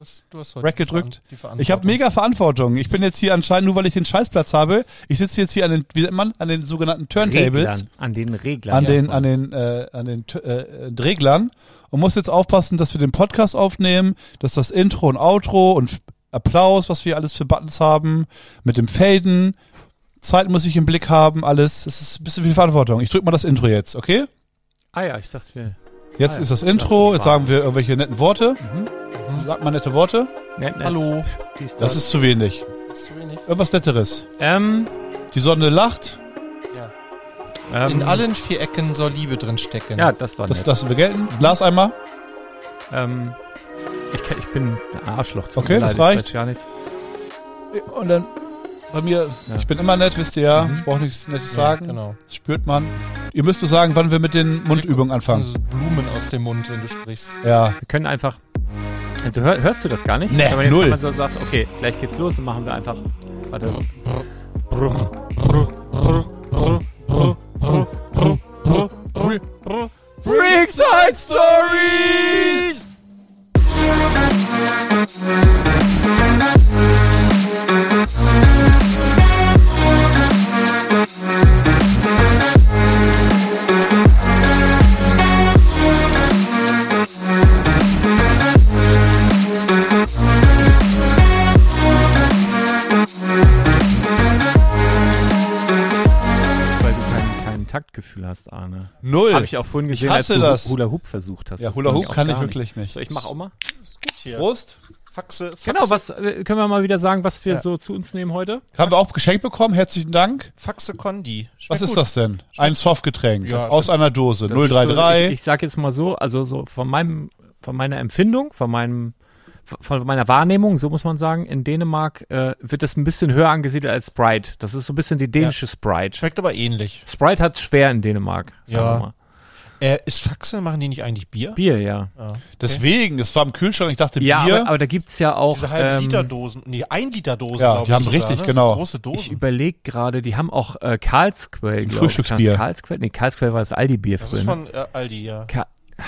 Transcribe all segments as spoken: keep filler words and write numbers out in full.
Du hast heute Rack gedrückt. Ich habe mega Verantwortung. Ich bin jetzt hier anscheinend, nur weil ich den Scheißplatz habe, ich sitze jetzt hier an den, wie nennt man, an den sogenannten Turntables. Reglern. An den Reglern. An ja, den, an den, äh, an den äh, Reglern. Und muss jetzt aufpassen, dass wir den Podcast aufnehmen, dass das Intro und Outro und Applaus, was wir alles für Buttons haben, mit dem Faden. Zeit muss ich im Blick haben, alles. Es ist ein bisschen viel Verantwortung. Ich drück mal das Intro jetzt, okay? Ah ja, ich dachte, wir... Jetzt ah, ja. ist das Intro, jetzt sagen wir irgendwelche netten Worte. Mhm. Sag mal nette Worte. Nett, nett. Hallo. Das, Das ist zu wenig. Das ist zu wenig. Irgendwas Netteres. Ähm, Die Sonne lacht. Ja. ähm, In allen vier Ecken soll Liebe drin stecken. Ja, das war Das nett. lassen wir gelten. Glas einmal. Ähm, ich, ich bin ein Arschloch. tut Okay, mir das leid, reicht. Ich weiß gar nichts. Und dann bei mir, Ja. ich bin immer nett, wisst ihr ja. Mhm. Ich brauche nichts Nettes Ja, sagen. genau. Das spürt man. Ihr müsst nur sagen, wann wir mit den Mundübungen anfangen. Also Blumen aus dem Mund, wenn du sprichst. Ja. Wir können einfach... Du hör, hörst du das gar nicht? Nee, wenn man jetzt null. wenn man so sagt, okay, gleich geht's los, dann machen wir einfach... Warte. Freakside Stories! Weil du kein, kein Taktgefühl hast, Arne. Null. Habe ich auch vorhin gesehen, Ich hasse als du das. Hula Hoop versucht hast. Ja, Das Hula kann Hoop auch kann ich gar wirklich nicht. So, ich mach auch mal. Hier. Prost. Faxe, Faxe. Genau, was äh, können wir mal wieder sagen, was wir Ja. so zu uns nehmen heute? Haben wir auch geschenkt bekommen. Herzlichen Dank. Faxe Condi. Schmeckt Was ist gut. das denn? Ein Softgetränk. Ja, aus einer Dose. Das null drei ist drei. So, ich ich sage jetzt mal so, also so von meinem, von meiner Empfindung, von meinem, von meiner Wahrnehmung, so muss man sagen, in Dänemark äh, wird das ein bisschen höher angesiedelt als Sprite. Das ist so ein bisschen die dänische Sprite. Schmeckt aber ähnlich. Sprite hat schwer in Dänemark. Sagen Ja. wir mal. Äh, ist Faxe, machen die nicht eigentlich Bier? Bier, ja. Ja. Okay. Deswegen, das war im Kühlschrank. Ich dachte Ja, Bier. aber, aber da gibt's ja auch. Diese halbe ähm, Liter Dosen, nee, ein Liter Dosen, Ja, glaube die ich. haben sogar, richtig, ne? genau. So große Ich Dosen. überlege gerade, die haben auch äh, Karlsquell, glaube ich. Frühstücksbier. Karlsquell? Nee, Karlsquell war das Aldi-Bier Das früher. ist ne? von äh, Aldi, ja. Ka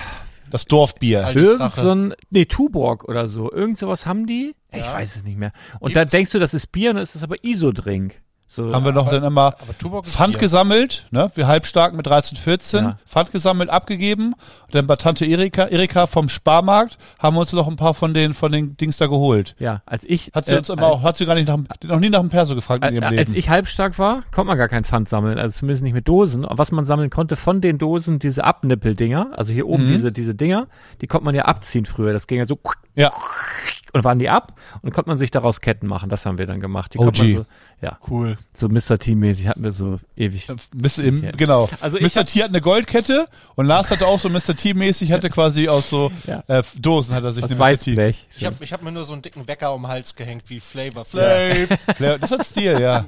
Das Dorfbier. Aldi. Irgend Rache. so ein, nee, Tuborg oder so. Irgend sowas haben die. Ich Ja. weiß es nicht mehr. Und Gibt's? da denkst du, das ist Bier und dann ist das aber Isodrink. So, Haben wir noch aber- dann immer Aber Tuborg ist Pfand Bier. gesammelt, ne? Wir halbstark mit dreizehn, vierzehn, Ja. Pfand gesammelt, abgegeben. Und dann bei Tante Erika, Erika vom Sparmarkt haben wir uns noch ein paar von den, von den Dings da geholt. ja, als ich, Hat sie äh, uns immer auch, hat sie gar nicht nach, dem- noch nie nach dem Perso gefragt in äh, ihrem als Leben. ich halbstark war, konnte man gar kein Pfand sammeln, also zumindest nicht mit Dosen. Und was man sammeln konnte von den Dosen, diese Abnippeldinger, also hier oben Mhm. diese, diese Dinger, die konnte man ja abziehen früher. Das ging ja so Ja. und waren die ab und konnte man sich daraus Ketten machen. Das haben wir dann gemacht. Die O konnte G. man so, ja, Cool. so Mister T-mäßig hatten wir so ewig. Mister im, Ja. Genau. Also ich Mister hab- T hat eine Goldkette und Lars hatte auch so Mister T-mäßig, hatte quasi aus so Ja. äh, Dosen hat er sich Aus eine Mister T. Weißblech. Ich habe ich hab mir nur so einen dicken Wecker um den Hals gehängt, wie Flavor Flav. Ja, das hat Stil, ja.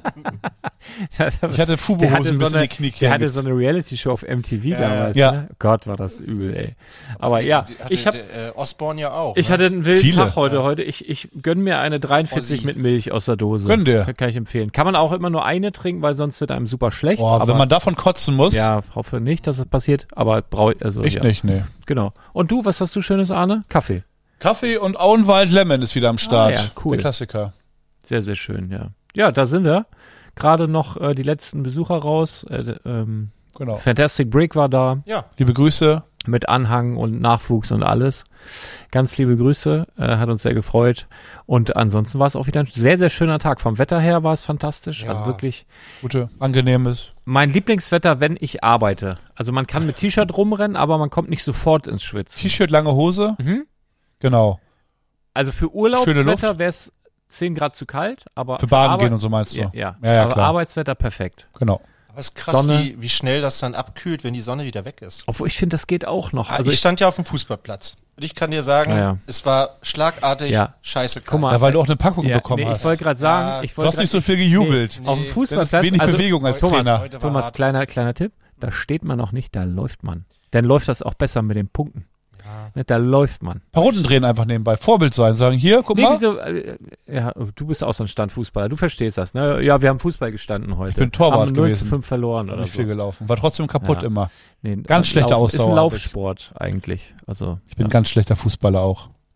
Ich hatte Der hatte Fubo-Hosen so bis in eine, die Knie der hatte so eine Reality-Show auf M T V damals. Ja. Ne? Gott, war das übel, ey. Aber ja, Die hatte ich habe der, äh, Osborne ja auch. ich ne? hatte einen wilden Viele. Tag heute. heute. Ich, ich gönn mir eine dreiundvierzig Ossi. mit Milch aus der Dose. Gönn dir. Kann ich empfehlen. Kann man auch immer nur eine trinken, weil sonst wird einem super schlecht. Boah, aber wenn man davon kotzen muss, ja, hoffe nicht, dass es passiert, aber brau also ich ja, nicht, nee. Genau. Und du, was hast du Schönes, Arne? Kaffee. Kaffee und Auenwald Lemon ist wieder am Start. Ah, ja, cool. Der Klassiker. Sehr, sehr schön, ja. Ja, da sind wir. Gerade noch äh, die letzten Besucher raus. Äh, ähm, Genau. Fantastic Break war da. Ja, Liebe Grüße. Mit Anhang und Nachwuchs und alles. Ganz liebe Grüße, äh, hat uns sehr gefreut. Und ansonsten war es auch wieder ein sehr, sehr schöner Tag. Vom Wetter her war es fantastisch. Ja. Also wirklich Gute, angenehmes. mein Lieblingswetter, wenn ich arbeite. Also man kann mit T-Shirt rumrennen, aber man kommt nicht sofort ins Schwitzen. T-Shirt, lange Hose. Mhm. Genau. Also für Schöne Urlaubswetter Luft. wäre es zehn Grad zu kalt, aber Für Baden Arbeit- gehen und so meinst du. Ja, ja. Ja, ja, aber klar. Arbeitswetter perfekt. Genau. aber es ist krass, Sonne. wie, wie schnell das dann abkühlt, wenn die Sonne wieder weg ist. Obwohl ich finde, das geht auch noch. Also Also ich ich, stand ja auf dem Fußballplatz. Und ich kann dir sagen, Ja, ja. es war schlagartig Ja. scheiße kalt. Guck mal, Ja, weil du auch eine Packung ja, bekommen nee, hast. ich wollte gerade sagen, Ja, ich Du wollte hast nicht so viel gejubelt. Nee. auf dem Das ist Fußballplatz. Das ist wenig also, Bewegung als Thomas, Trainer. heute war Thomas, hart. kleiner, kleiner Tipp, da steht man noch nicht, da läuft man. Dann läuft das auch besser mit den Punkten. Ja. Ne, da läuft man. Ein paar Runden drehen einfach nebenbei. Vorbild sein. Sagen, hier, guck Nee, mal. wieso, äh, ja, du bist auch so ein Standfußballer, du verstehst das, ne? Ja, wir haben Fußball gestanden heute. Ich bin Torwart haben null gewesen. zu fünf verloren oder Nicht so. viel gelaufen. War trotzdem kaputt Ja. immer. Nee, Ganz schlechte Lauf, Ausdauer Ist ein hab ich. Laufsport eigentlich. Also, Ich bin ja. ein ganz schlechter Fußballer auch.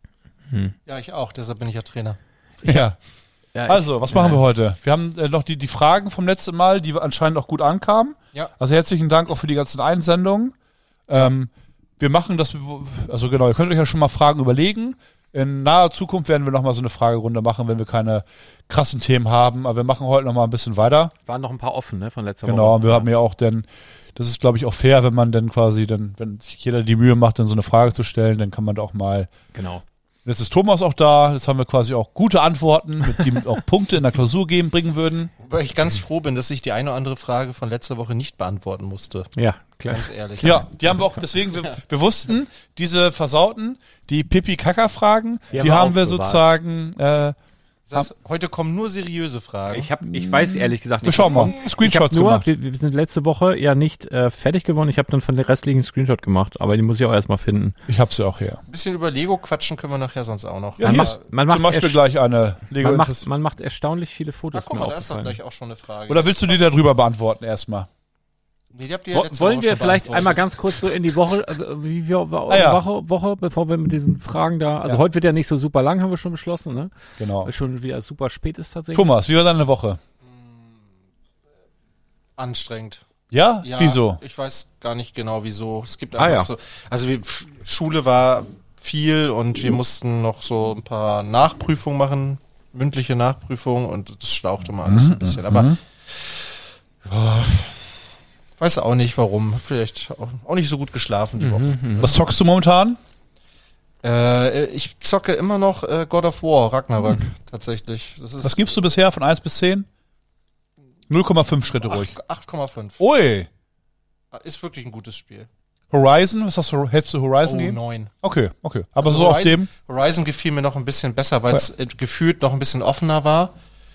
Ja, ich auch, deshalb bin ich ja Trainer. Ja. Ja, ich- Also, was machen wir heute? Wir haben äh, noch die, die Fragen vom letzten Mal, die anscheinend auch gut ankamen. Ja. Also herzlichen Dank auch für die ganzen Einsendungen. Ähm, wir machen das, also genau, ihr könnt euch ja schon mal Fragen überlegen. In naher Zukunft werden wir nochmal so eine Fragerunde machen, wenn wir keine krassen Themen haben. Aber wir machen heute nochmal ein bisschen weiter. Waren noch ein paar offen, ne, von letzter Genau, Woche. und wir haben ja auch dann, das ist glaube ich auch fair, wenn man dann quasi, dann, wenn sich jeder die Mühe macht, dann so eine Frage zu stellen, dann kann man da auch mal. Genau. Jetzt ist Thomas auch da, jetzt haben wir quasi auch gute Antworten, mit die auch Punkte in der Klausur geben, bringen würden. Wobei ich ganz froh bin, dass ich die eine oder andere Frage von letzter Woche nicht beantworten musste. Ja, klar. Ganz ehrlich. Ja, die haben wir auch, deswegen, wir, wir wussten, diese Versauten, die Pipi-Kaka-Fragen, Die die, haben wir haben wir aufbewahrt. sozusagen, äh, Das heißt, heute kommen nur seriöse Fragen. Ich, hab, ich weiß ehrlich gesagt wir nicht. schauen mal, Ich habe Screenshots nur, gemacht. wir, wir sind letzte Woche ja nicht äh, fertig geworden. Ich habe dann von den restlichen Screenshot gemacht, aber die muss ich auch erstmal finden. Ich hab's ja auch hier. Ein bisschen über Lego quatschen können wir nachher sonst auch noch. Ja, Man hier macht, ist man macht zum Beispiel erst- gleich eine Lego man macht, Interest. man macht erstaunlich viele Fotos. Ach, guck mir mal, da ist doch aufgefallen. gleich auch schon eine Frage. Oder willst du die da drüber beantworten erstmal? Nee, die habt ihr ja Wo, letzte wollen Woche wir schon vielleicht beantwortet. einmal ganz kurz so in die Woche, äh, wie wir Ah, ja. Woche, Woche, bevor wir mit diesen Fragen da, also Ja. heute wird ja nicht so super lang, haben wir schon beschlossen, ne? Genau. Weil schon wieder super spät ist tatsächlich. Thomas, wie war deine Woche? Anstrengend. Ja? Ja, Wieso? Ich weiß gar nicht genau wieso. Es gibt Ah, einfach ja. so, also wir, F- Schule war viel und wir mussten noch so ein paar Nachprüfungen machen, mündliche Nachprüfungen und das schlaucht immer alles ein bisschen. Aber ja, weiß auch nicht warum. Vielleicht auch, auch nicht so gut geschlafen die Woche. Was zockst du momentan? Äh, ich zocke immer noch äh, God of War, Ragnarök, tatsächlich. Das ist Was gibst du bisher von eins bis zehn? null Komma fünf Schritte ruhig. acht Komma fünf. Ui! Ist wirklich ein gutes Spiel. Horizon, was hast du, hättest du Horizon Oh, gehen? neun. Okay, okay. Aber Also so auf Horizon, dem, Horizon gefiel mir noch ein bisschen besser, weil es äh, gefühlt noch ein bisschen offener war.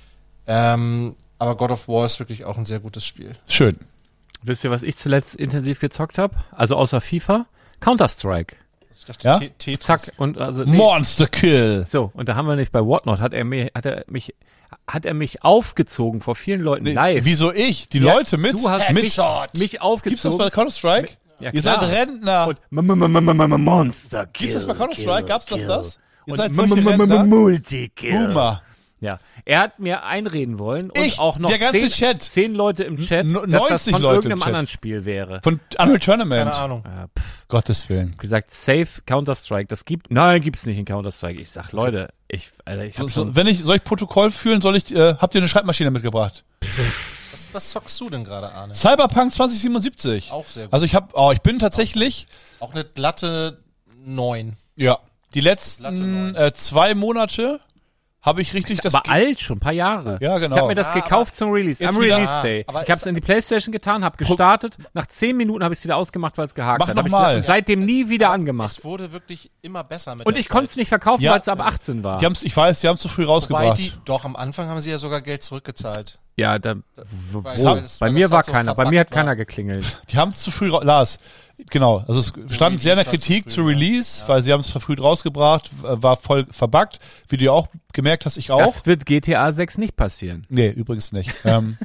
Ähm, aber God of War ist wirklich auch ein sehr gutes Spiel. schön. Wisst ihr, was ich zuletzt intensiv gezockt habe? Also außer FIFA? Counter-Strike. Ich dachte, Ja? Te- Tetris. Zack. Und also, nee. Monster Kill! So, und da haben wir nicht bei Whatnot, hat er mir, hat er mich, hat er mich aufgezogen vor vielen Leuten live. Wieso ich? Die Ja, Leute mit? Du hast mit mich, mich Gibt's das aufgezogen. bei Counter-Strike? Ja, Ihr klar. seid Rentner. Und M- M- M- M- M- Monster Kill. Gibt's das bei Counter-Strike? Gab's das das? Ihr Und seid M- solche M- M- Rentner? Multikill. Boomer. Ja, er hat mir einreden wollen und Ich, auch noch der ganze zehn, Chat. zehn Leute im Chat, N- dass das neunzig von Leute im irgendeinem Chat. anderen Spiel wäre. Von Unreal Tournament. Keine Ahnung. Ja, pff, Gottes Willen. gesagt, safe Counter-Strike, das gibt, nein, gibt's nicht in Counter-Strike. Ich sag, Leute, ich, Alter, ich So, hab so, schon, wenn ich, soll ich Protokoll führen, soll ich, äh, habt ihr eine Schreibmaschine mitgebracht? Was, was zockst du denn gerade, Arne? Cyberpunk zwanzig siebenundsiebzig. Auch sehr gut. Also ich hab, oh, ich bin tatsächlich, Auch eine glatte neun. ja, die Glatte letzten neun. äh, zwei Monate habe ich richtig das. aber alt schon, ein paar Jahre. Ja, genau. Ich habe mir das Ja, gekauft zum Release, jetzt am wieder- Release Ah, Day. aber Ich habe ist- es in die Playstation getan, habe gestartet, nach zehn Minuten habe ich es wieder ausgemacht, weil es gehakt Mach hat. noch Hab ich mal. gesagt, und seitdem nie wieder angemacht. Es wurde wirklich immer besser mit Und der ich konnte es Zeit. nicht verkaufen, Ja. weil es ab achtzehn war. Die haben's, ich weiß, die haben es zu früh Wobei rausgebracht. die, doch, am Anfang haben sie ja sogar Geld zurückgezahlt. Ja, da, wo, Weil- wo? weil das- Bei weil mir das war halt so keiner, bei mir hat verpackt war. keiner geklingelt. Die haben es zu früh raus. Lars, genau. Also es stand sehr in der war zu Kritik früh, zu ja. Release, weil sie haben es verfrüht rausgebracht, w- war voll verbuggt, wie du ja auch gemerkt hast, ich auch. Das wird G T A sechs nicht passieren. Nee, übrigens nicht. ähm,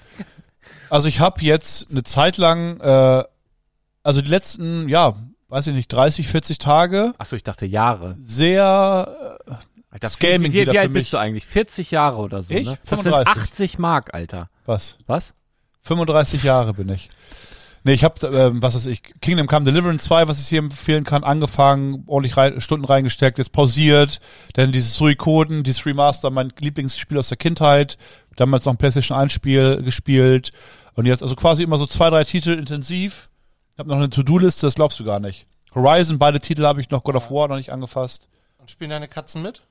also ich habe jetzt eine Zeit lang, äh, also die letzten, ja, weiß ich nicht, dreißig, vierzig Tage Achso, ich dachte Jahre. sehr, äh, Alter, Das Gaming wie, wie, wieder wie für alt mich. bist du eigentlich? vierzig Jahre oder so, Ich? ne? Das fünfunddreißig. sind achtzig Mark, Alter. was? Was? fünfunddreißig Jahre bin ich. Nee, ich habe, ähm, was weiß ich, Kingdom Come Deliverance zwei, was ich hier empfehlen kann, angefangen, ordentlich rein, Stunden reingesteckt, jetzt pausiert, dann dieses Suikoden, dieses Remaster, mein Lieblingsspiel aus der Kindheit, damals noch ein PlayStation eins Spiel gespielt und jetzt also quasi immer so zwei, drei Titel intensiv. Ich habe noch eine To-Do-Liste, das glaubst du gar nicht. Horizon, beide Titel habe ich noch, God of War noch nicht angefasst. Und spielen deine Katzen mit?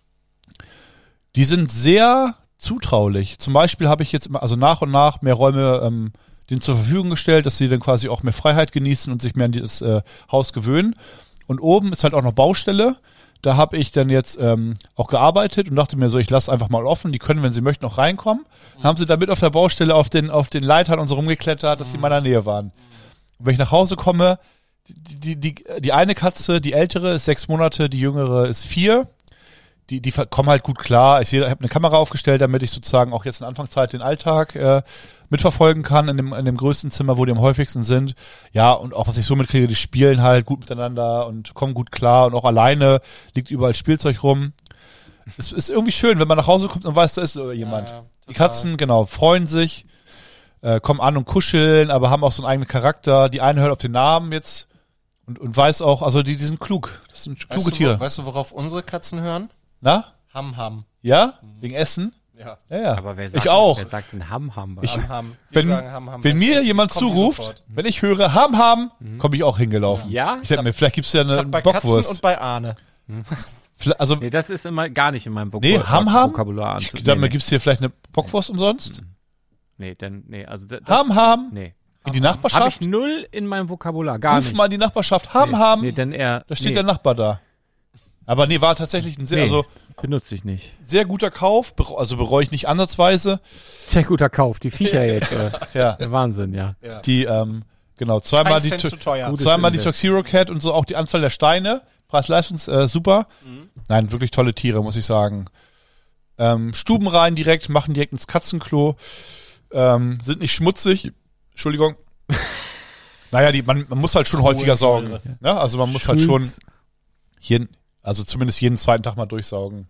Die sind sehr zutraulich. Zum Beispiel habe ich jetzt immer, also nach und nach mehr Räume ähm, denen zur Verfügung gestellt, dass sie dann quasi auch mehr Freiheit genießen und sich mehr an das äh, Haus gewöhnen. Und oben ist halt auch noch Baustelle. Da habe ich dann jetzt ähm, auch gearbeitet und dachte mir so, ich lasse einfach mal offen. Die können, wenn sie möchten, noch reinkommen. Dann haben sie da mit auf der Baustelle auf den, auf den Leitern und so rumgeklettert, dass sie in meiner Nähe waren. Und wenn ich nach Hause komme, die, die, die, die eine Katze, die ältere, ist sechs Monate, die jüngere ist vier. die, die kommen halt gut klar. Ich, ich habe eine Kamera aufgestellt, damit ich sozusagen auch jetzt in der Anfangszeit den Alltag äh, mitverfolgen kann in dem, in dem größten Zimmer, wo die am häufigsten sind. Ja, und auch was ich so mitkriege, die spielen halt gut miteinander und kommen gut klar und auch alleine liegt überall Spielzeug rum. Es ist irgendwie schön, wenn man nach Hause kommt und weiß, da ist jemand. Ja, ja, die Katzen, genau, freuen sich, äh, kommen an und kuscheln, aber haben auch so einen eigenen Charakter. Die eine hört auf den Namen jetzt und, und weiß auch, also die, die sind klug. Das sind kluge Weißt du, Tiere. wo, weißt du, worauf unsere Katzen hören? Na? Ham Ham. Ja? Wegen Essen? Ja. Ja, ja. Aber wer sagt, ich auch. Wer sagt denn Ham Ham? Ich- Ham Ham. Wir Wenn, sagen Ham Ham. wenn Wenn's mir Essen jemand gibt, kommen die zuruft, sofort. wenn ich höre Ham Ham, komme ich auch hingelaufen. Ja? Ich denke mir, vielleicht gibt's ja Ich eine glaub, bei Katzen Bockwurst. und bei Ahne. Vielleicht- also, Nee, das ist immer gar nicht in meinem Vokab nee, Ham Ham? Vokabular Ich anzu- sag nee, mal, nee. gibt's hier vielleicht eine Bockwurst umsonst? Nee, denn, nee, also das, Ham Ham? nee. In die Habe Nachbarschaft? ich null in meinem Vokabular, gar Ruf nicht. mal in die Nachbarschaft. Ham nee, Ham? Nee, denn er, Da steht nee, der Nachbar da. Aber nee, war tatsächlich ein sehr, nee, also benutze ich nicht. sehr guter Kauf. Bere- Also bereue ich nicht ansatzweise. Sehr guter Kauf, die Viecher jetzt. Äh, Ja, der Wahnsinn, ja. Ja. die, ähm, genau, zweimal Kein die, Cent To- zu teuer. Gut. zweimal die Invest. Toxero Cat und so auch die Anzahl der Steine. Preis-Leistungs, äh, super. Nein, wirklich tolle Tiere, muss ich sagen. Ähm, Stuben rein direkt, machen direkt ins Katzenklo. Ähm, sind nicht schmutzig. Entschuldigung. Naja, die, man, man muss halt schon häufiger saugen. Ne? Also man muss halt schon jeden, also zumindest jeden zweiten Tag mal durchsaugen.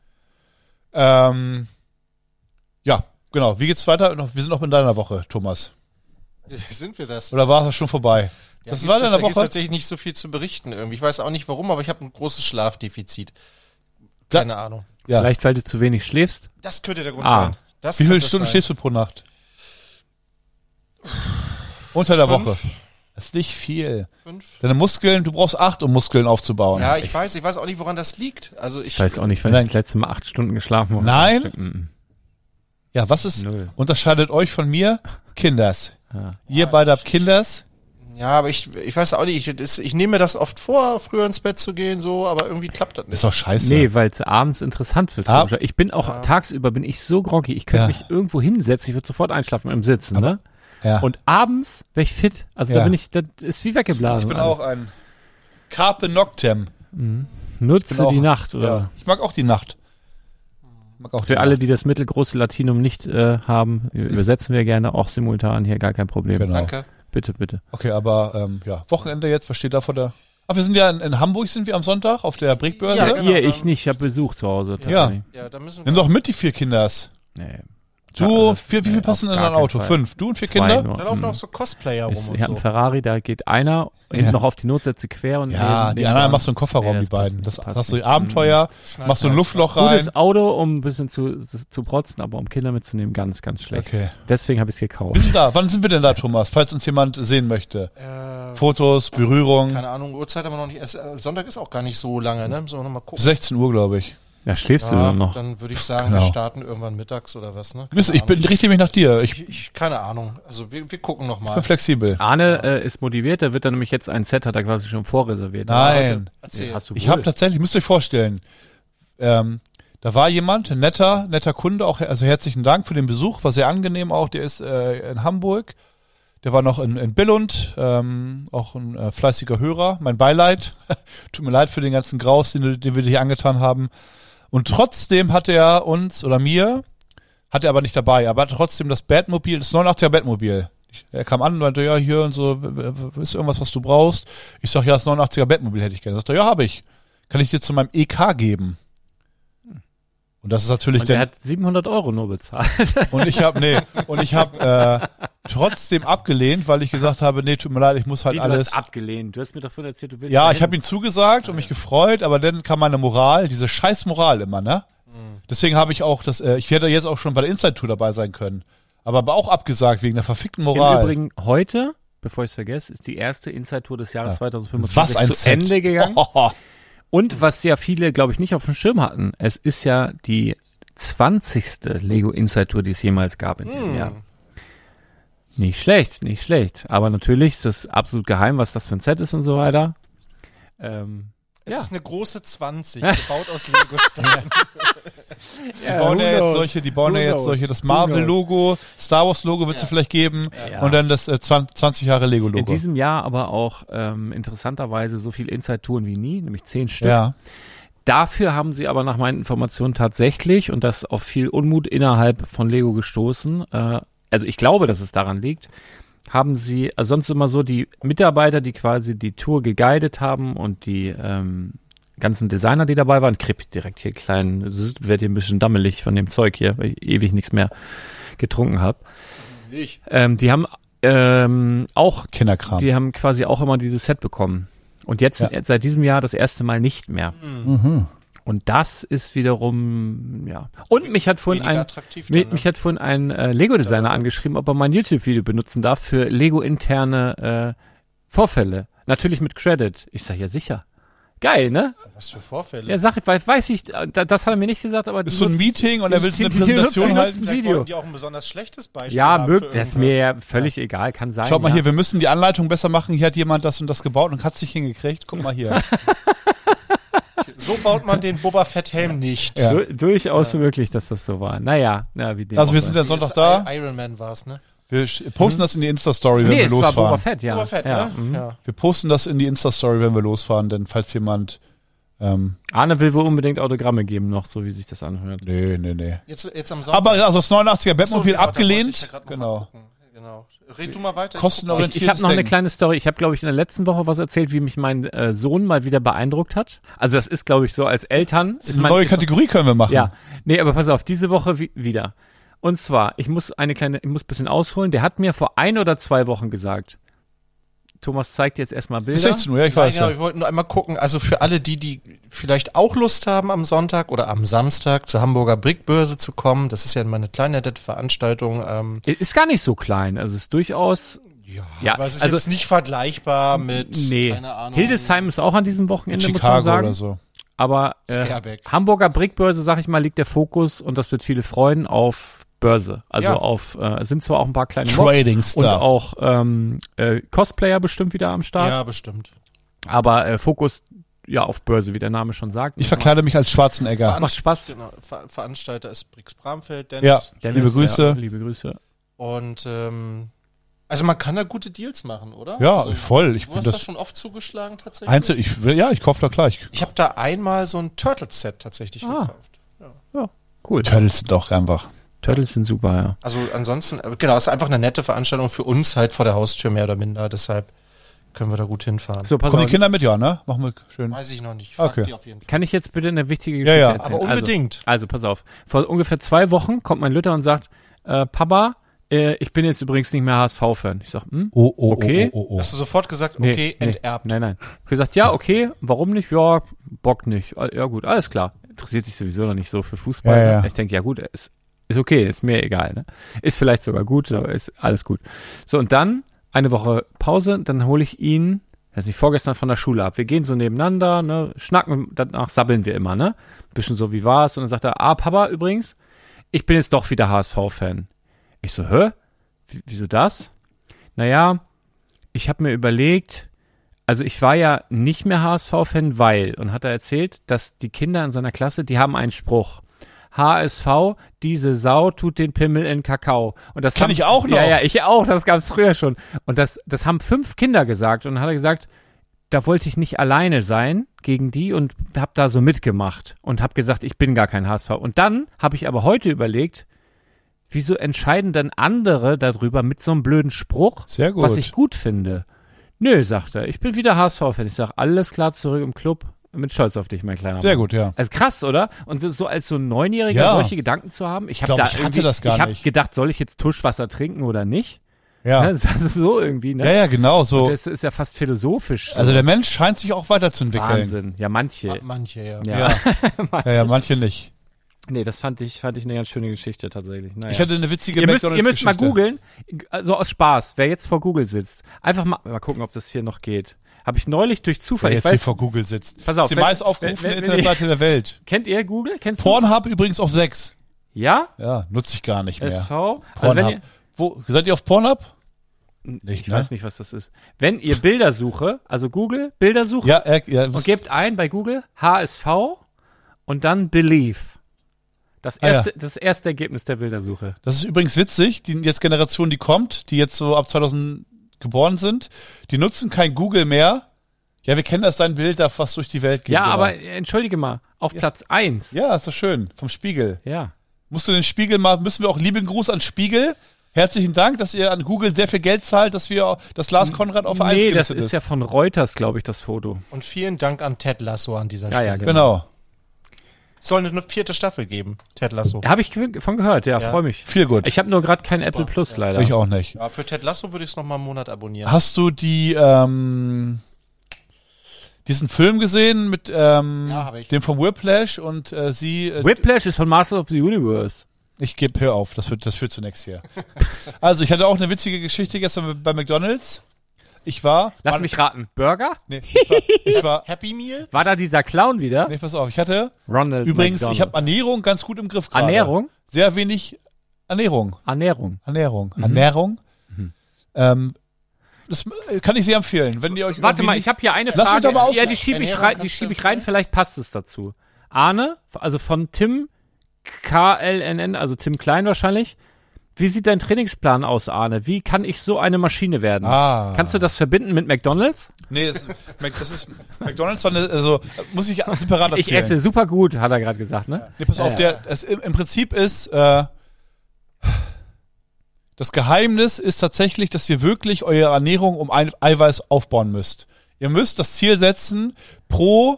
Ähm, ja, genau. Wie geht's weiter? Noch- Wir sind noch in deiner Woche, Thomas. Sind wir das? Oder war das schon vorbei? Ja, das gibt's- war in da der gibt's Woche. tatsächlich nicht so viel zu berichten irgendwie. Ich weiß auch nicht warum, aber ich habe ein großes Schlafdefizit. Keine Ahnung. Ja. Vielleicht, weil du zu wenig schläfst. Das könnte der Grund Ah. sein. Das Wie viele könnte es Stunden sein. stehst du pro Nacht? Unter der Fünf. Woche. Das ist nicht viel. Fünf? Deine Muskeln, du brauchst acht, um Muskeln aufzubauen. Ja, ich weiß, ich weiß auch nicht, woran das liegt. Also ich, Ich weiß auch nicht, weil Nein. ich das letzte Mal acht Stunden geschlafen habe. Nein? Mhm. Ja, was ist, Null. unterscheidet euch von mir? Kinders. Ja. Ihr beide habt Kinders. Ja, aber ich, ich weiß auch nicht. Ich, das, ich nehme mir das oft vor, früher ins Bett zu gehen, so, aber irgendwie klappt das nicht. Ist doch scheiße. Nee, weil es abends interessant wird. Ah. komischer. Ich bin auch, Ja. tagsüber bin ich so groggy, ich könnte Ja. mich irgendwo hinsetzen, ich würde sofort einschlafen im Sitzen, ne? Ja. Und abends wäre ich fit. Also Ja. da bin ich, das ist wie weggeblasen. ich bin alles. auch ein Carpe Noctem. Nutze bin auch- die Nacht, oder? Ja. Ich mag auch die Nacht. Ich mag auch Für die alle, Nacht. die das mittelgroße Latinum nicht äh, haben, übersetzen wir gerne auch simultan hier, gar kein Problem. Genau. Danke. Bitte, bitte. Okay, aber ähm, ja, Wochenende jetzt, was steht da vor der... Ach, wir sind ja in, in Hamburg, sind wir am Sonntag auf der Brickbörse. Ja, Ja, genau, ihr, dann- ich nicht, ich habe Besuch zu Hause. Ja. tatsächlich. Ja, da müssen wir. Nimm doch mit die vier Kinders. Nee. Du, Ja, das- vier, wie viel nee, passen auf in gar dein Auto? keinen Fall. Fünf. Du und vier Zwei Kinder? nur. Da laufen Mhm. auch so Cosplayer rum Ich, und ich habe so. einen Ferrari, da geht einer hinten Ja. noch auf die Notsätze quer und Ja, neben- die neben anderen dran. machst du im Kofferraum, Nee, die beiden. passt Das nicht, passt hast du nicht. Abenteuer, Schneid machst du ein das. Luftloch rein. Gutes Auto, um ein bisschen zu, zu, zu protzen, aber um Kinder mitzunehmen, ganz, ganz schlecht. Okay. Deswegen habe ich es gekauft. Wir sind da. Wann sind wir denn da, Thomas? Falls uns jemand sehen möchte. Äh, Fotos, Berührung. keine Ahnung, Uhrzeit haben wir noch nicht. Es, äh, Sonntag ist auch gar nicht so lange, ne? Müssen wir nochmal gucken. sechzehn Uhr, glaube ich. Ja, schläfst du Ja, denn noch? dann würde ich sagen, Genau. wir starten irgendwann mittags oder was, ne? Keine Müssen- Ich bin, Ahnung. richte mich nach dir. Ich ich, ich, keine Ahnung. Also wir, wir gucken noch bin mal. flexibel. Arne äh, ist motiviert, der wird dann nämlich jetzt ein Set, hat er quasi schon vorreserviert. Nein. Erzähl. Hast du Ich wohl. habe tatsächlich, müsst ihr euch vorstellen, ähm, da war jemand, ein netter, netter Kunde, auch also herzlichen Dank für den Besuch, war sehr angenehm auch, der ist äh, in Hamburg, der war noch in, in Billund, ähm, auch ein äh, fleißiger Hörer, mein Beileid, tut mir leid für den ganzen Graus, den, den wir dir hier angetan haben, und trotzdem hat er uns, oder mir, hat er aber nicht dabei, aber hat trotzdem das Batmobil, das neunundachtziger Batmobil. Ich- Er kam an und meinte, ja, hier und so, w- w- ist irgendwas, was du brauchst? Ich sag, ja, das neunundachtziger Batmobil hätte ich gerne. Sagt er, ja, habe ich. Kann ich dir zu meinem E K geben? Und das ist natürlich Und der der, hat siebenhundert Euro nur bezahlt. und ich habe, nee, und ich habe äh, trotzdem abgelehnt, weil ich gesagt habe, nee, tut mir leid, ich muss halt Wie, du alles. hast abgelehnt. Du hast mir davon erzählt, du willst Ja, dahin. ich habe ihn zugesagt und mich gefreut, aber dann kam meine Moral, diese scheiß Moral immer, ne? Deswegen habe ich auch das, äh, ich hätte jetzt auch schon bei der Inside Tour dabei sein können. Aber, aber auch abgesagt wegen der verfickten Moral. Im Übrigen, heute, bevor ich es vergesse, ist die erste Inside-Tour des Jahres Ja. zweitausendfünfundzwanzig Was ein zu Set. Ende gegangen. Oh, Und was ja viele, glaube ich, nicht auf dem Schirm hatten, es ist ja die zwanzigste Lego Inside Tour, die es jemals gab in diesem Hm. Jahr. Nicht schlecht, nicht schlecht. Aber natürlich ist das absolut geheim, was das für ein Set ist und so weiter. Ähm, Es Ja. ist eine große zwanzig, gebaut aus Lego-Steinen. Die bauen ja jetzt solche, die bauen Who ja jetzt knows? solche, das Who Marvel-Logo, Star Wars-Logo wird es Ja. vielleicht geben Ja. und dann das äh, zwanzig, zwanzig Jahre In Lego-Logo. diesem Jahr aber auch ähm, interessanterweise so viel Inside-Touren wie nie, nämlich zehn Stück. Ja, Dafür haben sie aber nach meinen Informationen tatsächlich, und das auf viel Unmut innerhalb von Lego gestoßen, äh, also ich glaube, dass es daran liegt, haben sie, also sonst immer so die Mitarbeiter, die quasi die Tour geguidet haben und die ähm, ganzen Designer, die dabei waren, krieg direkt hier klein, wird hier ein bisschen dammelig von dem Zeug hier, weil ich ewig nichts mehr getrunken habe. Ähm, die haben ähm, auch, Kinderkram. die haben quasi auch immer dieses Set bekommen. Und jetzt Ja. seit diesem Jahr das erste Mal nicht mehr. Mhm. Und das ist wiederum, ja. Und mich hat vorhin Weniger ein, attraktiv mich, dann, ne? mich hat vorhin ein äh, Lego-Designer angeschrieben, ob er mein YouTube-Video benutzen darf für Lego-interne äh, Vorfälle. Natürlich mit Credit. Ich sag ja sicher. Geil, ne? Was für Vorfälle? Ja, sag ich, weiß, weiß ich, da, das hat er mir nicht gesagt, aber Ist die so ein nutzen- Meeting und er will die- eine die- die Präsentation nutzen- halten. nutzen Vielleicht Video. wollten die auch ein besonders schlechtes Beispiel Ja, haben möglich, für das ist mir ja irgendwas. völlig egal, kann sein. Schaut mal ja. hier, wir müssen die Anleitung besser machen. Hier hat jemand das und das gebaut und hat es nicht hingekriegt. Guck mal hier. So baut man den Boba Fett Helm nicht. Ja. Du, durchaus möglich, dass das so war. Naja, na, wie dem Also auch wir sei. sind dann Sonntag da. Iron Man war's, ne? Wir sch- posten das in die Insta-Story, wenn Nee, wir es war losfahren. Boba Fett, ja. Boba Fett, ja. ne? mhm. Ja. Wir posten das in die Insta-Story, wenn wir losfahren, denn falls jemand ähm, Arne will wohl unbedingt Autogramme geben noch, so wie sich das anhört. nee, nee, nee. Jetzt, jetzt am Sonntag. Aber also das neunundachtziger Batmobil Ach so, genau, da wollte abgelehnt. ich ja grad noch mal Genau. gucken. Genau. Red du mal weiter. Kostenorientiert. Ich, ich habe noch eine Denken. kleine Story. Ich habe, glaube ich, in der letzten Woche was erzählt, wie mich mein äh, Sohn mal wieder beeindruckt hat. Also das ist, glaube ich, so als Eltern. Das ist eine neue ist- Kategorie können wir machen. Ja, nee, aber pass auf, diese Woche wi- wieder. Und zwar, ich muss eine kleine, ich muss ein bisschen ausholen. Der hat mir vor ein oder zwei Wochen gesagt, Thomas zeigt jetzt erstmal Bis Bilder. sechzehn Uhr, ja, ich Nein, weiß genau, ja. wir wollten nur einmal gucken, also für alle die, die vielleicht auch Lust haben am Sonntag oder am Samstag zur Hamburger Brickbörse zu kommen, das ist ja immer eine kleine nette Veranstaltung. Ähm, Ist gar nicht so klein, also ist durchaus, ja, Ja, aber es ist also- jetzt nicht vergleichbar mit, nee. keine Ahnung, Hildesheim ist auch an diesem In Wochenende, muss man Chicago sagen. oder so. Aber äh, Scareback. Hamburger Brickbörse, sag ich mal, liegt der Fokus, und das wird viele freuen, auf Börse. Also Ja. auf, äh, es sind zwar auch ein paar kleine Mobs Trading und Stuff. auch ähm, äh, Cosplayer bestimmt wieder am Start, Ja, bestimmt. aber äh, Fokus ja auf Börse, wie der Name schon sagt. Ich verkleide mich als Schwarzenegger. Macht Spaß. Genau, Ver Veranstalter ist Brix Bramfeld, Dennis. Ja, Dennis, liebe Grüße. Ja, liebe Grüße. Und ähm, also man kann da gute Deals machen, oder? Ja, also, voll. Ich Du bin hast das das schon oft zugeschlagen tatsächlich? Einzel, ich will, ja, ich kaufe da gleich. Ich habe da einmal so ein Turtle-Set tatsächlich Ah. gekauft. Cool. Turtles sind doch einfach. Turtles sind super, ja. Also ansonsten, äh, genau, es ist einfach eine nette Veranstaltung für uns halt vor der Haustür mehr oder minder, deshalb können wir da gut hinfahren. So, pass Kommen auf. die Kinder mit, ja, ne? Machen wir schön. Weiß ich noch nicht. Ich frag Okay. die auf jeden Fall. Kann ich jetzt bitte eine wichtige Ja, Geschichte ja. erzählen? Aber unbedingt. Also, also, pass auf. Vor ungefähr zwei Wochen kommt mein Lütter und sagt, äh, Papa, äh, ich bin jetzt übrigens nicht mehr H S V-Fan. Ich sag, hm? Oh, oh, Okay. oh, oh, oh, oh. Hast du sofort gesagt, Nee, okay, nee, enterbt. Nein, nein. Ich hab gesagt, ja, okay, warum nicht? Ja, Bock nicht. Ah, Ja gut, alles klar. Interessiert sich sowieso noch nicht so für Fußball. Ja, ne? ja. Ich denke, ja gut, ist, ist okay, ist mir egal. Ne? Ist vielleicht sogar gut, aber ist alles gut. So, und dann eine Woche Pause, dann hole ich ihn, weiß nicht, vorgestern von der Schule ab. Wir gehen so nebeneinander, ne, schnacken, danach sabbeln wir immer, ne? Bisschen so, wie war's? Und dann sagt er, ah, Papa, übrigens, ich bin jetzt doch wieder H S V-Fan. Ich so, hä? W- Wieso das? Naja, ich habe mir überlegt, also ich war ja nicht mehr H S V-Fan, weil, und hat er erzählt, dass die Kinder in seiner Klasse, die haben einen Spruch. H S V, diese Sau tut den Pimmel in Kakao. Und das Kenn haben, ich auch noch. Ja, ja, ich auch, das gab's früher schon. Und das, das haben fünf Kinder gesagt. Und dann hat er gesagt, da wollte ich nicht alleine sein gegen die und hab da so mitgemacht und hab gesagt, ich bin gar kein H S V. Und dann habe ich aber heute überlegt, wieso entscheiden dann andere darüber mit so einem blöden Spruch, Sehr gut. was ich gut finde? Nö, sagt er, ich bin wieder H S V-Fan. Ich sag, alles klar, zurück im Club. Mit Stolz auf dich, mein kleiner Sehr Mann. gut, ja. Also krass, oder? Und so- so als so ein Neunjähriger Ja. solche Gedanken zu haben. Ich, hab glaub, da ich hatte irgendwie- das gar Ich habe nicht. gedacht, soll ich jetzt Tuschwasser trinken oder nicht? Ja, Ne? Also so irgendwie, ne? ja, ja, genau so. Das ist ja fast philosophisch. Also der Mensch scheint sich auch weiterzuentwickeln. Wahnsinn. Ja, manche. Ma- Manche, ja. Ja. Ja. Ja, ja, manche nicht. Nee, das fand ich, fand ich eine ganz schöne Geschichte tatsächlich. Naja. Ich hatte eine witzige ihr müsst, ihr müsst mal McDonald's-Geschichte. googeln, also aus Spaß, wer jetzt vor Google sitzt. Einfach mal, mal gucken, ob das hier noch geht. Habe ich neulich durch Zufall, Wer ich jetzt hier weiß, vor Google sitzt. Pass auf, das ist die wenn- meist aufgerufene wenn- wenn- Internetseite der Welt. kennt ihr Google? Kennst du? Pornhub übrigens auf sechs. Ja? Ja, nutze ich gar nicht mehr. S V? Also wenn Pornhub. ihr, Wo, seid ihr auf Pornhub? ich ne? weiß nicht, was das ist. Wenn ihr Bildersuche, also Google, Bildersuche Ja, äh, ja was, und gebt ein bei Google H S V und dann Believe. Das Ah, ja. erste, das erste Ergebnis der Bildersuche. das ist übrigens witzig. Die jetzt Generation, die kommt, die jetzt so ab zweitausend geboren sind, die nutzen kein Google mehr. Ja, wir kennen das dein Bild, da was durch die Welt geht. Ja, genau. aber äh, entschuldige mal, auf Ja. Platz eins. Ja, ist doch schön. Vom Spiegel. Ja. Musst du den Spiegel mal, müssen wir auch lieben Gruß an Spiegel. Herzlichen Dank, dass ihr an Google sehr viel Geld zahlt, dass wir, dass Lars Konrad auf eins Nee, das gelistet ist ja von Reuters, glaube ich, das Foto. Und vielen Dank an Ted Lasso an dieser Ja, ja, Stelle. Genau. Es soll eine vierte Staffel geben, Ted Lasso. Habe ich ge- von gehört, ja, Ja. freue mich. Viel gut. Ich habe nur gerade kein Apple Plus ja. leider. Ich auch nicht. Ja, für Ted Lasso würde ich es nochmal einen Monat abonnieren. Hast du die, ähm, diesen Film gesehen mit ähm, Ja, hab ich. dem vom Whiplash und äh, sie. Äh, Whiplash ist von Master of the Universe. ich gebe hör auf, das wird, das führt zunächst hier. Also ich hatte auch eine witzige Geschichte gestern bei McDonald's. Ich war. Lass Mann, mich raten. Burger? Nee, ich war. Ich war Happy Meal? War da dieser Clown wieder? nee, pass auf, ich hatte. Ronald Übrigens, McDonald. ich habe Ernährung ganz gut im Griff gerade. Ernährung? Sehr wenig Ernährung. Ernährung. Ernährung. Mhm. Ernährung. Ähm, das kann ich sehr empfehlen. Wenn ihr euch Warte irgendwie mal, nicht- ich habe hier eine Lass mich Frage. doch mal aus- Ja, die schiebe ich Ernährung rein, die kannst schiebe du ich rein, vielleicht passt es dazu. Arne, also von Tim K L N N, also Tim Klein wahrscheinlich. Wie sieht dein Trainingsplan aus, Arne? Wie kann ich so eine Maschine werden? Ah. Kannst du das verbinden mit McDonald's? Nee, das, Mac- das ist McDonald's, war eine, also muss ich separat erzählen. Ich esse super gut, hat er gerade gesagt, ne? Nee, pass auf, der, es, im, im Prinzip ist, äh, das Geheimnis ist tatsächlich, dass ihr wirklich eure Ernährung um ein Eiweiß aufbauen müsst. Ihr müsst das Ziel setzen, pro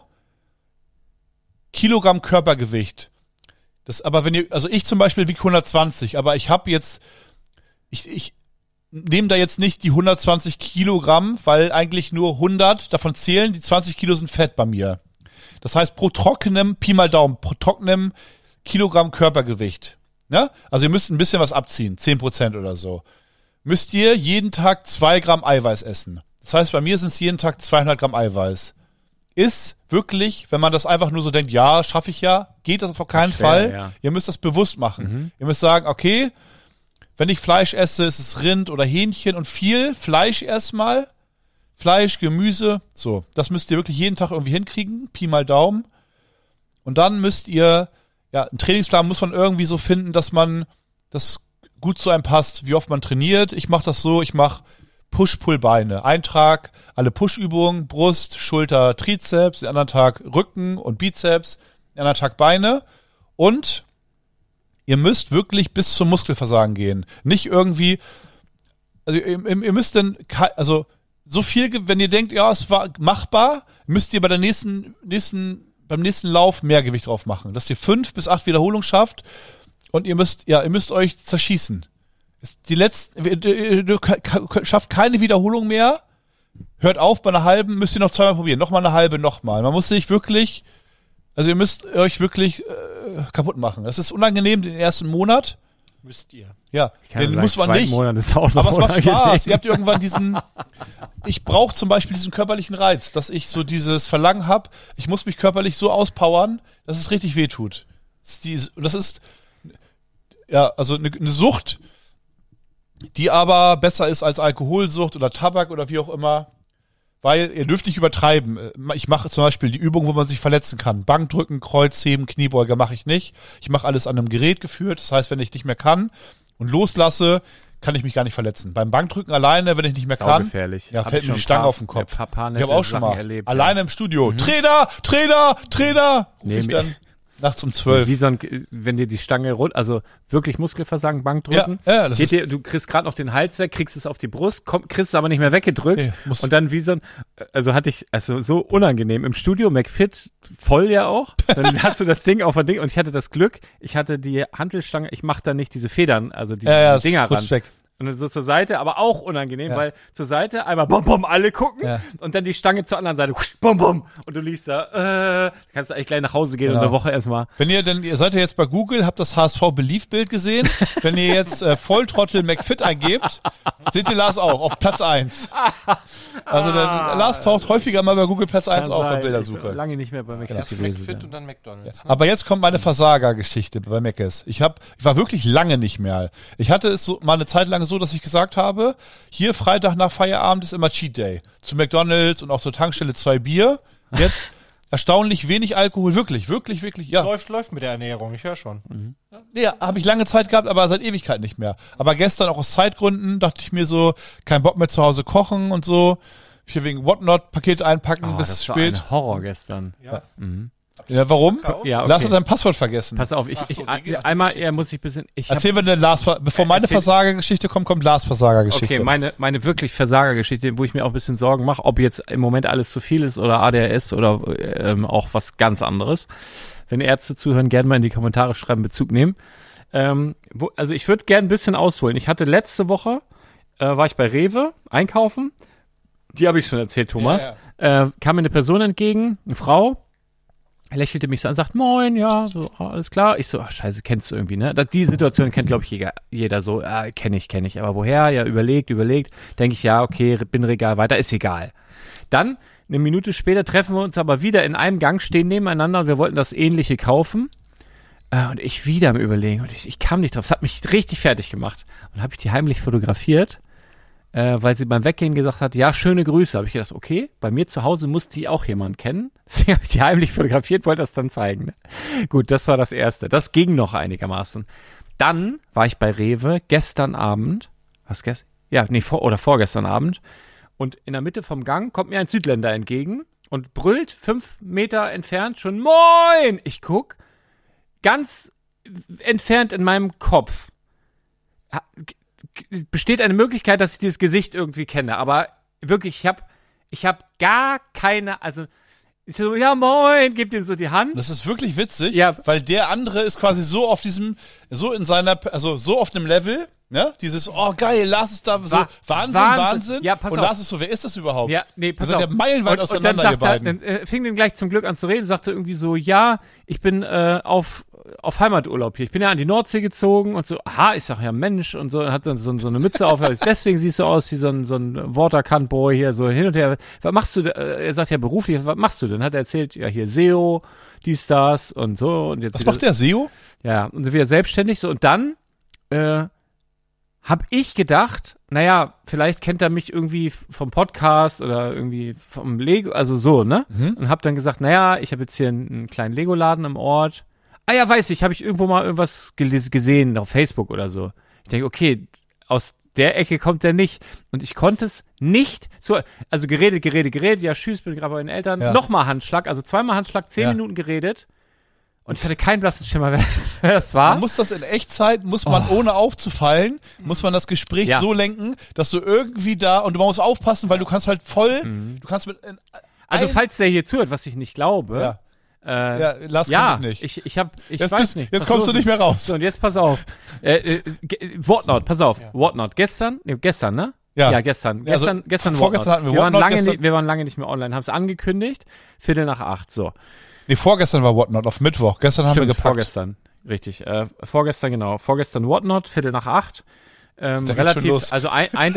Kilogramm Körpergewicht. Das, aber wenn ihr, also ich zum Beispiel wiege hundertzwanzig, aber ich habe jetzt, ich, ich nehme da jetzt nicht die hundertzwanzig Kilogramm, weil eigentlich nur hundert davon zählen, die zwanzig Kilo sind Fett bei mir. Das heißt, pro trockenem, Pi mal Daumen, pro trockenem Kilogramm Körpergewicht, ne? Also ihr müsst ein bisschen was abziehen, zehn Prozent oder so. Müsst ihr jeden Tag zwei Gramm Eiweiß essen. Das heißt, bei mir sind es jeden Tag zweihundert Gramm Eiweiß. Ist wirklich, wenn man das einfach nur so denkt, ja, schaffe ich ja, geht das auf keinen Schwer, Fall. ja. Ihr müsst das bewusst machen. Ihr müsst sagen, okay, wenn ich Fleisch esse, ist es Rind oder Hähnchen und viel Fleisch erstmal. Fleisch, Gemüse, so. Das müsst ihr wirklich jeden Tag irgendwie hinkriegen, Pi mal Daumen. Und dann müsst ihr, ja, einen Trainingsplan muss man irgendwie so finden, dass man das gut zu einem passt, wie oft man trainiert. Ich mache das so, ich mache Push-Pull-Beine. Ein Tag alle Push-Übungen, Brust, Schulter, Trizeps, den anderen Tag Rücken und Bizeps, den anderen Tag Beine. Und ihr müsst wirklich bis zum Muskelversagen gehen. Nicht irgendwie, also ihr, ihr müsst dann, also so viel, wenn ihr denkt, ja, es war machbar, müsst ihr bei der nächsten, nächsten, beim nächsten Lauf mehr Gewicht drauf machen. Dass ihr fünf bis acht Wiederholungen schafft und ihr müsst, ja, ihr müsst euch zerschießen. Die letzten, ihr schafft keine Wiederholung mehr, hört auf bei einer halben, müsst ihr noch zweimal probieren, nochmal eine halbe, nochmal. Man muss sich wirklich, also ihr müsst euch wirklich äh, kaputt machen. Das ist unangenehm den ersten Monat. Müsst ihr. Ja, Kann den sagen, muss man zweiten nicht. Monat ist auch noch Aber es macht unangenehm. Spaß. Ihr habt irgendwann diesen, ich brauche zum Beispiel diesen körperlichen Reiz, dass ich so dieses Verlangen habe, ich muss mich körperlich so auspowern, dass es richtig wehtut. Das ist, die, das ist ja, also eine, eine Sucht, die aber besser ist als Alkoholsucht oder Tabak oder wie auch immer. Weil ihr dürft nicht übertreiben. Ich mache zum Beispiel die Übung, wo man sich verletzen kann. Bankdrücken, Kreuzheben, Kniebeuge mache ich nicht. Ich mache alles an einem Gerät geführt. Das heißt, wenn ich nicht mehr kann und loslasse, kann ich mich gar nicht verletzen. Beim Bankdrücken alleine, wenn ich nicht mehr kann, Saugefährlich. ja, Hab fällt ich mir schon die Stange ein paar- auf den Kopf. ja, paar- paar Ich nette habe auch schon Sachen mal erlebt, alleine ja. im Studio. Trainer, Trainer, Trainer, ruf Nee, ich mir- dann nachts um zwölf. Wie so ein, wenn dir die Stange rund, also wirklich Muskelversagen, Bankdrücken. Ja, ja, das geht ist- dir, du kriegst gerade noch den Hals weg, kriegst es auf die Brust, komm, kriegst es aber nicht mehr weggedrückt. Nee, muss- und dann wie so ein, also hatte ich, also so unangenehm im Studio, McFit, voll ja auch. Dann hast du das Ding auf der Ding und ich hatte das Glück, ich hatte die Hantelstange, ich mache da nicht diese Federn, also diese Ja, ja, es Dinger ran. rutscht weg. Und dann so zur Seite, aber auch unangenehm, Ja. weil zur Seite einmal bom bom alle gucken Ja. und dann die Stange zur anderen Seite husch, bom bom und du liegst da, äh, kannst du eigentlich gleich nach Hause gehen Genau. und eine Woche erstmal. Wenn ihr denn, ihr seid ja jetzt bei Google, habt das H S V Belief-Bild gesehen. Wenn ihr jetzt äh, Volltrottel McFit eingebt, seht ihr Lars auch auf Platz eins. Also der Lars taucht häufiger mal bei Google Platz eins Kann auf bei sein. Ich Bildersuche. bin lange nicht mehr bei McFit Erst gewesen. McFit Ja. und dann McDonald's. Ne? Aber jetzt kommt meine Versagergeschichte bei Mc's. Ich hab, ich war wirklich lange nicht mehr. Ich hatte es so, mal eine Zeit lang so, dass ich gesagt habe, hier Freitag nach Feierabend ist immer Cheat Day. Zu McDonald's und auch zur Tankstelle zwei Bier. Jetzt erstaunlich wenig Alkohol, wirklich, wirklich, wirklich, ja. Läuft, läuft mit der Ernährung, ich höre schon. Nee, habe ich lange Zeit gehabt, aber seit Ewigkeit nicht mehr. Aber gestern auch aus Zeitgründen dachte ich mir so, kein Bock mehr zu Hause kochen und so. hier wegen Whatnot, Paket einpacken Oh, bis das war spät. ein Horror gestern. Ja. Mhm. Ja, warum? Ja, okay. Lars hat sein Passwort vergessen. Pass auf, ich, Ach so, ich, die- die einmal, Geschichte. er muss ich ein bisschen, ich hab, Erzähl mir eine Lars, bevor meine Erzähl- Versagergeschichte kommt, kommt Lars Versagergeschichte. okay, meine, meine wirklich Versagergeschichte, wo ich mir auch ein bisschen Sorgen mache, ob jetzt im Moment alles zu viel ist oder A D H S oder ähm, auch was ganz anderes. Wenn Ärzte zuhören, gerne mal in die Kommentare schreiben, Bezug nehmen. Ähm, wo, also ich würde gerne ein bisschen ausholen. Ich hatte letzte Woche, äh, war ich bei Rewe einkaufen. Die habe ich schon erzählt, Thomas. Ja, Äh, kam mir eine Person entgegen, eine Frau, lächelte mich so an, sagt, moin, ja, so, alles klar. Ich so, ach, scheiße, kennst du irgendwie, ne? Das, die Situation kennt, glaube ich, jeder, jeder so, ah, kenne ich, kenne ich. Aber woher? Ja, überlegt, überlegt. Denke ich, ja, okay, bin Regal weiter, ist egal. Dann, eine Minute später, treffen wir uns aber wieder in einem Gang, stehen nebeneinander und wir wollten das Ähnliche kaufen. Äh, und ich wieder am Überlegen und ich, ich kam nicht drauf. Es hat mich richtig fertig gemacht. Und habe ich die heimlich fotografiert, äh, weil sie beim Weggehen gesagt hat, ja, schöne Grüße. Habe ich gedacht, okay, bei mir zu Hause muss die auch jemand kennen. Deswegen habe ich die heimlich fotografiert, wollte das dann zeigen. Ne? Gut, das war das Erste. Das ging noch einigermaßen. Dann war ich bei Rewe gestern Abend, was gestern? Ja, nee, vor, oder vorgestern Abend. Und in der Mitte vom Gang kommt mir ein Südländer entgegen und brüllt fünf Meter entfernt schon, moin! Ich guck, ganz entfernt in meinem Kopf ha- g- besteht eine Möglichkeit, dass ich dieses Gesicht irgendwie kenne, aber wirklich, ich habe ich hab gar keine, also ich so, ja moin, gib ihm so die Hand. Das ist wirklich witzig, Ja. weil der andere ist quasi so auf diesem, so in seiner, also so auf dem Level, ne? Dieses, oh geil, Lars ist da, so Wa- Wahnsinn, Wahnsinn. Wahnsinn. Ja, pass und auf. Lars ist so, wer ist das überhaupt? Ja, nee, pass Wir sind auf. ja meilenweit und, auseinander, und dann, ihr sagt er, beiden. dann äh, fing den gleich zum Glück an zu reden, sagte irgendwie so, ja, ich bin äh, auf auf Heimaturlaub hier. Ich bin ja an die Nordsee gezogen und so, aha, ich sag ja Mensch und so, und hat dann so, so eine Mütze auf, deswegen siehst du aus wie so ein, so ein Waterkant-Boy hier, so hin und her. Was machst du, äh, er sagt ja beruflich, was machst du denn? Hat er erzählt, ja hier S E O, dies, das und so. Und jetzt Was wieder- macht der S E O? Ja, und sind wieder selbstständig so. Und dann äh, habe ich gedacht, naja, vielleicht kennt er mich irgendwie f- vom Podcast oder irgendwie vom Lego, also so, ne? Mhm. Und habe dann gesagt, naja, ich habe jetzt hier einen, einen kleinen Lego-Laden im Ort. Ah ja, weiß ich, habe ich irgendwo mal irgendwas geles- gesehen auf Facebook oder so. Ich denke, okay, aus der Ecke kommt der nicht. Und ich konnte es nicht so, also geredet, geredet, geredet, ja, tschüss, bin gerade bei den Eltern. Ja. Nochmal Handschlag, also zweimal Handschlag, zehn Ja. Minuten geredet. Und ich hatte keinen blassen Schimmer, wer, wer das war. Man muss das in Echtzeit, muss man ohne aufzufallen, muss man das Gespräch Oh. Ja. so lenken, dass du irgendwie da, und du musst aufpassen, weil du kannst halt voll, Mhm. du kannst mit, äh, Also ein- falls der hier zuhört, was ich nicht glaube, ja, äh, ja, Lars ja, kann ich nicht. ich, ich hab, ich Jetzt weiß bist- nicht. jetzt was kommst los du nicht ist. mehr raus. So, und jetzt pass auf. äh, äh, ge- Whatnot, pass auf. Whatnot. Gestern, nee, gestern, ne? Ja. Ja, gestern. Ja, also Gestern, gestern vorgestern Whatnot. hatten wir wir, waren Whatnot, lange gestern- nicht, wir waren lange nicht mehr online, haben es angekündigt. Viertel nach acht, so. Nee, vorgestern war Whatnot, auf Mittwoch. Gestern haben wir Stimmt, gepackt. vorgestern. Richtig. Äh, vorgestern, genau. Vorgestern Whatnot, Viertel nach acht. Ähm, Da geht's schon relativ, los. also ein, ein,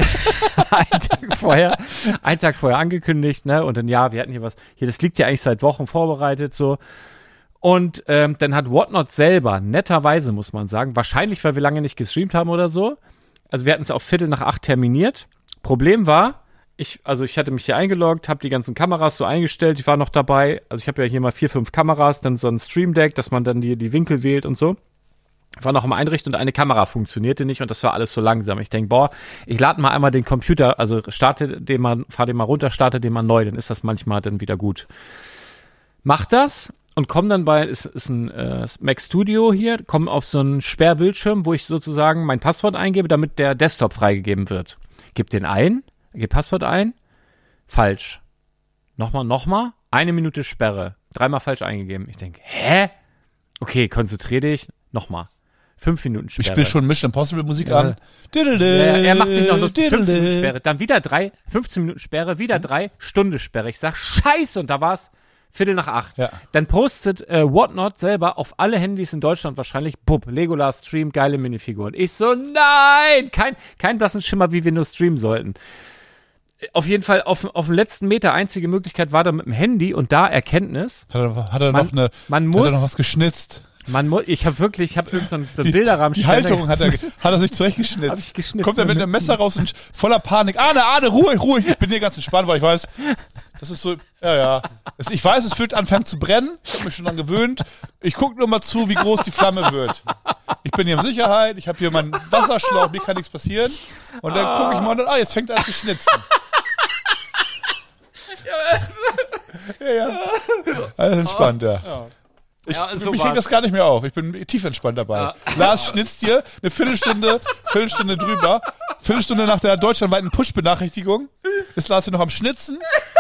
ein Tag vorher, ein Tag vorher angekündigt, ne? Und dann, ja, wir hatten hier was, hier, das liegt ja eigentlich seit Wochen vorbereitet, so. Und ähm, dann hat Whatnot selber, netterweise muss man sagen, wahrscheinlich, weil wir lange nicht gestreamt haben oder so, also wir hatten es auf Viertel nach acht terminiert. Problem war, ich, also ich hatte mich hier eingeloggt, habe die ganzen Kameras so eingestellt, ich war noch dabei, also ich habe ja hier mal vier, fünf Kameras, dann so ein Stream Deck, dass man dann die, die Winkel wählt und so. War noch im Einrichten und eine Kamera funktionierte nicht und das war alles so langsam. Ich denke, boah, ich lade mal einmal den Computer, also starte den mal, fahr den mal runter, starte den mal neu, dann ist das manchmal dann wieder gut. Mach das und komm dann bei, ist, ist ein äh, Mac Studio hier, komm auf so einen Sperrbildschirm, wo ich sozusagen mein Passwort eingebe, damit der Desktop freigegeben wird. Gib den ein, gib Passwort ein, falsch. Nochmal, nochmal, eine Minute Sperre, dreimal falsch eingegeben. Ich denke, hä? Okay, konzentrier dich, nochmal. Fünf Minuten Sperre. Ich spiele schon Mission Impossible Musik Ja. an. Diddle, Ja, er macht sich noch lustig. diddle. Fünf Minuten Sperre. Dann wieder drei, fünfzehn Minuten Sperre, wieder drei, Stunde Sperre. Ich sag, scheiße, und da war's Viertel nach acht. Ja. Dann postet äh, Whatnot selber auf alle Handys in Deutschland wahrscheinlich, bub, Legolas Stream, geile Minifiguren. Ich so, nein, kein, kein blassen Schimmer, wie wir nur streamen sollten. Auf jeden Fall, auf, auf dem letzten Meter, einzige Möglichkeit war da mit dem Handy und da Erkenntnis. Hat er, hat er Man- noch eine, Man hat er muss, noch was geschnitzt? man muss, ich habe wirklich, ich habe irgendeinen so, so Die, einen Bilderrahmen. die Haltung hat er, hat er sich zurechtgeschnitzt. Hab ich geschnitzt. Kommt er mit einem Messer raus und voller Panik. Ahne, Ahne, Ruhe, Ruhe. Ich bin hier ganz entspannt, weil ich weiß, das ist so, ja, ja. Es, ich weiß, es wird anfangen zu brennen. Ich habe mich schon dran gewöhnt. Ich gucke nur mal zu, wie groß die Flamme wird. Ich bin hier in Sicherheit. Ich habe hier meinen Wasserschlauch. Mir kann nichts passieren. Und dann gucke ich mal und dann, ah, jetzt fängt er an zu schnitzen. ja, ja. Alles entspannt, ja. Ja. Ich, Ja, so mich war's. regt das gar nicht mehr auf. Ich bin tief entspannt dabei. Ja. Lars schnitzt dir eine Viertelstunde, Viertelstunde drüber. Viertelstunde nach der deutschlandweiten Push-Benachrichtigung ist Lars hier noch am Schnitzen.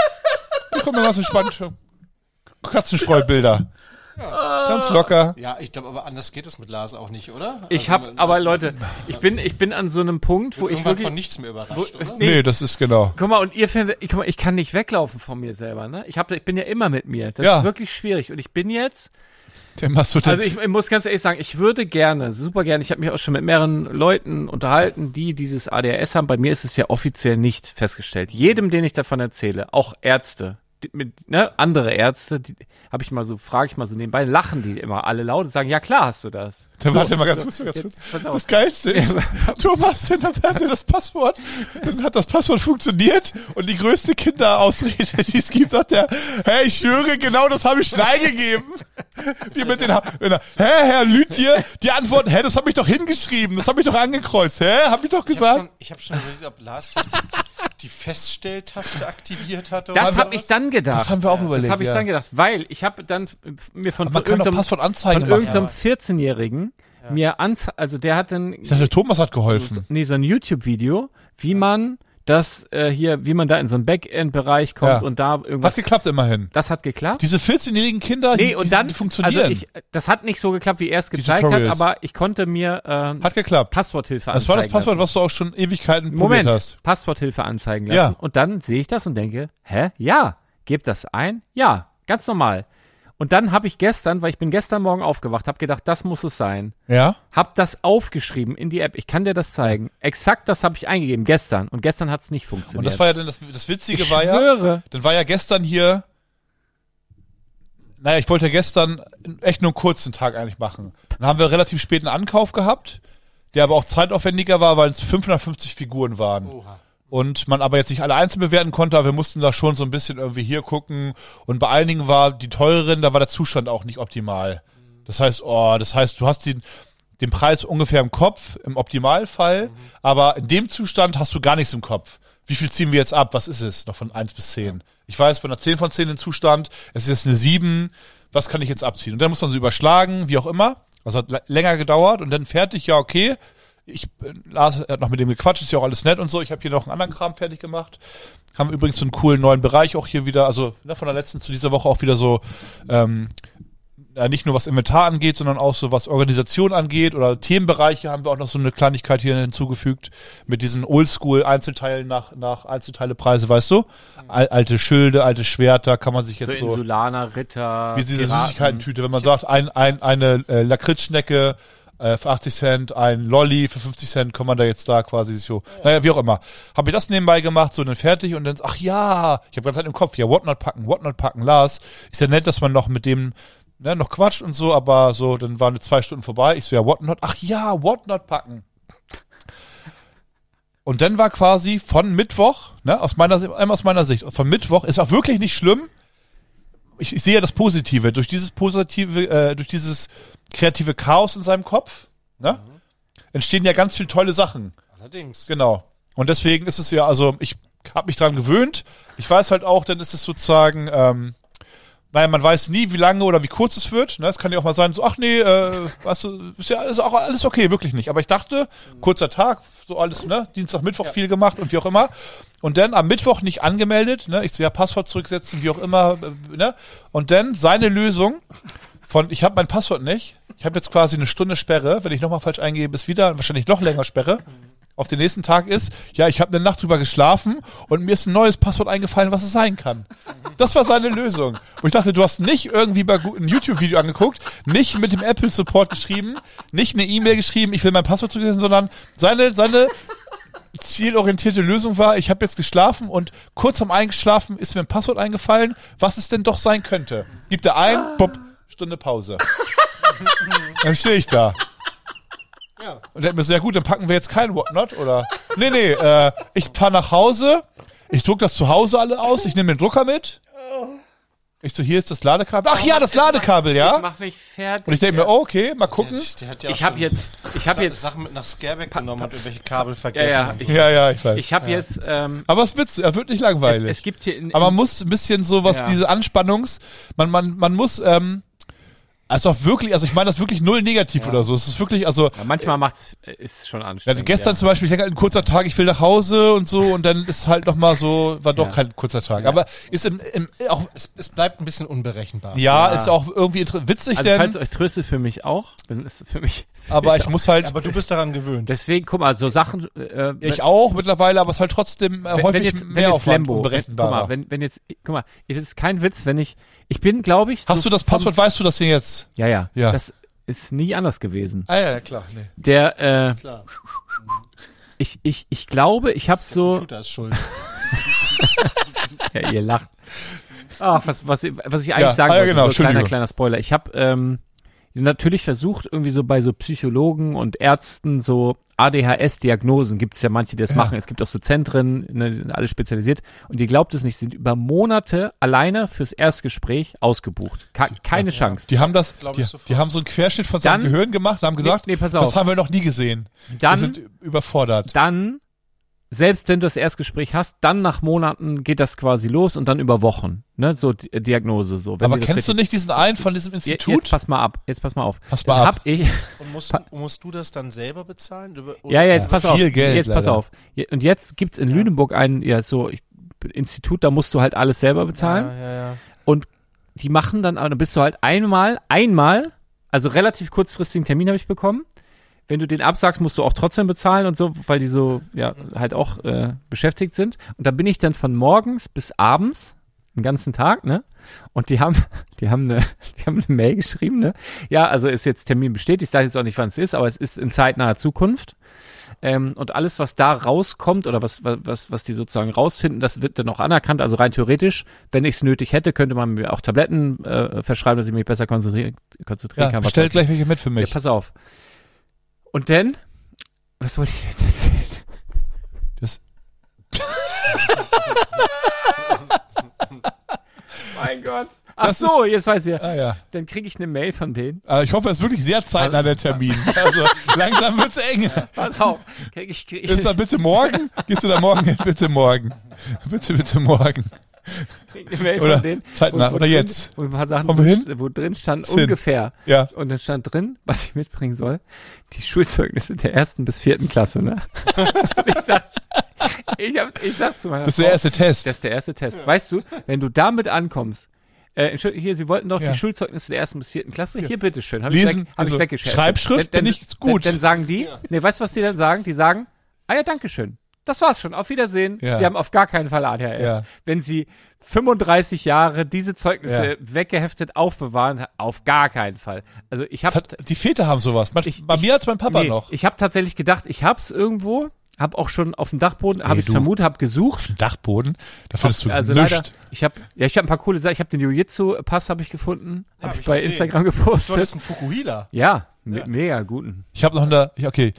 Ich komme mir ganz entspannt. Katzenstreubilder. Ganz locker. Ja, ich glaube, aber anders geht es mit Lars auch nicht, oder? Ich Also, hab, man- aber Leute, ich bin, ich bin an so einem Punkt, wo wird ich irgendwann wirklich, von nichts mehr überrascht, wo- oder? nee. Nee, das ist genau. Guck mal, und ihr findet, ich, guck mal, ich kann nicht weglaufen von mir selber, ne? Ich hab, ich bin ja immer mit mir. Das Ja. ist wirklich schwierig. Und ich bin jetzt, Den machst du also ich, ich muss ganz ehrlich sagen, ich würde gerne, super gerne, ich habe mich auch schon mit mehreren Leuten unterhalten, die dieses A D H S haben. Bei mir ist es ja offiziell nicht festgestellt. Jedem, den ich davon erzähle, auch Ärzte, die, mit, ne, andere Ärzte, die habe ich mal so, frage ich mal so nebenbei, lachen die immer alle laut und sagen, ja klar hast du das. Dann warte mal ganz kurz. Ganz kurz. Pass auf. Das Geilste ist, Thomas, dann hat er das Passwort, dann hat das Passwort funktioniert und die größte Kinderausrede, die es gibt, sagt er, hey, ich schwöre, genau das habe ich schon eingegeben. Wie mit den, Ha- wenn er, hä, Herr Lütje, die Antworten, hä, das habe ich doch hingeschrieben, das habe ich doch angekreuzt, hä, habe ich doch Ich habe gesagt. schon, ich hab schon überlegt, ob Lars vielleicht die, die Feststelltaste aktiviert hatte. Das oder habe ich was. dann gedacht. Das haben wir auch überlegt, Das habe ich ja. dann gedacht, weil ich habe dann mir von Aber so man kann doch irgendeinem, Passwort anzeigen von machen. irgendeinem vierzehn-Jährigen mir anze also der hat dann Ich dachte, Thomas hat geholfen. nee, so ein YouTube-Video, wie man das äh, hier, wie man da in so einen Backend-Bereich kommt Ja. und da irgendwas. Hat geklappt immerhin. Das hat geklappt. Diese vierzehnjährigen Kinder, Nee, die, und die, dann, die funktionieren. also ich, das hat nicht so geklappt, wie er es gezeigt hat, Tutorials. aber ich konnte mir äh, hat geklappt. Passworthilfe Das war das anzeigen Passwort, lassen. was du auch schon Ewigkeiten Moment, probiert hast. Passworthilfe anzeigen lassen. Ja. Und dann sehe ich das und denke, hä? Ja, gebt das ein? Ja, ganz normal. Und dann habe ich gestern, weil ich bin gestern Morgen aufgewacht, habe gedacht, das muss es sein. Ja? Hab das aufgeschrieben in die App. Ich kann dir das zeigen. Exakt das habe ich eingegeben gestern. Und gestern hat es nicht funktioniert. Und das war ja dann, das, das Witzige ich war ja, schwöre. dann war ja gestern hier, naja, ich wollte ja gestern echt nur einen kurzen Tag eigentlich machen. Dann haben wir relativ spät einen Ankauf gehabt, der aber auch zeitaufwendiger war, weil es fünfhundertfünfzig Figuren waren. Oha. Und man aber jetzt nicht alle einzeln bewerten konnte, aber wir mussten da schon so ein bisschen irgendwie hier gucken. Und bei einigen war die teureren, da war der Zustand auch nicht optimal. Das heißt, oh, das heißt, du hast den, den Preis ungefähr im Kopf, im Optimalfall, aber in dem Zustand hast du gar nichts im Kopf. Wie viel ziehen wir jetzt ab? Was ist es? Noch von eins bis zehn. Ich weiß, bei einer zehn von zehn im Zustand, es ist jetzt eine sieben, was kann ich jetzt abziehen? Und dann muss man so überschlagen, wie auch immer. Das hat l- länger gedauert und dann fertig, ja, okay. Ich, äh, Lars hat noch mit dem gequatscht, ist ja auch alles nett und so. Ich habe hier noch einen anderen Kram fertig gemacht. Haben übrigens so einen coolen neuen Bereich auch hier wieder, also ne, von der letzten zu dieser Woche auch wieder so, ähm, ja, nicht nur was Inventar angeht, sondern auch so was Organisation angeht oder Themenbereiche haben wir auch noch so eine Kleinigkeit hier hinzugefügt mit diesen Oldschool-Einzelteilen nach, nach Einzelteilepreise, weißt du? Al alte Schilde, alte Schwerter, kann man sich So jetzt so, Insulaner, Ritter, wie diese Piraten. Süßigkeiten-Tüte, wenn man sagt, ein, ein, eine äh, Lakritzschnecke äh, für achtzig Cent, ein Lolli für fünfzig Cent, kann man da jetzt da quasi so, naja, wie auch immer. Habe ich das nebenbei gemacht, so dann fertig und dann, ach ja, ich habe ganz Zeit im Kopf, ja, Whatnot packen, Whatnot packen, Lars. Ist ja nett, dass man noch mit dem ne, noch quatscht und so, aber so, dann waren zwei Stunden vorbei. Ich so, ja, Whatnot, ach ja, Whatnot packen. Und dann war quasi von Mittwoch, ne, aus meiner, einmal aus meiner Sicht, von Mittwoch, ist auch wirklich nicht schlimm. Ich, ich sehe ja das Positive. Durch dieses positive, äh, durch dieses kreative Chaos in seinem Kopf, ne, entstehen ja ganz viele tolle Sachen. Allerdings. Genau. Und deswegen ist es ja, also ich habe mich dran gewöhnt. Ich weiß halt auch, dann ist es sozusagen, ähm, naja, man weiß nie, wie lange oder wie kurz es wird. Ne? Es kann ja auch mal sein, so, ach nee, äh, weißt du, ist ja ist auch alles okay, wirklich nicht. Aber ich dachte, kurzer Tag, so alles, ne? Dienstag, Mittwoch viel gemacht und wie auch immer. Und dann am Mittwoch nicht angemeldet, ne? Ich so, ja, Passwort zurücksetzen, wie auch immer, äh, ne? Und dann seine Lösung von, ich habe mein Passwort nicht. Ich habe jetzt quasi eine Stunde Sperre. Wenn ich nochmal falsch eingebe, ist wieder wahrscheinlich noch länger Sperre. Auf den nächsten Tag ist, ja, ich habe eine Nacht drüber geschlafen und mir ist ein neues Passwort eingefallen, was es sein kann. Das war seine Lösung. Und ich dachte, du hast nicht irgendwie bei ein YouTube-Video angeguckt, nicht mit dem Apple-Support geschrieben, nicht eine E-Mail geschrieben, ich will mein Passwort zurücksetzen, sondern seine, seine zielorientierte Lösung war, ich habe jetzt geschlafen und kurz vorm Eingeschlafen ist mir ein Passwort eingefallen, was es denn doch sein könnte. Gibt er ein, bupp, Stunde Pause. Dann stehe ich da. Ja. Und der hat mir so, ja gut, dann packen wir jetzt kein Whatnot, oder? Nee, nee, äh, ich fahr nach Hause, ich druck das zu Hause alle aus, ich nehme den Drucker mit. Ich so, hier ist das Ladekabel. Ach ja, das Ladekabel, ja? Mach mich fertig. Und ich denke mir, oh, okay, mal gucken. Der, der hat ja Ich auch habe schon jetzt, ich habe Sa- jetzt, Sachen mit nach Scareback Pa- genommen pa- und irgendwelche Kabel vergessen. ja, und ich- so. Ja, ja, ich weiß. ich habe jetzt, ähm, aber es wird, er wird nicht langweilig. es, es gibt hier in, in aber man muss ein bisschen so was, Ja. diese Anspannungs, man, man, man muss, ähm, also auch wirklich, also ich meine das wirklich null negativ Ja. oder so. Es ist wirklich, also, ja, manchmal macht's, äh, ist schon ja, anstrengend. gestern ja. zum Beispiel, ich denke halt ein kurzer Tag, ich will nach Hause und so und dann ist halt nochmal so, war doch Ja. kein kurzer Tag. Ja. Aber ist im, im auch, Es, es bleibt ein bisschen unberechenbar. ja, Ja. ist auch irgendwie inter- witzig, Also denn, falls es euch tröstet, für mich auch, dann ist es für mich, für aber mich ich auch. muss halt, Aber du bist daran gewöhnt. Deswegen, guck mal, so Sachen, äh, ich auch mittlerweile, aber es ist halt trotzdem äh, wenn, häufig wenn jetzt, wenn mehr jetzt Aufwand, Lambo, wenn, guck unberechenbarer. mal, wenn, wenn jetzt, guck mal, es ist kein Witz, wenn ich, ich bin, glaube ich, Hast so du das vom- Passwort, weißt du das denn jetzt? Ja, ja, Ja. das ist nie anders gewesen. Ah ja, ja klar. Nee. Der, äh, Klar. ich, ich, ich glaube, ich habe so, Computer ist schuld. ja, ihr lacht. Ah, was, was, was ich eigentlich Ja, sagen ah, ja, wollte, genau, so ein kleiner, Entschuldigung. kleiner Spoiler. Ich habe ähm, natürlich versucht, irgendwie so bei so Psychologen und Ärzten so A D H S-Diagnosen, gibt es ja manche, die das Ja. machen. Es gibt auch so Zentren, ne, die sind alle spezialisiert. Und ihr glaubt es nicht, sind über Monate alleine fürs Erstgespräch ausgebucht. Ke keine Chance. Die haben das, Glaub die, ich sofort. die haben so einen Querschnitt von seinem Dann- Gehirn gemacht und haben gesagt, nee, pass das auf. haben wir noch nie gesehen. Wir Dann, sind überfordert. dann, selbst wenn du das Erstgespräch hast, dann nach Monaten geht das quasi los und dann über Wochen. Ne, so Di Diagnose so. Wenn Aber dir das kennst du richtig- nicht diesen einen von diesem Je- Institut? Jetzt pass mal ab, jetzt pass mal auf. Pass mal Dann ab. Hab ich, Und musst, du- musst du das dann selber bezahlen? Über- ja, ja, jetzt Ja, pass viel auf. Geld, jetzt pass leider. auf. Je- Und jetzt gibt's in Lüneburg ein, ja, so ich, Institut, da musst du halt alles selber bezahlen. Ja, ja, ja. Und die machen dann, aber dann bist du halt einmal, einmal, also relativ kurzfristigen Termin habe ich bekommen. Wenn du den absagst, musst du auch trotzdem bezahlen und so, weil die so, ja, halt auch äh, beschäftigt sind. Und da bin ich dann von morgens bis abends, den ganzen Tag, ne? Und die haben, die haben eine, die haben eine Mail geschrieben, ne? Ja, also ist jetzt Termin bestätigt, ich sage jetzt auch nicht, wann es ist, aber es ist in zeitnaher Zukunft. Ähm, und alles, was da rauskommt oder was, was, was die sozusagen rausfinden, das wird dann auch anerkannt. Also rein theoretisch, wenn ich es nötig hätte, könnte man mir auch Tabletten äh, verschreiben, dass ich mich besser konzentrieren, konzentrieren Ja, kann. Was stell weiß gleich welche mit für ich. Ja, mich. pass auf. Und dann, was wollte ich jetzt erzählen? Das, Mein Gott. Ach Das so, jetzt weiß ich. ah ja. Dann kriege ich eine Mail von denen. Aber ich hoffe, es ist wirklich sehr zeitnah der Termin. Also langsam wird's eng. Pass auf. Krieg ich, krieg ich, Ist da bitte morgen? Gehst du da morgen hin? Bitte morgen. Bitte, bitte morgen. krieg eine Mail Oder von denen. zeitnah. wo Oder drin, jetzt. Wo ein paar Sachen, Kommen wir hin? wo drin stand Hin. ungefähr. Ja. Und dann stand drin, was ich mitbringen soll, die Schulzeugnisse der ersten bis vierten Klasse, ne? Und ich sag, ich, hab, ich sag zu meiner Das ist Frau, der erste Test. das ist der erste Test. Weißt du, wenn du damit ankommst, äh, Entschuldigung, hier, Sie wollten doch Ja. die Schulzeugnisse der ersten bis vierten Klasse, hier, bitteschön, hab ich, Lesen, weg, hab also ich weggeschäft. Schreibschrift dann, bin ich gut. Dann, dann sagen die, nee, weißt du, was die dann sagen? Die sagen, ah ja, dankeschön. Das war's schon. Auf Wiedersehen. Ja. Sie haben auf gar keinen Fall A D H S. Ja. Wenn Sie fünfunddreißig Jahre diese Zeugnisse Ja. weggeheftet aufbewahren, auf gar keinen Fall. Also ich Das habe hat, die Väter haben sowas. Mein, Ich- bei ich- mir hat's mein Papa nee, noch. ich habe tatsächlich gedacht, ich hab's irgendwo, habe auch schon auf dem Dachboden, habe Nee, ich du. vermutet, habe gesucht. Dachboden, da findest du Also nichts. leider, ich habe ja, ich habe ein paar coole Sachen. Ich habe den Jiu-Jitsu-Pass habe ich gefunden, Ja, habe hab ich ich bei gesehen. Instagram Du gepostet. hattest einen Fukuhila. Ja, me Ja. mega guten. Ich habe noch eine, okay,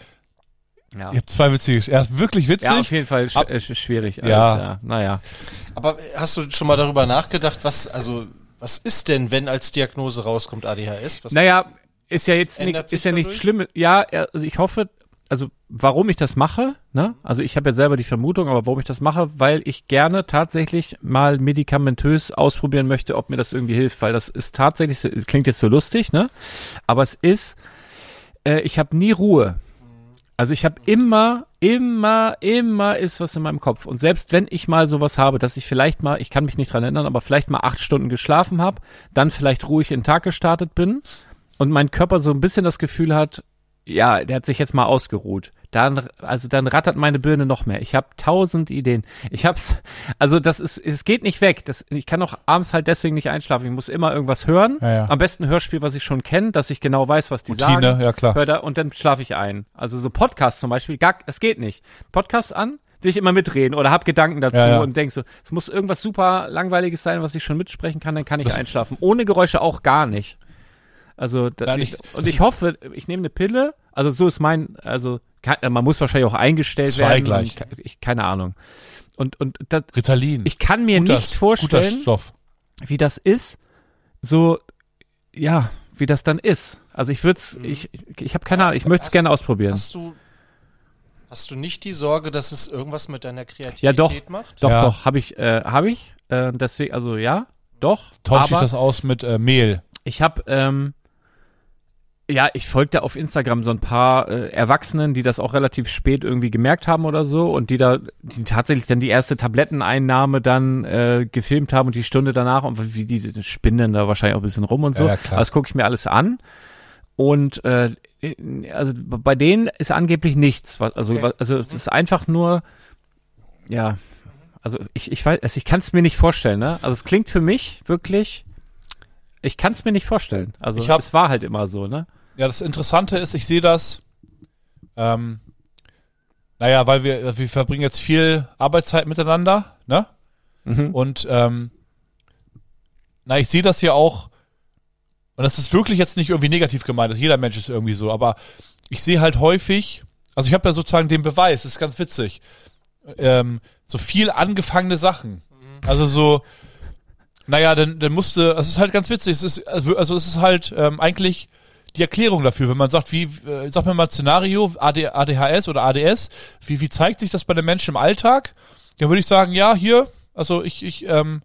Ja. ich habe zwei witzige. Er ist wirklich witzig. Ja, auf jeden Fall sch Ab- äh, sch schwierig. Ja. Alles, ja. Naja. Aber hast du schon mal darüber nachgedacht, was, also, was ist denn, wenn als Diagnose rauskommt A D H S? Was, Naja, ist ja jetzt ändert nicht, sich ist ja nichts dadurch? Schlimmes. Ja, äh, also ich hoffe, also warum ich das mache, ne? Also ich habe ja selber die Vermutung, aber warum ich das mache, weil ich gerne tatsächlich mal medikamentös ausprobieren möchte, ob mir das irgendwie hilft, weil das ist tatsächlich, so- es klingt jetzt so lustig, ne? Aber es ist, äh, ich habe nie Ruhe. Also ich habe immer, immer, immer ist was in meinem Kopf. Und selbst wenn ich mal sowas habe, dass ich vielleicht mal, ich kann mich nicht dran erinnern, aber vielleicht mal acht Stunden geschlafen habe, dann vielleicht ruhig in den Tag gestartet bin und mein Körper so ein bisschen das Gefühl hat, ja, der hat sich jetzt mal ausgeruht. Dann, also dann rattert meine Birne noch mehr. Ich habe tausend Ideen. Ich hab's, also das ist, es geht nicht weg. Das, ich kann auch abends halt deswegen nicht einschlafen. Ich muss immer irgendwas hören. Ja, ja. Am besten ein Hörspiel, was ich schon kenne, dass ich genau weiß, was die Routine, sagen. ja klar. Hör da, und dann schlafe ich ein. Also so Podcasts zum Beispiel, gar, es geht nicht. Podcast an, will ich immer mitreden oder hab Gedanken dazu Ja, ja. und denk so, es muss irgendwas super Langweiliges sein, was ich schon mitsprechen kann, dann kann ich Das- einschlafen. Ohne Geräusche auch gar nicht. Also da, Nein, ich, ich- und ich hoffe, ich nehme eine Pille, also so ist mein, also kann, man muss wahrscheinlich auch eingestellt Zwei werden. gleich. Und, ich, keine Ahnung. Und, und das, Ritalin. ich kann mir Guter- nicht vorstellen, Guter Stoff. wie das ist, so, ja, wie das dann ist. Also ich würde es, ich, ich habe keine Ahnung, ich möchte es gerne ausprobieren. Hast du, hast du nicht die Sorge, dass es irgendwas mit deiner Kreativität Ja, doch. macht? Doch, Ja. doch, habe ich, äh, habe ich. Äh, deswegen, also ja, doch. Tausche ich aber das aus mit äh, Mehl. ich habe, ähm, ja, ich folge da auf Instagram so ein paar äh, Erwachsenen, die das auch relativ spät irgendwie gemerkt haben oder so und die da, die tatsächlich dann die erste Tabletteneinnahme dann äh, gefilmt haben und die Stunde danach und wie die spinnen da wahrscheinlich auch ein bisschen rum und so. Ja, klar. Aber das gucke ich mir alles an und äh, also bei denen ist angeblich nichts. Was, also, Okay. was, also es ist einfach nur, ja, also ich, ich weiß, also ich kann es mir nicht vorstellen, ne? Also es klingt für mich wirklich, ich kann es mir nicht vorstellen. Also Ich hab- es war halt immer so, ne? Ja, das Interessante ist, ich sehe das, ähm, naja, weil wir, wir verbringen jetzt viel Arbeitszeit miteinander, ne? Mhm. Und ähm, na, ich sehe das ja auch, und das ist wirklich jetzt nicht irgendwie negativ gemeint, jeder Mensch ist irgendwie so, aber ich sehe halt häufig, also ich habe ja sozusagen den Beweis, das ist ganz witzig, ähm, so viel angefangene Sachen. Also so, naja, dann, dann musste, es ist halt ganz witzig, es ist, also es ist halt ähm, eigentlich die Erklärung dafür, wenn man sagt, wie, äh, sag mir mal Szenario, A D, A D H S oder A D S, wie, wie zeigt sich das bei den Menschen im Alltag? Dann würde ich sagen, ja, hier, also ich, ich, ähm,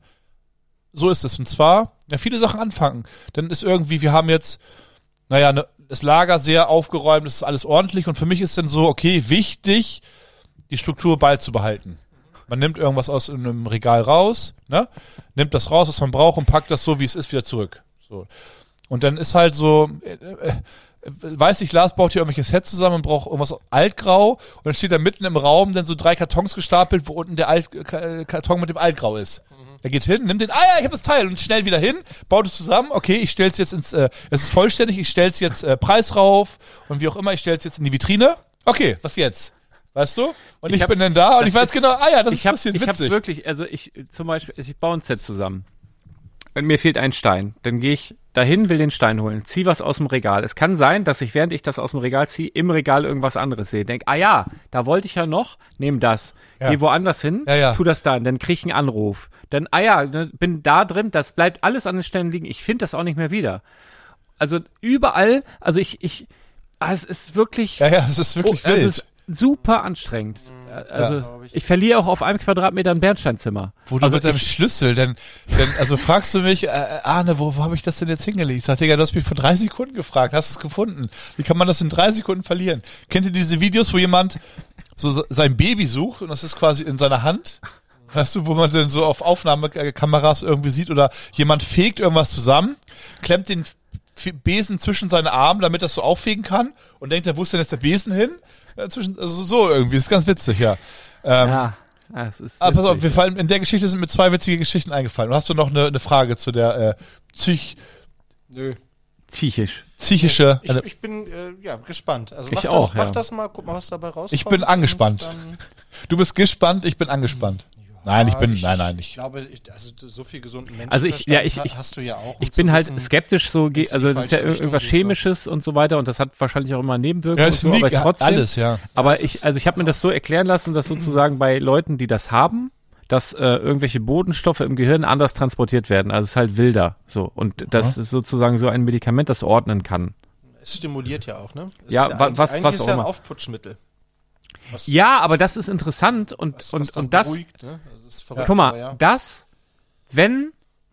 so ist es. Und zwar, ja, viele Sachen anfangen. Dann ist irgendwie, wir haben jetzt, naja, ne, das Lager sehr aufgeräumt, das ist alles ordentlich und für mich ist dann so, okay, wichtig, die Struktur beizubehalten. Man nimmt irgendwas aus einem Regal raus, ne, nimmt das raus, was man braucht und packt das so, wie es ist, wieder zurück. So. Und dann ist halt so, äh, äh, weiß ich, Lars baut hier irgendwelche Sets zusammen und braucht irgendwas altgrau und dann steht da mitten im Raum dann so drei Kartons gestapelt, wo unten der Alt, K- Karton mit dem Altgrau ist. Er geht hin, nimmt den, ah ja, ich habe das Teil und schnell wieder hin, baut es zusammen, okay, ich stell's jetzt ins, äh, es ist vollständig, ich stell's jetzt äh, Preis rauf und wie auch immer, ich stell's jetzt in die Vitrine. Okay, was jetzt? Weißt du? Und ich, Ich hab- bin dann da und das ich weiß ist- genau, ah ja, das ich ist habe ein bisschen ich hab witzig. wirklich, also ich zum Beispiel, ich baue ein Set zusammen. Und mir fehlt ein Stein. Dann gehe ich dahin, will den Stein holen, zieh was aus dem Regal. Es kann sein, dass ich, während ich das aus dem Regal ziehe, im Regal irgendwas anderes sehe. Denk, ah ja, da wollte ich ja noch, nehm das. Ja. Geh woanders hin, Ja, ja. tu das dann, dann krieg ich einen Anruf. Dann, ah ja, ne, bin da drin, das bleibt alles an den Stellen liegen. Ich finde das auch nicht mehr wieder. Also überall, also ich, ich, ah, es ist wirklich, Ja, ja, es ist wirklich oh, also wild. es ist super anstrengend. Also glaub ich. ich verliere auch auf einem Quadratmeter ein Bernsteinzimmer. Wo du also mit deinem ich, Schlüssel, denn, denn also fragst du mich, äh, Arne, wo, wo habe ich das denn jetzt hingelegt? Ich sag, Digga, du hast mich vor drei Sekunden gefragt, hast es gefunden. Wie kann man das in drei Sekunden verlieren? Kennt ihr diese Videos, wo jemand so se- sein Baby sucht und das ist quasi in seiner Hand? Weißt du, wo man denn so auf Aufnahmekameras irgendwie sieht oder jemand fegt irgendwas zusammen, klemmt den F- Besen zwischen seine Arme, damit das so auffegen kann und denkt, er, wo ist denn jetzt der Besen hin? Ja, zwischen, also so irgendwie, das ist ganz witzig, ja. Ähm, ja, ja, es ist Ah, pass auf, witzig. wir fallen, in der Geschichte sind mir zwei witzige Geschichten eingefallen. Hast du noch eine, eine Frage zu der äh, psych, Nö. Psychisch. psychische... Ich, eine, ich bin äh, ja gespannt. Also Ich mach, auch, das, mach ja. das mal, guck mal, was dabei rauskommt. Ich bin angespannt. und dann- du bist gespannt, ich bin angespannt. Nein, ich Ah, bin, ich, nein, nein, Ich ich. glaube, ich, also so viel gesunden Menschen. Also ich- ja, ich- ich- hast du ja auch. um Ich zu bin halt wissen, skeptisch, so ge- wenn's in die also das ist ja falsche Richtung irgendwas geht, so. Chemisches und so weiter und das hat wahrscheinlich auch immer Nebenwirkungen Ja, und ist so, nie, aber ich trotzdem. alles, ja. Aber es ich, ist- also ich habe mir das so erklären lassen, dass sozusagen bei Leuten, die das haben, dass äh, irgendwelche Bodenstoffe im Gehirn anders transportiert werden. Also es ist halt wilder, so und das ist sozusagen so ein Medikament, das ordnen kann. Es stimuliert ja auch, ne? Es Ja, ist wa- eigentlich- was- eigentlich was ist auch ja ein immer. Aufputschmittel. Was, Ja, aber das ist interessant und was, was und dann und das. beruhigt, ne? Das ist verrückt, Guck mal, aber ja. das, wenn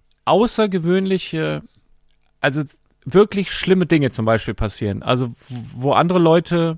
außergewöhnliche, also wirklich schlimme Dinge zum Beispiel passieren, also w- wo andere Leute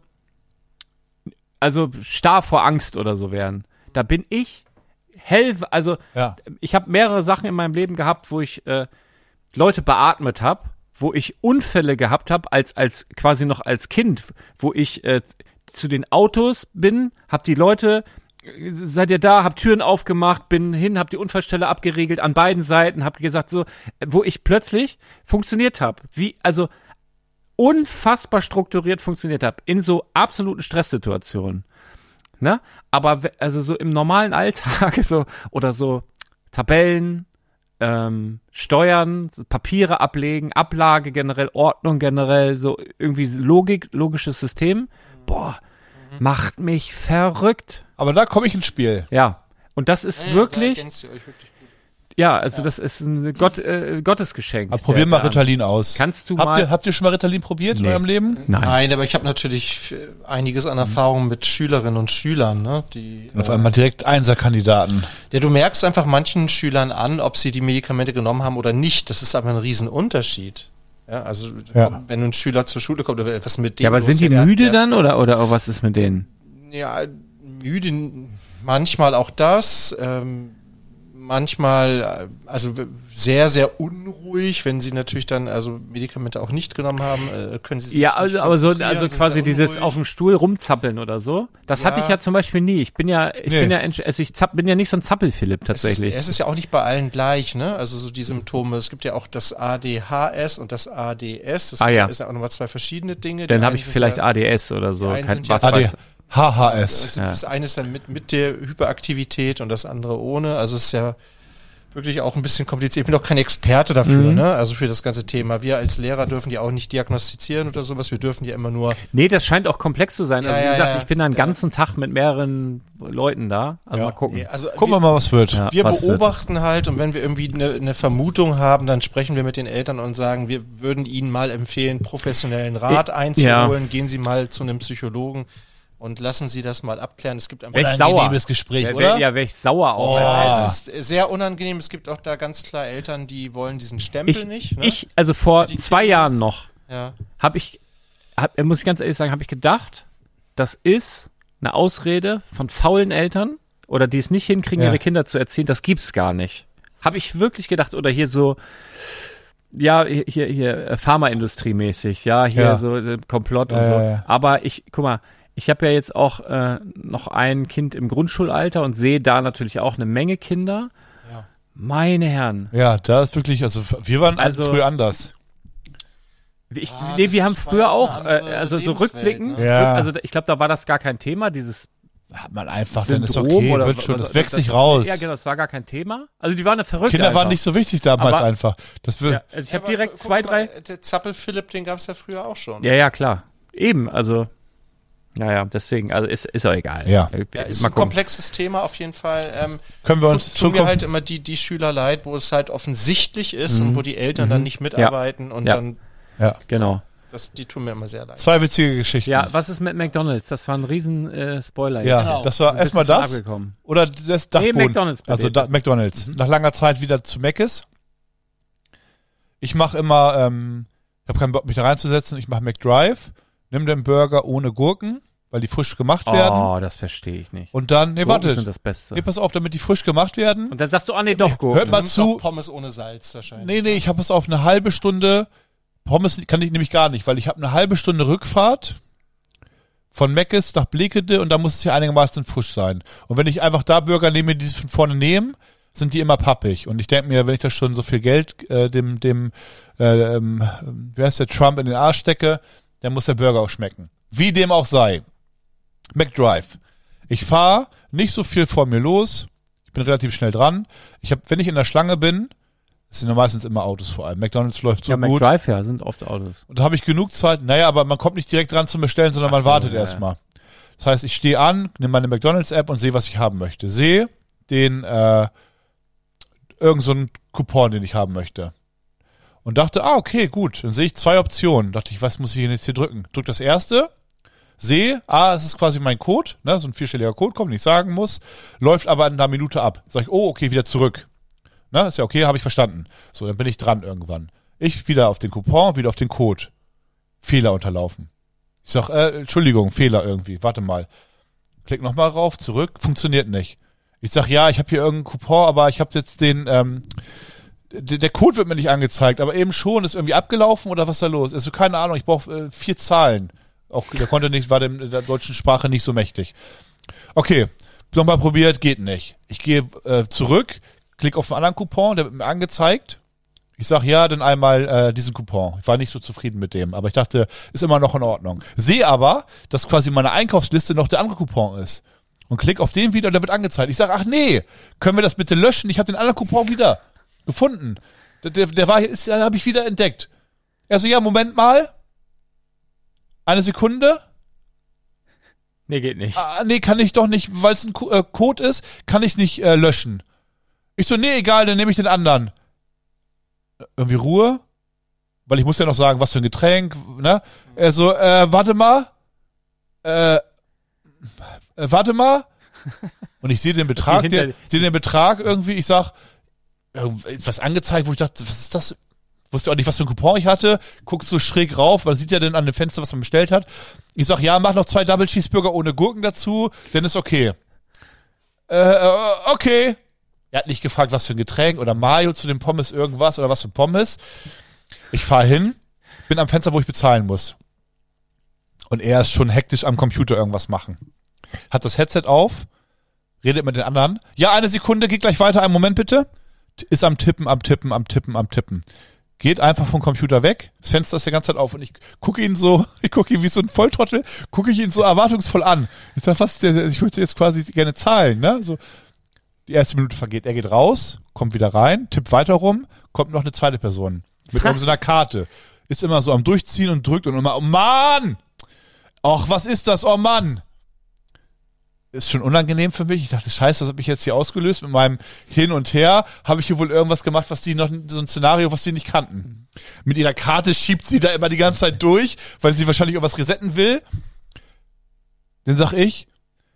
also starr vor Angst oder so wären, da bin ich hell, also Ja. ich habe mehrere Sachen in meinem Leben gehabt, wo ich äh, Leute beatmet habe, wo ich Unfälle gehabt habe als als quasi noch als Kind, wo ich äh, zu den Autos bin, hab die Leute, äh, seid ihr da, hab Türen aufgemacht, bin hin, hab die Unfallstelle abgeriegelt an beiden Seiten, hab gesagt so, äh, wo ich plötzlich funktioniert habe, wie also unfassbar strukturiert funktioniert habe in so absoluten Stresssituationen. Ne? Aber we- also so im normalen Alltag so oder so Tabellen, ähm, Steuern, so Papiere ablegen, Ablage generell, Ordnung generell, so irgendwie Logik, logisches System. Boah, macht mich verrückt. Aber da komme ich ins Spiel. Ja. Und das ist Ja, ja, da wirklich, ergänzt ihr euch wirklich gut. Ja, also das ist ein Gott, äh, Gottesgeschenk. Aber probier der mal Plan. Ritalin aus. Kannst du habt mal... Ihr, habt ihr schon mal Ritalin probiert in Nee. eurem Leben? Nein. Nein, aber ich habe natürlich f- einiges an Erfahrung mit Schülerinnen und Schülern, ne? Die, Und auf äh, einmal direkt Einserkandidaten. ja, du merkst einfach manchen Schülern an, ob sie die Medikamente genommen haben oder nicht. Das ist aber ein Riesenunterschied. Ja, also Ja. wenn ein Schüler zur Schule kommt, oder was mit dem Ja, aber los? sind die der, müde der, dann oder, oder oh, was ist mit denen? Ja, müde, manchmal auch das. Ähm, manchmal, äh, also w- sehr, sehr unruhig, wenn sie natürlich dann also Medikamente auch nicht genommen haben, äh, können sie sich Ja, nicht also, aber so, konzentrieren, also sind quasi sehr dieses unruhig. auf dem Stuhl rumzappeln oder so. Das Ja. hatte ich ja zum Beispiel nie. Ich bin ja, ich Nee. bin ja, entsch- also ich zapp, bin ja nicht so ein Zappel-Philipp Es ist, tatsächlich. es ist ja auch nicht bei allen gleich, ne? Also so die Symptome. Es gibt ja auch das A D H S und das A D S. Das Ah, sind, ja. ist ja auch nochmal zwei verschiedene Dinge. Dann Die habe einen ich sind vielleicht ja, A D S oder so. die einen Kein, sind ja- was A D weiß. H H S. Das, Ja. das eine ist dann mit, mit der Hyperaktivität und das andere ohne. Also es ist ja wirklich auch ein bisschen kompliziert. Ich bin auch kein Experte dafür, Mhm. ne? Also für das ganze Thema. Wir als Lehrer dürfen die auch nicht diagnostizieren oder sowas. Wir dürfen die immer nur. Nee, das scheint auch komplex zu sein. Ja, Also wie ja, gesagt, ja. ich bin da einen Ja. ganzen Tag mit mehreren Leuten da. Also Ja. mal gucken. Also Gucken wir wir, mal, was wird. Ja. wir was wird. beobachten halt und wenn wir irgendwie eine, eine Vermutung haben, dann sprechen wir mit den Eltern und sagen, wir würden ihnen mal empfehlen, professionellen Rat Ich- einzuholen. Gehen Sie mal zu einem Psychologen und lassen Sie das mal abklären. Es gibt einfach Echt sauer. Unangenehmes Gespräch, Wär- oder? wär- Ja, wäre ich sauer auch. Oh. Ja, es ist sehr unangenehm. Es gibt auch da ganz klar Eltern, die wollen diesen Stempel Ich, nicht. Ne? ich, also vor Die zwei Kinder- Jahren noch, ja. habe ich, hab, muss ich ganz ehrlich sagen, habe ich gedacht, das ist eine Ausrede von faulen Eltern oder die es nicht hinkriegen, Ja. ihre Kinder zu erziehen. Das gibt's gar nicht. Habe ich wirklich gedacht. Oder hier so, ja, hier, hier, hier äh, Pharmaindustrie-mäßig, ja, hier Ja. so äh, Komplott und Ja, so. ja, ja. Aber ich, guck mal, ich habe ja jetzt auch äh, noch ein Kind im Grundschulalter und sehe da natürlich auch eine Menge Kinder. Ja. Meine Herren. Ja, da ist wirklich, also wir waren Also- früher anders. Ich, Ah, nee, das wir haben war früher ja auch, eine äh, andere also so Lebenswelt, rückblickend, ne? Ja. also ich glaube, da war das gar kein Thema, dieses Hat man einfach, dann ist Syndrom okay, oder wird schon, was- das wächst das- sich raus. Ja, genau, das war gar kein Thema. Also die waren eine verrückte. Kinder waren einfach. nicht so wichtig damals Aber- einfach. Das wir, Ja, also ich habe Aber direkt guck zwei, mal, drei. Der Zappel-Philipp, den gab es ja früher auch schon. Ja, ja, klar. Eben, also. Naja, deswegen, also ist, ist auch egal. Ja. Äh, Ja, ist mal ein gucken. komplexes Thema auf jeden Fall. Ähm, können wir tut, uns tun mir Zukunft- halt immer die, die Schüler leid, wo es halt offensichtlich ist und wo die Eltern dann nicht mitarbeiten und Ja. dann, ja. Genau. das, die tun mir immer sehr leid. Zwei witzige Geschichten. Ja, was ist mit McDonalds? Das war ein riesen äh, Spoiler. Ja, jetzt. Genau. das war Ein erstmal bisschen von das. abgekommen. Oder das Dachboden. McDonald's bitte. Also da, McDonalds. Nach langer Zeit wieder zu Mc's. Ich mache immer, ähm, ich habe keinen Bock, mich da reinzusetzen. Ich mache McDrive, nimm den Burger ohne Gurken, weil die frisch gemacht werden. Oh, das verstehe ich nicht. Und dann, nee, Gurken warte. sind das Beste. Nee, pass auf, damit die frisch gemacht werden. Und dann sagst du, ah nee, doch, Gurken. Hört mal Du nimmst zu. doch Pommes ohne Salz wahrscheinlich. Nee, nee, ich habe es auf eine halbe Stunde. Pommes kann ich nämlich gar nicht, weil ich habe eine halbe Stunde Rückfahrt von Mc's nach Blekede und da muss es ja einigermaßen frisch sein. Und wenn ich einfach da Burger nehme, die sie von vorne nehmen, sind die immer pappig. Und ich denke mir, wenn ich da schon so viel Geld äh, dem, dem äh, ähm, wie heißt der, Trump in den Arsch stecke, dann muss der Burger auch schmecken. Wie dem auch sei. McDrive. Ich fahre nicht so viel vor mir los. Ich bin relativ schnell dran. Ich habe, wenn ich in der Schlange bin, es sind ja meistens immer Autos vor allem. McDonald's läuft so ja, gut. McDrive, ja, sind oft Autos. Und da habe ich genug Zeit. Naja, aber man kommt nicht direkt dran zum Bestellen, sondern Ach man so, wartet ja, erstmal. Das heißt, ich stehe an, nehme meine McDonalds-App und sehe, was ich haben möchte. Sehe den, äh, irgend so einen Coupon, den ich haben möchte. Und dachte, ah, okay, gut. Dann sehe ich zwei Optionen. Dachte ich, was muss ich denn jetzt hier drücken? Drück das erste. Sehe, ah, es ist quasi mein Code, ne, so ein vierstelliger Code, kommt, den ich sagen muss, läuft aber in einer Minute ab. Sag ich, oh, okay, wieder zurück. Ne, ist ja okay, habe ich verstanden. So, dann bin ich dran irgendwann. Ich wieder auf den Coupon, wieder auf den Code. Fehler unterlaufen. Ich sag, äh, Entschuldigung, Fehler irgendwie, warte mal. Klick nochmal rauf, zurück, funktioniert nicht. Ich sag, ja, ich habe hier irgendeinen Coupon, aber ich habe jetzt den, ähm, der, der Code wird mir nicht angezeigt, aber eben schon, ist irgendwie abgelaufen oder was ist da los? Also keine Ahnung, ich brauche äh, vier Zahlen. Auch der konnte nicht, war dem, der deutschen Sprache nicht so mächtig. Okay, nochmal probiert, geht nicht. Ich gehe äh, zurück, klick auf einen anderen Coupon, der wird mir angezeigt. Ich sag ja, dann einmal äh, diesen Coupon. Ich war nicht so zufrieden mit dem, aber ich dachte, ist immer noch in Ordnung. Sehe aber, dass quasi meine Einkaufsliste noch der andere Coupon ist. Und klick auf den wieder und der wird angezeigt. Ich sag, ach nee, können wir das bitte löschen? Ich habe den anderen Coupon wieder gefunden. Der, der, der war, ist, ja, habe ich wieder entdeckt. Er so, ja, Moment mal. Eine Sekunde. Nee, geht nicht. Ah, nee, kann ich doch nicht, weil es ein Co- äh, Code ist, kann ich nicht äh, löschen. Ich so, nee, egal, dann nehme ich den anderen. Irgendwie Ruhe, weil ich muss ja noch sagen, was für ein Getränk, ne? Er so, äh, warte mal, äh, äh warte mal. Und ich sehe den Betrag, der, sehe den Betrag irgendwie, ich sag, was angezeigt, wo ich dachte, was ist das? Wusste auch nicht, was für ein Coupon ich hatte. Guckst so schräg rauf, man sieht ja dann an dem Fenster, was man bestellt hat. Ich sag, ja, mach noch zwei Double Cheeseburger ohne Gurken dazu, dann ist okay. Äh, okay. Er hat nicht gefragt, was für ein Getränk oder Mayo zu den Pommes irgendwas oder was für Pommes. Ich fahre hin, bin am Fenster, wo ich bezahlen muss. Und er ist schon hektisch am Computer irgendwas machen. Hat das Headset auf, redet mit den anderen. Ja, eine Sekunde, geht gleich weiter, einen Moment bitte. Ist am Tippen, am Tippen, am Tippen, am Tippen. Geht einfach vom Computer weg, das Fenster ist die ganze Zeit auf und ich gucke ihn so, ich gucke ihn wie so ein Volltrottel, gucke ich ihn so erwartungsvoll an. Ich sag, was ist der, ich würde jetzt quasi gerne zahlen, ne? So, die erste Minute vergeht, er geht raus, kommt wieder rein, tippt weiter rum, kommt noch eine zweite Person mit so einer Karte. Ist immer so am Durchziehen und drückt und immer, oh Mann! Och, was ist das? Oh Mann! Ist schon unangenehm für mich. Ich dachte, scheiße, das hat mich jetzt hier ausgelöst. Mit meinem Hin und Her habe ich hier wohl irgendwas gemacht, was die noch, so ein Szenario, was die nicht kannten. Mit ihrer Karte schiebt sie da immer die ganze Zeit durch, weil sie wahrscheinlich irgendwas resetten will. Dann sag ich,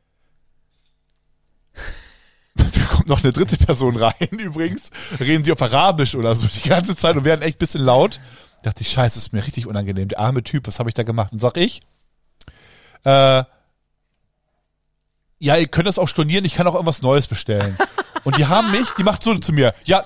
da kommt noch eine dritte Person rein übrigens, reden sie auf Arabisch oder so die ganze Zeit und werden echt ein bisschen laut. Da dachte ich, scheiße, das ist mir richtig unangenehm. Der arme Typ, was habe ich da gemacht? Und sag ich, äh, ja, ihr könnt das auch stornieren, ich kann auch irgendwas Neues bestellen. Und die haben mich, die macht so zu mir, ja,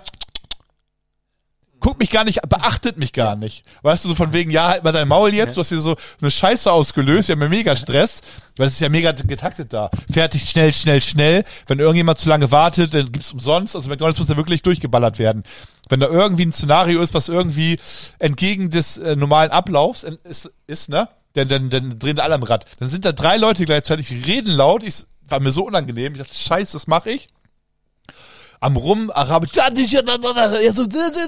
guckt mich gar nicht, beachtet mich gar nicht. Weißt du, so von wegen, ja, halt mal dein Maul jetzt, du hast hier so eine Scheiße ausgelöst, wir haben ja mega Stress, weil es ist ja mega getaktet da. Fertig, schnell, schnell, schnell. Wenn irgendjemand zu lange wartet, dann gibt's umsonst, also McDonald's muss ja wirklich durchgeballert werden. Wenn da irgendwie ein Szenario ist, was irgendwie entgegen des äh, normalen Ablaufs ist, ist, ne? Dann, dann, dann drehen da alle am Rad. Dann sind da drei Leute gleichzeitig, die reden laut, ich, war mir so unangenehm, ich dachte, scheiße, das mache ich. Am Rum, Arabisch, ja, so,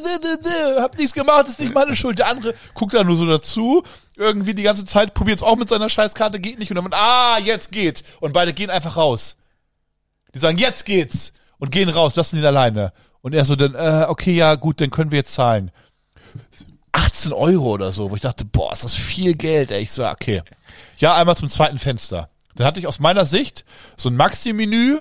hab nichts gemacht, ist nicht meine Schuld. Der andere guckt da nur so dazu, irgendwie die ganze Zeit, probiert's auch mit seiner Scheißkarte, geht nicht. Und dann, ah, jetzt geht. Und beide gehen einfach raus. Die sagen, jetzt geht's. Und gehen raus, lassen ihn alleine. Und er so, dann, äh, okay, ja, gut, dann können wir jetzt zahlen. achtzehn Euro oder so, wo ich dachte, boah, ist das viel Geld, ey. Ich so, okay. Ja, einmal zum zweiten Fenster. Dann hatte ich aus meiner Sicht so ein Maxi-Menü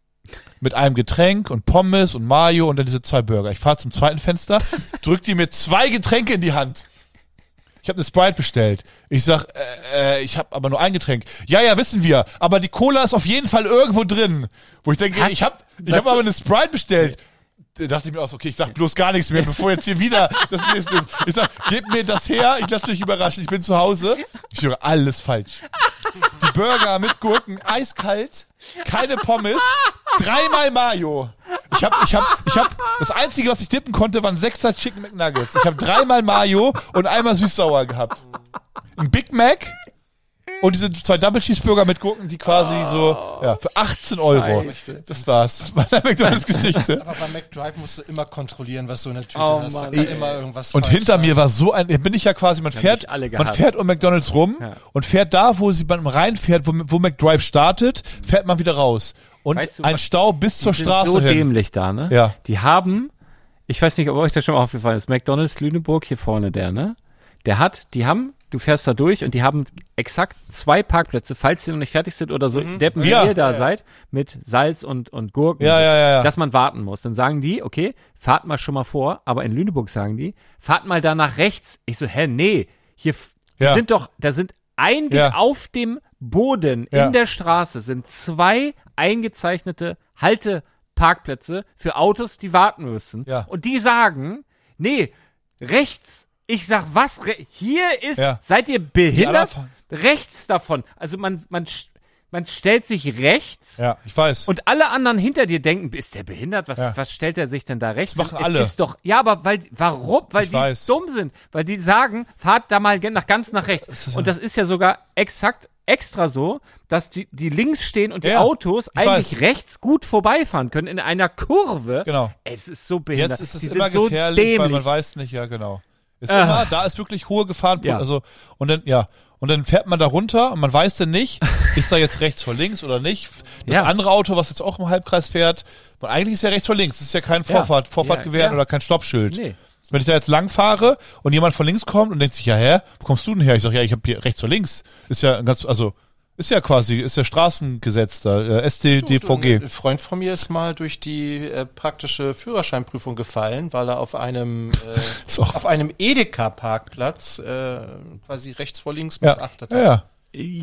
mit einem Getränk und Pommes und Mayo und dann diese zwei Burger. Ich fahre zum zweiten Fenster, drück die mir zwei Getränke in die Hand. Ich habe eine Sprite bestellt. Ich sag, äh, äh, ich habe aber nur ein Getränk. Ja, ja, wissen wir. Aber die Cola ist auf jeden Fall irgendwo drin. Wo ich denke, Hast, ich habe ich hab aber eine Sprite bestellt. Da dachte ich mir auch, okay, ich sag bloß gar nichts mehr, bevor jetzt hier wieder das nächste ist. Ich sag, gebt mir das her, ich lasse mich überraschen, ich bin zu Hause. Ich höre alles falsch. Die Burger mit Gurken, eiskalt, keine Pommes, dreimal Mayo. Ich hab, ich hab, ich hab, das Einzige, was ich tippen konnte, waren sechser Chicken McNuggets. Ich habe dreimal Mayo und einmal süß-sauer gehabt. Ein Big Mac und diese zwei Double Cheeseburger mit Gurken, die quasi oh. so, ja, für achtzehn Euro. Scheiße. Das war's. Das war der McDonald's-Geschichte. Aber bei McDrive musst du immer kontrollieren, was du in der Tüte oh, hast. Da kann Mann. immer irgendwas Und hinter sein. Mir war so ein, bin ich ja quasi, man fährt, man fährt um McDonald's rum ja. und fährt da, wo sie beim reinfährt, wo, wo McDrive startet, fährt man wieder raus. Und weißt du, ein Stau bis zur Straße so hin. So dämlich da, ne? Ja. Die haben, ich weiß nicht, ob euch das schon mal aufgefallen ist, McDonald's Lüneburg, hier vorne der, ne? Der hat, die haben, du fährst da durch und die haben exakt zwei Parkplätze, falls die noch nicht fertig sind oder so, mhm. Deppen, wie ja. ihr da ja, ja. seid, mit Salz und, und Gurken, ja, ja, ja, ja. dass man warten muss. Dann sagen die, okay, fahrt mal schon mal vor, aber in Lüneburg sagen die, fahrt mal da nach rechts. Ich so, hä, nee, hier ja. sind doch, da sind ein ja. auf dem Boden ja. in der Straße sind zwei eingezeichnete Halteparkplätze für Autos, die warten müssen. Ja. Und die sagen, nee, rechts. Ich sag, was? Re- hier ist, ja. seid ihr behindert? Rechts davon. Also man, man, man stellt sich rechts. Ja, ich weiß. Und alle anderen hinter dir denken, ist der behindert? Was, ja. was stellt er sich denn da rechts? Das machen es alle. Ist doch, ja, aber weil, warum? Weil ich die weiß. dumm sind. Weil die sagen, fahrt da mal nach, ganz nach rechts. Das Und das ist ja sogar exakt extra so, dass die, die links stehen und die ja, Autos eigentlich weiß. rechts gut vorbeifahren können in einer Kurve. Genau. Ey, es ist so behindert. Jetzt ist es die immer sind gefährlich, so dämlich. weil man weiß nicht, ja genau. Ist Ah. immer, da ist wirklich hohe Gefahren, ja. also, und dann, ja. und dann fährt man da runter und man weiß dann nicht, ist da jetzt rechts vor links oder nicht. Das Ja. andere Auto, was jetzt auch im Halbkreis fährt, weil eigentlich ist ja rechts vor links, das ist ja kein Vorfahrt, Ja. Vorfahrtgewehr Ja, ja. oder kein Stoppschild. Nee. Wenn ich da jetzt lang fahre und jemand von links kommt und denkt sich, ja, hä, wo kommst du denn her? Ich sag, ja, ich habe hier rechts vor links. Ist ja ganz, also, ist ja quasi, ist ja Straßengesetz da, äh, S T D V G. Ein Freund von mir ist mal durch die äh, praktische Führerscheinprüfung gefallen, weil er auf einem äh, Ist auch- auf einem Edeka-Parkplatz äh, quasi rechts vor links Ja, missachtet ja, hat. ja.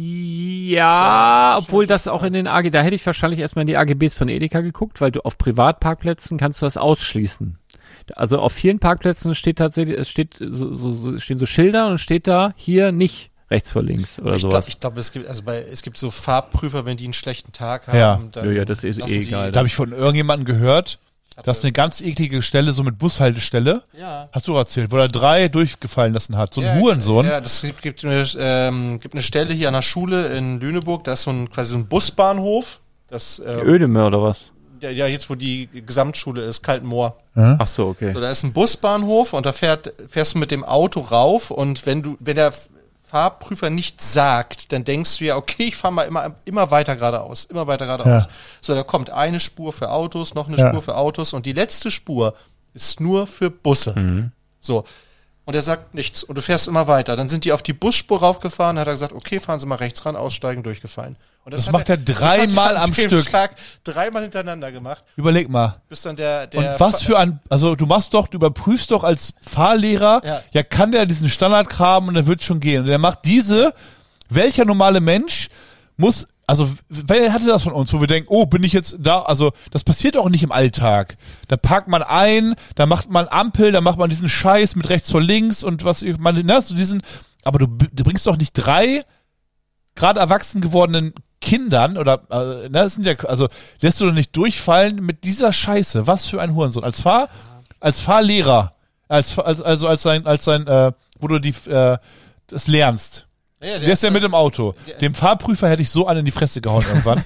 Ja, Sehr obwohl schön das auch in den A G, da hätte ich wahrscheinlich erstmal in die A G Bs von Edeka geguckt, weil du auf Privatparkplätzen kannst du das ausschließen. Also auf vielen Parkplätzen steht tatsächlich, es steht so, so, so stehen so Schilder und steht da hier nicht rechts vor links oder Ich glaube, sowas. ich glaub, es gibt also bei es gibt so Farbprüfer, wenn die einen schlechten Tag haben, Ja. dann Ja, ja, das ist lassen eh die- egal. Da habe ich von irgendjemandem gehört, dass eine ganz eklige Stelle, so mit Bushaltestelle, Ja. hast du erzählt, wo er drei durchgefallen lassen hat. So ein Ja, Hurensohn. Ja, das gibt, gibt, eine, ähm, gibt eine Stelle hier an der Schule in Lüneburg, da ist so ein quasi so ein Busbahnhof. Das, ähm, Ödeme oder was? ja, ja, jetzt wo die Gesamtschule ist, Kaltenmoor. Ach so, okay. So, da ist ein Busbahnhof und da fährt, fährst du mit dem Auto rauf und wenn du, wenn der Fahrprüfer nichts sagt, dann denkst du ja, okay, ich fahre mal immer, immer weiter geradeaus, immer weiter geradeaus. Ja. So, da kommt eine Spur für Autos, noch eine Ja. Spur für Autos und die letzte Spur ist nur für Busse. Mhm. So. Und er sagt nichts und du fährst immer weiter. Dann sind die auf die Busspur raufgefahren, hat er gesagt, okay, fahren Sie mal rechts ran, aussteigen, durchgefallen. Und Das hat macht er das dreimal hat er am an dem Stück. Tag dreimal hintereinander gemacht, Überleg mal. bis dann der, der Und was für ein, also du machst doch, du überprüfst doch als Fahrlehrer, ja, Ja. kann der diesen Standardkram und der wird schon gehen. Und der macht diese, welcher normale Mensch muss, also wer hatte das von uns, wo wir denken, oh, bin ich jetzt da, also das passiert auch nicht im Alltag. Da parkt man ein, da macht man Ampel, da macht man diesen Scheiß mit rechts vor links und was, man, ne, so diesen, aber du, du bringst doch nicht drei gerade erwachsen gewordenen Kindern oder, äh, ne, das sind ja, also lässt du doch nicht durchfallen mit dieser Scheiße. Was für ein Hurensohn. Als Fahr, als Fahrlehrer, als, als also als sein, als sein, äh, wo du die, äh, das lernst. Ja, Der ist ja mit im Auto. Dem Fahrprüfer hätte ich so einen in die Fresse gehauen irgendwann.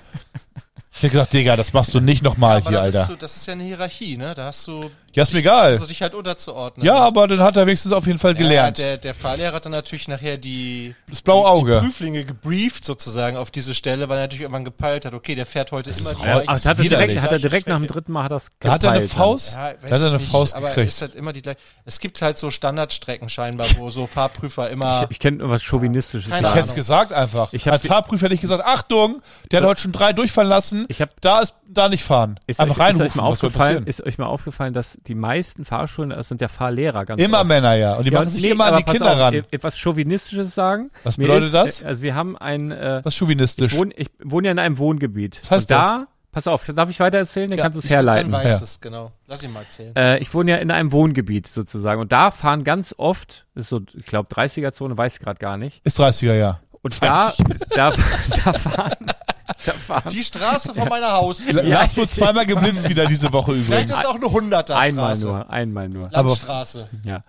Ich hätte gesagt, Digga, das machst du nicht nochmal aber hier, da bist Alter. Du, das ist ja eine Hierarchie, ne? Da hast du. Ja, ist mir dich- egal. Also dich halt unterzuordnen. Ja, aber dann hat er wenigstens auf jeden Fall gelernt. Ja, der, der Fahrlehrer hat dann natürlich nachher die, Das blaue Auge. die Prüflinge gebrieft sozusagen auf diese Stelle, weil er natürlich irgendwann gepeilt hat, okay, der fährt heute immer ist die ja- gleiche- Ach, das hat er widerlich. direkt, hat er gleiche direkt nach dem Strecke. dritten Mal hat das Da hat er eine geteilt dann. Faust, Ja, da weiß hat er ich eine nicht, Faust aber gekriegt. ist halt immer die gleiche. Es gibt halt so Standardstrecken scheinbar, wo so Fahrprüfer immer. Ich, ich kenne was Chauvinistisches. Keine Ich sagen. hätte es gesagt einfach. Ich hab Als die- Fahrprüfer hätte ich gesagt, Achtung, der hat heute schon drei durchfallen lassen. Ich hab- da ist, da nicht fahren. Ist einfach euch, ist, reinrufen, euch mal was soll aufgefallen, passieren? ist euch mal aufgefallen, dass die meisten Fahrschulen, das sind ja Fahrlehrer ganz Immer oft. Männer, ja. Und die Ja, machen und sich nee, immer an aber die pass Kinder auf, ran. e- Etwas Chauvinistisches sagen. Was Mir bedeutet ist, das? äh, Also wir haben ein, äh, Was chauvistisch. ich, wohne, ich wohne ja in einem Wohngebiet. Was heißt und da, pass auf, darf ich weiter erzählen? Dann Ja, kannst du es ich- herleiten. Dann weiß Ja. es, genau. Lass ihn mal erzählen. Äh, ich wohne ja in einem Wohngebiet sozusagen. Und da fahren ganz oft, das ist so, ich glaube, dreißiger-Zone, weiß ich gerade gar nicht. Ist dreißiger, ja. Und da, da, da fahren, da fahren Die Straße vor meiner Haus. Lars wurde zweimal geblitzt wieder diese Woche Vielleicht übrigens. ist es auch eine hunderter einmal Straße. nur, einmal nur. Landstraße. Ja.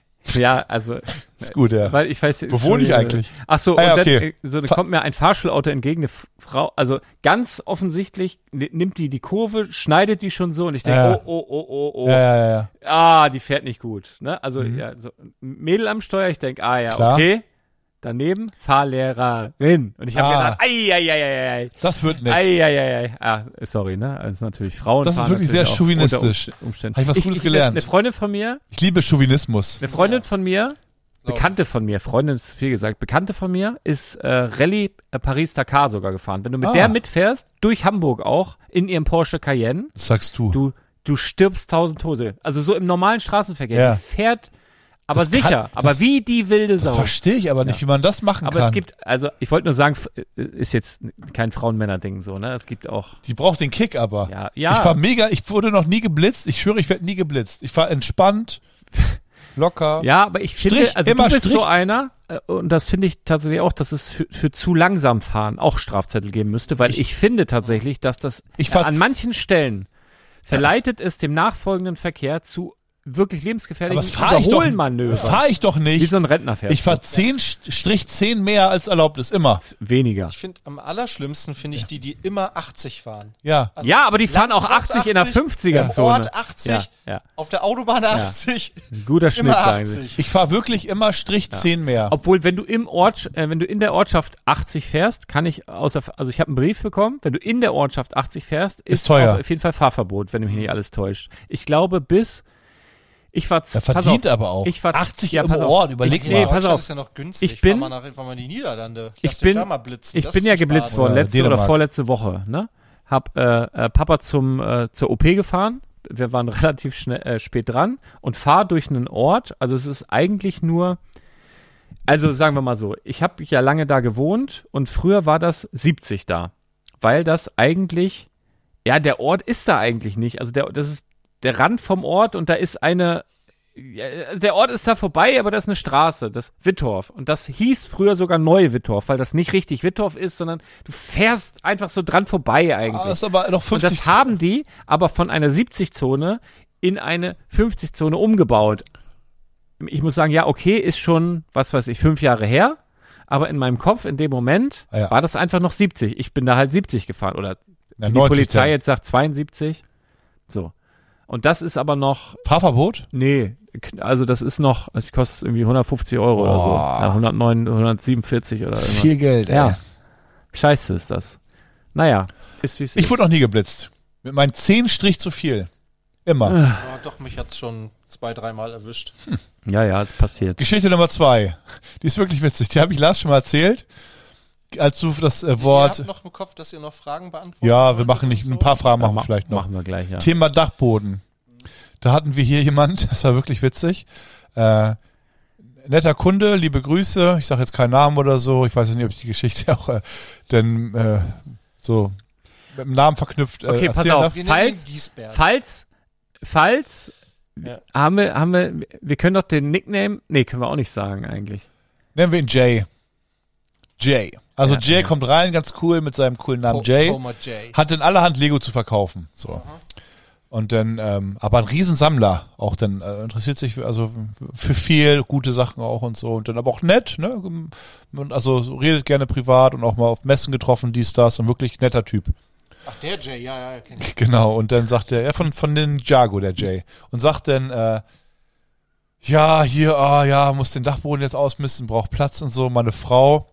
Ja, also, Ist gut, ja. weil ich weiß, Wo wohne ich eigentlich? Ach so, Ah ja, und dann, okay. äh, so, dann Fa- kommt mir ein Fahrschulauto entgegen, eine F- Frau, also ganz offensichtlich ni- nimmt die die Kurve, schneidet die schon so und ich denke, Ja. oh, oh, oh, oh, oh, Ja, ja, ja, ja. ah, die fährt nicht gut, ne? Also, ja, so, ein Mädel am Steuer, ich denke, ah ja, Klar. okay. Daneben Fahrlehrerin. Und ich habe Ah. gedacht, ei, ei, ei, ei, ei. Das wird nix. Ei, ei, ei, ei. Ah, sorry, ne? Also natürlich Frauen Das ist fahren wirklich sehr natürlich auch unter chauvinistisch. Umst- Umständen. Hab ich was Gutes ich, gelernt. Eine Freundin von mir, Ich liebe Chauvinismus. eine Freundin von mir, Glaub. Bekannte von mir, Freundin ist viel gesagt, Bekannte von mir ist äh, Rallye äh, Paris-Dakar sogar gefahren. Wenn du mit Ah. der mitfährst, durch Hamburg auch, in ihrem Porsche Cayenne, Das sagst du. du, du stirbst tausend Tode. Also so im normalen Straßenverkehr. Ja. Die fährt, aber Das kann- sicher, aber das- wie die wilde Das Sau. verstehe ich aber nicht, wie man das machen Aber kann. es gibt, also ich wollte nur sagen, f- ist jetzt kein Frauen-Männer-Ding so, ne? Es gibt auch, Die braucht den Kick aber. ja, ja. Ich fahr mega, ich wurde noch nie geblitzt. Ich schwöre, ich werde nie geblitzt. Ich fahr entspannt, locker. Ja, aber ich finde, Strich, also immer du bist Strich. so einer, äh, und das finde ich tatsächlich auch, dass es für, für zu langsam fahren auch Strafzettel geben müsste, weil ich, finde tatsächlich, dass das Ich fahr- an manchen Stellen verleitet es dem nachfolgenden Verkehr zu wirklich lebensgefährlichen Aber das fahr ich doch- Überholmanöver. Fahr ich doch Wie nicht. so ein Rentner fährt. Ich fahr zehn Strich zehn mehr als erlaubt ist, immer. Weniger. Ich finde, am allerschlimmsten finde ich die, die immer achtzig fahren. Ja. Also Ja, aber die fahren auch Landstraße achtzig in der Im fünfziger-Zone. Ort achtzig, Ja, ja. auf der Autobahn achtzig, Ein guter Schnitt, immer sagen sie. achtzig. Ich fahr wirklich immer Strich zehn mehr. Obwohl, wenn du im Ort, äh, wenn du in der Ortschaft achtzig fährst, kann ich außer, also ich habe einen Brief bekommen, wenn du in der Ortschaft achtzig fährst, ist, teuer. auf jeden Fall Fahrverbot, wenn mich nicht alles täuscht. Ich glaube bis, ich war, Er pass verdient auf, aber auch. ich war, achtzig ja, im pass auf. Ort, überleg Ich- mal. nee, pass Deutschland auf. ist ja noch günstig. Ich bin- fahr mal nach, fahr mal in die Niederlande. Lass Ich dich bin, da mal blitzen. ich Das bin ist ja zu geblitzt sparen. worden, Oder letzte oder Dänemark. vorletzte Woche, ne? Hab äh, äh, Papa zum äh, zur O P gefahren. Wir waren relativ schnell äh, spät dran und fahr durch einen Ort. Also es ist eigentlich nur, also sagen wir mal so, ich habe ja lange da gewohnt und früher war das siebzig da, weil das eigentlich, ja, der Ort ist da eigentlich nicht. Also der, das ist der Rand vom Ort und da ist eine, ja, der Ort ist da vorbei, aber da ist eine Straße, das Wittorf. Und das hieß früher sogar Neu-Wittorf, weil das nicht richtig Wittorf ist, sondern du fährst einfach so dran vorbei eigentlich. Ah, das ist aber noch Und fünfzig. das haben die aber von einer siebzig-Zone in eine fünfzig-Zone umgebaut. Ich muss sagen, ja, okay, ist schon, was weiß ich, fünf Jahre her, aber in meinem Kopf in dem Moment Ah, ja. war das einfach noch siebzig. Ich bin da halt siebzig gefahren oder Ja, wie die neunzig Polizei dann. jetzt sagt zweiundsiebzig. So. Und das ist aber noch, Fahrverbot? nee, kn- also das ist noch, also es kostet irgendwie hundertfünfzig Euro oder so. Boah. Ja, hundertneun, hundertsiebenundvierzig oder Das ist irgendwas. viel Geld, ey. Ja. Scheiße ist das. Naja, ist wie es Ich ist. wurde noch nie geblitzt. Mit meinen zehn Strich zu viel. Immer. Ja, doch, mich hat's schon zwei, dreimal erwischt. Ja, ja, es passiert. Geschichte Nummer zwei. Die ist wirklich witzig. Die habe ich Lars schon mal erzählt. Als du das äh, Ihr Wort... habt noch im Kopf, dass ihr noch Fragen beantwortet Ja, wir wolltet machen nicht... und so? Ein paar Fragen machen Ja, wir vielleicht noch. Machen wir gleich, ja. Thema Dachboden. Da hatten wir hier jemand, das war wirklich witzig. Äh, netter Kunde, liebe Grüße. Ich sage jetzt keinen Namen oder so. Ich weiß nicht, ob ich die Geschichte auch äh, denn äh, so mit dem Namen verknüpft äh, Okay, pass erzählen auf. darf. Wir nennen ihn Falls- Giesbert. Falls, falls, Ja. haben wir, haben wir, wir können doch den Nickname, nee, können wir auch nicht sagen eigentlich. Nennen wir ihn Jay. Jay. Also Ja, Jay ja. kommt rein, ganz cool, mit seinem coolen Namen Ho- Jay. Homer J. Hat in allerhand Lego zu verkaufen. So. Und dann, ähm, aber ein Riesensammler, auch dann äh, interessiert sich für, also für viel gute Sachen auch und so. Und dann aber auch nett, ne? Und also so redet gerne privat und auch mal auf Messen getroffen, dies, das und wirklich netter Typ. Ach, der Jay, ja, ja, kenn ich. Genau. Und dann sagt er, ja, von, von den Jago, der Jay. Und sagt dann, äh, ja, hier, ah, ja, muss den Dachboden jetzt ausmisten, braucht Platz und so. Meine Frau,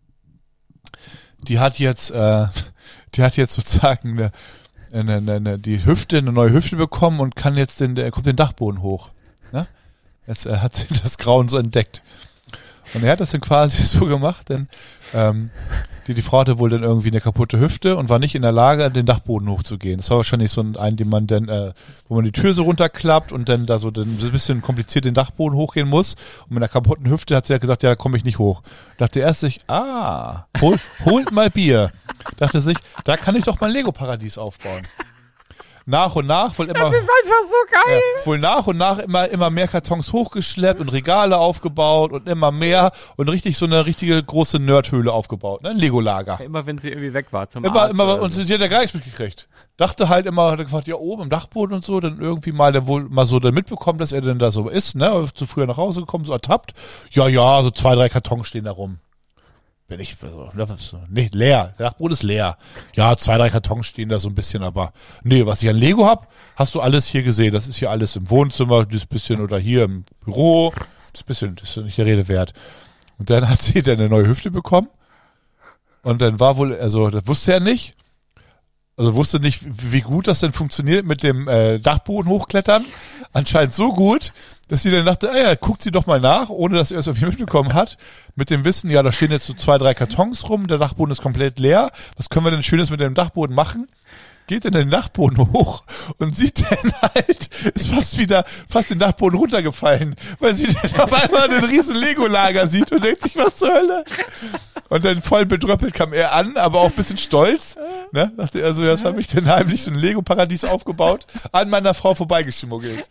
die hat jetzt, äh, die hat jetzt sozusagen eine, eine, eine, eine, die Hüfte, eine neue Hüfte bekommen und kann jetzt den, der kommt den Dachboden hoch. Ne? Jetzt äh, hat sie das Grauen so entdeckt. Und er hat das dann quasi so gemacht, denn ähm, die, die Frau hatte wohl dann irgendwie eine kaputte Hüfte und war nicht in der Lage, den Dachboden hochzugehen. Das war wahrscheinlich so ein, ein den man dann, äh, wo man die Tür so runterklappt und dann da so dann so ein bisschen kompliziert den Dachboden hochgehen muss. Und mit einer kaputten Hüfte hat sie ja gesagt, ja, da komme ich nicht hoch. Dachte erst sich, ah, hol, holt mal Bier. Dachte sich, da kann ich doch mein Lego-Paradies aufbauen. Nach und nach wohl immer, Das ist einfach so geil. ja, wohl nach und nach immer, immer mehr Kartons hochgeschleppt und Regale aufgebaut und immer mehr und richtig so eine richtige große Nerdhöhle aufgebaut, ne? Ein Lego-Lager. Immer wenn sie irgendwie weg war zum Immer, Arzt immer, oder und so. sie hat ja gar nichts mitgekriegt. Dachte halt immer, hat er gefragt, ja, oben im Dachboden und so, dann irgendwie mal, dann wohl mal so dann mitbekommen, dass er denn da so ist, ne? Zu früher nach Hause gekommen, so ertappt. Ja, ja, so zwei, drei Kartons stehen da rum. Bin ich, also, ne, was so, nee, leer. Der Dachboden ist leer. Ja, zwei, drei Kartons stehen da so ein bisschen, aber nee, was ich an Lego hab, hast du alles hier gesehen. Das ist hier alles im Wohnzimmer, das bisschen oder hier im Büro. Das bisschen, das ist nicht der Rede wert. Und dann hat sie dann eine neue Hüfte bekommen. Und dann war wohl, also das wusste er nicht. Also wusste nicht, wie gut das denn funktioniert mit dem äh, Dachboden hochklettern. Anscheinend so gut, dass sie dann dachte, ah ja, guckt sie doch mal nach, ohne dass sie es irgendwie mitbekommen hat. Mit dem Wissen, ja, da stehen jetzt so zwei, drei Kartons rum, der Dachboden ist komplett leer. Was können wir denn Schönes mit dem Dachboden machen? Geht in den Dachboden hoch und sieht dann halt, ist fast wieder, fast den Dachboden runtergefallen, weil sie dann auf einmal ein riesen Lego-Lager sieht und denkt sich, was zur Hölle? Und dann voll bedröppelt kam er an, aber auch ein bisschen stolz, ne? Dachte er so, ja, das habe ich denn heimlich so ein Lego-Paradies aufgebaut, an meiner Frau vorbeigeschmuggelt.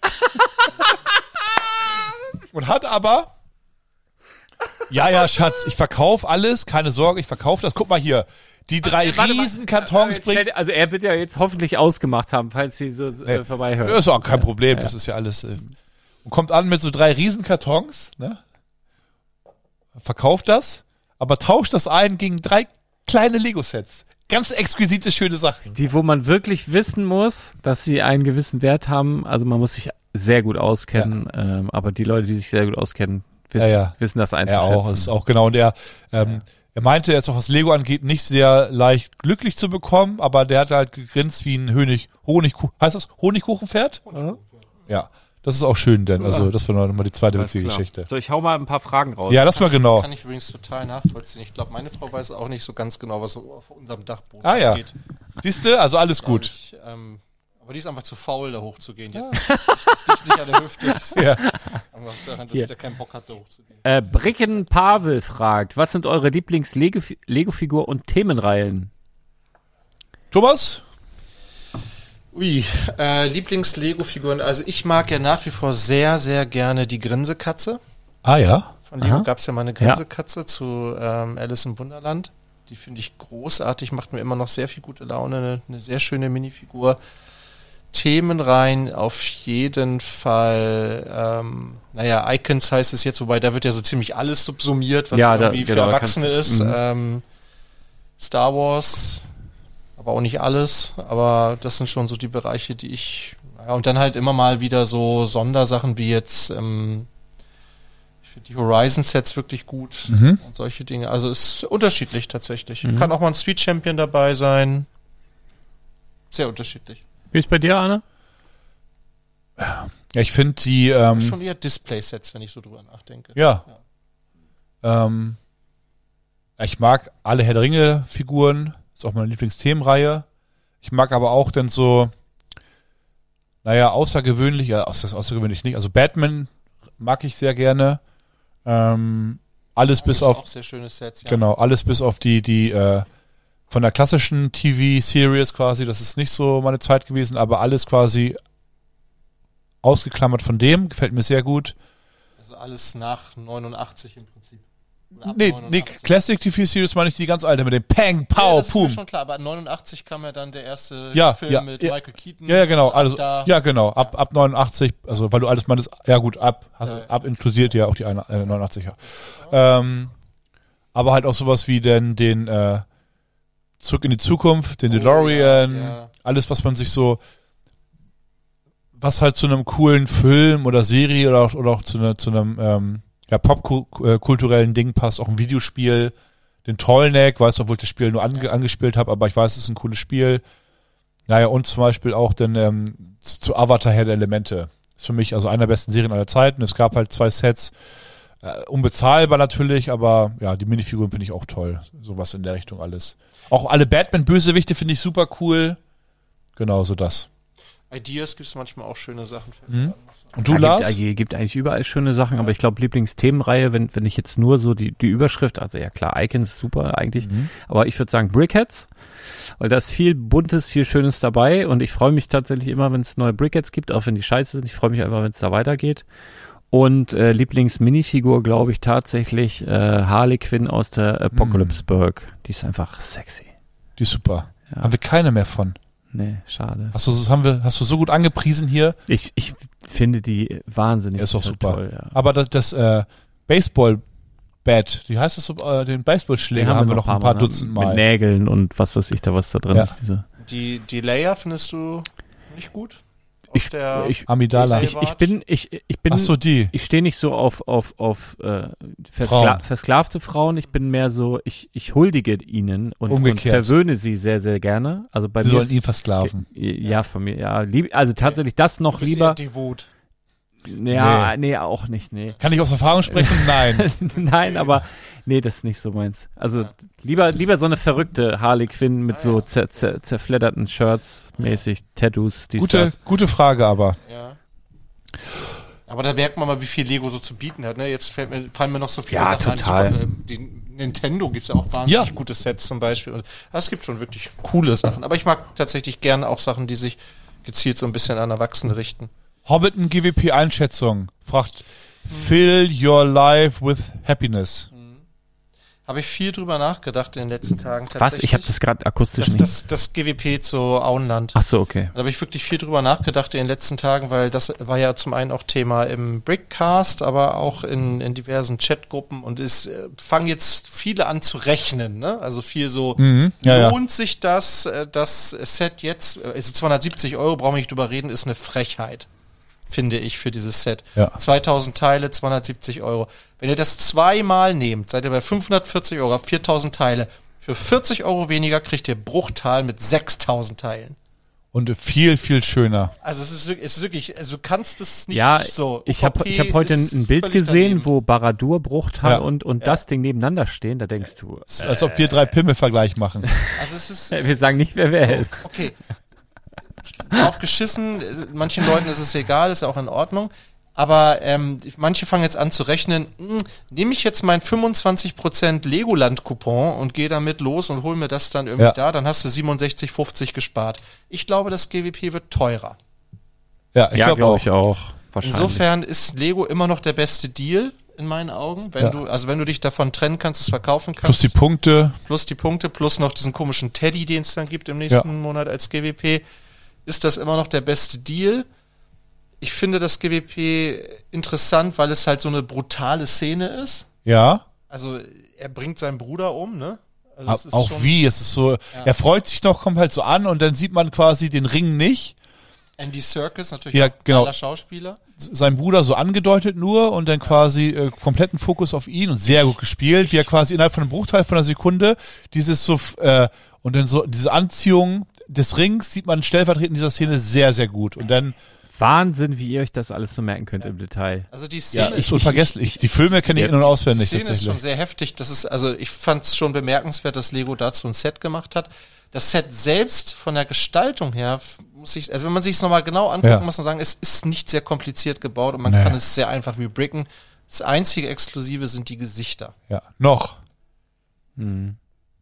Und hat aber, ja, ja, Schatz, ich verkaufe alles, keine Sorge, ich verkaufe das. Guck mal hier, die drei Warte mal, riesen Kartons jetzt bringen. stell- Also er wird ja jetzt hoffentlich ausgemacht haben, falls sie so äh, vorbeihören. Ja, ist auch kein Problem, das ist ja alles. Äh, und kommt an mit so drei Riesenkartons, ne? Verkauft das, aber tauscht das ein gegen drei kleine Lego-Sets. Ganz exquisite, schöne Sachen. Die, wo man wirklich wissen muss, dass sie einen gewissen Wert haben. Also man muss sich sehr gut auskennen, ja. ähm, aber die Leute, die sich sehr gut auskennen, wissen, ja, ja. wissen das einzuschätzen. Er auch, ist auch genau. Und er, ähm, ja. er meinte, er ist auch was Lego angeht, nicht sehr leicht glücklich zu bekommen, aber der hat halt gegrinst wie ein Honig, Honigkuchen, heißt das Honigkuchenpferd? Honigkuchenpferd. Ja. Das ist auch schön, denn, also, das war nochmal die zweite witzige Geschichte. So, ich hau mal ein paar Fragen raus. Ja, das war genau. Kann ich übrigens total nachvollziehen. Ich glaube, meine Frau weiß auch nicht so ganz genau, was so auf unserem Dachboden ah, ja. geht. Siehst du, also alles gut. Ich, ähm, aber die ist einfach zu faul, da hochzugehen. Die ja. Das, das liegt nicht an der Hüfte. Das ja. Einfach daran, dass sie da keinen Bock hat, da hochzugehen. Äh, Bricken Pavel fragt, was sind eure Lieblings-Lego-Figur- und Themenreihen? Thomas? Ui, äh, Lieblings-Lego-Figuren. Also ich mag ja nach wie vor sehr, sehr gerne die Grinsekatze. Ah ja? Von Lego gab es ja mal eine Grinsekatze ja. zu ähm, Alice im Wunderland. Die finde ich großartig, macht mir immer noch sehr viel gute Laune. Eine, eine sehr schöne Minifigur. Themenreihen auf jeden Fall, ähm, naja, Icons heißt es jetzt, wobei da wird ja so ziemlich alles subsumiert, was ja, irgendwie da, für genau, Erwachsene du, ist. Mhm. Ähm, Star Wars, aber auch nicht alles, aber das sind schon so die Bereiche, die ich, ja, und dann halt immer mal wieder so Sondersachen wie jetzt, ähm, ich finde die Horizon-Sets wirklich gut mhm. und solche Dinge, also ist unterschiedlich tatsächlich. Mhm. Kann auch mal ein Street Champion dabei sein, sehr unterschiedlich. Wie ist bei dir, Arne? Ja, ich finde die, ähm, schon eher Display-Sets, wenn ich so drüber nachdenke. Ja. ja. Ähm, ich mag alle Herr der Ringe-Figuren, ist auch meine Lieblingsthemenreihe. Ich mag aber auch dann so, naja, außergewöhnlich, ja, das ist außergewöhnlich nicht. Also Batman mag ich sehr gerne. Ähm, alles ja, bis auf, auch sehr schöne Sets, ja. Genau, alles bis auf die, die, äh, von der klassischen T V-Series quasi, das ist nicht so meine Zeit gewesen, aber alles quasi ausgeklammert von dem, gefällt mir sehr gut. Also alles nach neunundachtzig im Prinzip. Nee, nee, Classic T V-Series meine ich die ganz alte mit dem Pang, Pow, ja, das Pum. ist mir schon klar, aber neunundachtzig kam ja dann der erste ja, Film ja, mit ja, Michael Keaton. Ja, ja, genau, also also, ja, genau, ab, ja. ab neunundachtzig, also weil du alles meinst, ja gut, ab, hast, ja, ja. ab inkludiert ja auch die eine, äh, neunundachtziger. Ja. Ähm, aber halt auch sowas wie den, den, äh, Zurück in die Zukunft, den oh, DeLorean, ja, ja. alles, was man sich so, was halt zu einem coolen Film oder Serie oder auch, oder auch zu, ne, zu einem ähm, ja, popkulturellen Ding passt, auch ein Videospiel, den Tollneck, weißt du, obwohl ich das Spiel nur ange- angespielt habe, aber ich weiß, es ist ein cooles Spiel. Naja, und zum Beispiel auch den, ähm, zu, zu Avatar Herr der Elemente. Ist für mich also einer der besten Serien aller Zeiten. Es gab halt zwei Sets, äh, unbezahlbar natürlich, aber ja, die Minifiguren finde ich auch toll. Sowas in der Richtung alles. Auch alle Batman-Bösewichte finde ich super cool. Genau, so das. Ideas gibt es manchmal auch schöne Sachen. Mhm. Und du, ja, Lars? Gibt, gibt eigentlich überall schöne Sachen, ja. aber ich glaube, Lieblingsthemenreihe, wenn, wenn ich jetzt nur so die, die Überschrift, also ja klar, Icons super eigentlich, mhm. aber ich würde sagen Brickheads, weil da ist viel Buntes, viel Schönes dabei und ich freue mich tatsächlich immer, wenn es neue Brickheads gibt, auch wenn die scheiße sind. Ich freue mich einfach, wenn es da weitergeht. Und äh, Lieblings-Minifigur, glaube ich, tatsächlich äh, Harley Quinn aus der Apocalypseburg. Mhm. Die ist einfach sexy. Die ist super. Ja. Haben wir keine mehr von. Nee, schade. Hast du, haben wir, hast du so gut angepriesen hier? Ich, ich finde die wahnsinnig. Ja, ist doch super. Toll, ja. Aber das, das äh, Baseball-Bat, wie heißt das so, äh, den Baseballschläger haben, haben wir noch ein paar, paar Dutzend Mal. Mit Nägeln und was weiß ich da, was da drin ja. ist. Diese. Die, die Layer findest du nicht gut? Ich, ich, Amidala. Ich, ich bin, ich, ich bin, Ach so, die. Ich stehe nicht so auf, auf, auf äh, verskla- versklavte Frauen. Ich bin mehr so, ich, ich huldige ihnen und, und verwöhne sie sehr, sehr gerne. Also bei sie mir sollen ihn versklaven. Ja, ja, von mir, ja. Lieb, also tatsächlich das noch du bist lieber. Devot. Ja, nee. nee, auch nicht, nee. Kann ich aus Erfahrung sprechen? Nein. Nein, aber nee, das ist nicht so meins. Also ja. lieber, lieber so eine verrückte Harley Quinn mit ah, so ja. zer, zer, zerfledderten Shirts mäßig, ja. Tattoos, dies, gute, das. Gute Frage, aber. Ja. Aber da merkt man mal, wie viel Lego so zu bieten hat. Ne? Jetzt fällt mir, fallen mir noch so viele ja, Sachen total. an. Die Nintendo gibt es ja auch wahnsinnig ja. gute Sets zum Beispiel. Und es gibt schon wirklich coole Sachen. Aber ich mag tatsächlich gerne auch Sachen, die sich gezielt so ein bisschen an Erwachsene richten. Hobbiton G W P-Einschätzung fragt, fill your life with happiness. Habe ich viel drüber nachgedacht in den letzten Tagen. Was? Ich habe das gerade akustisch das, nicht. das, das G W P zu Auenland. Ach so, okay. Da habe ich wirklich viel drüber nachgedacht in den letzten Tagen, weil das war ja zum einen auch Thema im Brickcast, aber auch in, in diversen Chatgruppen und es äh, fangen jetzt viele an zu rechnen, ne? Also viel so, Mhm, ja, lohnt sich das, äh, das Set jetzt, äh, also zweihundertsiebzig Euro, brauchen wir nicht drüber reden, ist eine Frechheit, finde ich, für dieses Set. Ja. zweitausend Teile, zweihundertsiebzig Euro. Wenn ihr das zweimal nehmt, seid ihr bei fünfhundertvierzig Euro, habt viertausend Teile. Für vierzig Euro weniger kriegt ihr Bruchtal mit sechstausend Teilen. Und viel, viel schöner. Also es ist wirklich, es ist wirklich, also du kannst es nicht Ja, so. ich habe O V P ich hab heute ein, ist ein Bild völlig gesehen, daneben. wo Baradur, Bruchtal Ja. und, und Ja. das Ding nebeneinander stehen. Da denkst du, Es ist, als ob wir drei Pimmel-Vergleich machen. Also es ist, äh, wir sagen nicht, wer wer ist. okay. Drauf geschissen, manchen Leuten ist es egal, ist auch in Ordnung. Aber ähm, manche fangen jetzt an zu rechnen, hm, nehme ich jetzt mein fünfundzwanzig Prozent Legoland-Coupon und gehe damit los und hole mir das dann irgendwie Ja. da, dann hast du siebenundsechzig fünfzig gespart. Ich glaube, das G W P wird teurer. Ja, ich ja, glaube glaube auch. ich auch. Wahrscheinlich. Insofern ist Lego immer noch der beste Deal in meinen Augen, wenn Ja. du, also wenn du dich davon trennen kannst, es verkaufen Plus kannst. die Punkte. plus die Punkte, plus noch diesen komischen Teddy, den es dann gibt im nächsten Ja. Monat als G W P, ist das immer noch der beste Deal. Ich finde das G W P interessant, weil es halt so eine brutale Szene ist. Ja. Also er bringt seinen Bruder um, ne? Also es ist Auch schon wie, es ist so, er freut sich noch, kommt halt so an und dann sieht man quasi den Ring nicht. Andy Serkis, natürlich Ja, auch genau. geiler Schauspieler. Sein Bruder so angedeutet nur und dann quasi äh, kompletten Fokus auf ihn und sehr gut gespielt, wie er quasi innerhalb von einem Bruchteil von einer Sekunde dieses so, äh, und dann so, diese Anziehung des Rings sieht man stellvertretend in dieser Szene sehr, sehr gut. Und dann, Wahnsinn, wie ihr euch das alles so merken könnt im Detail. Also die ja, Szene ist unvergesslich. Die Filme kenne ich in- und Die auswendig Szene ist schon tatsächlich. sehr heftig. Das ist, also ich fand es schon bemerkenswert, dass Lego dazu ein Set gemacht hat. Das Set selbst von der Gestaltung her f- muss ich, also wenn man sich es nochmal genau anguckt, Ja. muss man sagen, es ist nicht sehr kompliziert gebaut und man Nee. kann es sehr einfach rebricken. Das einzige Exklusive sind die Gesichter. Ja, noch. Hm.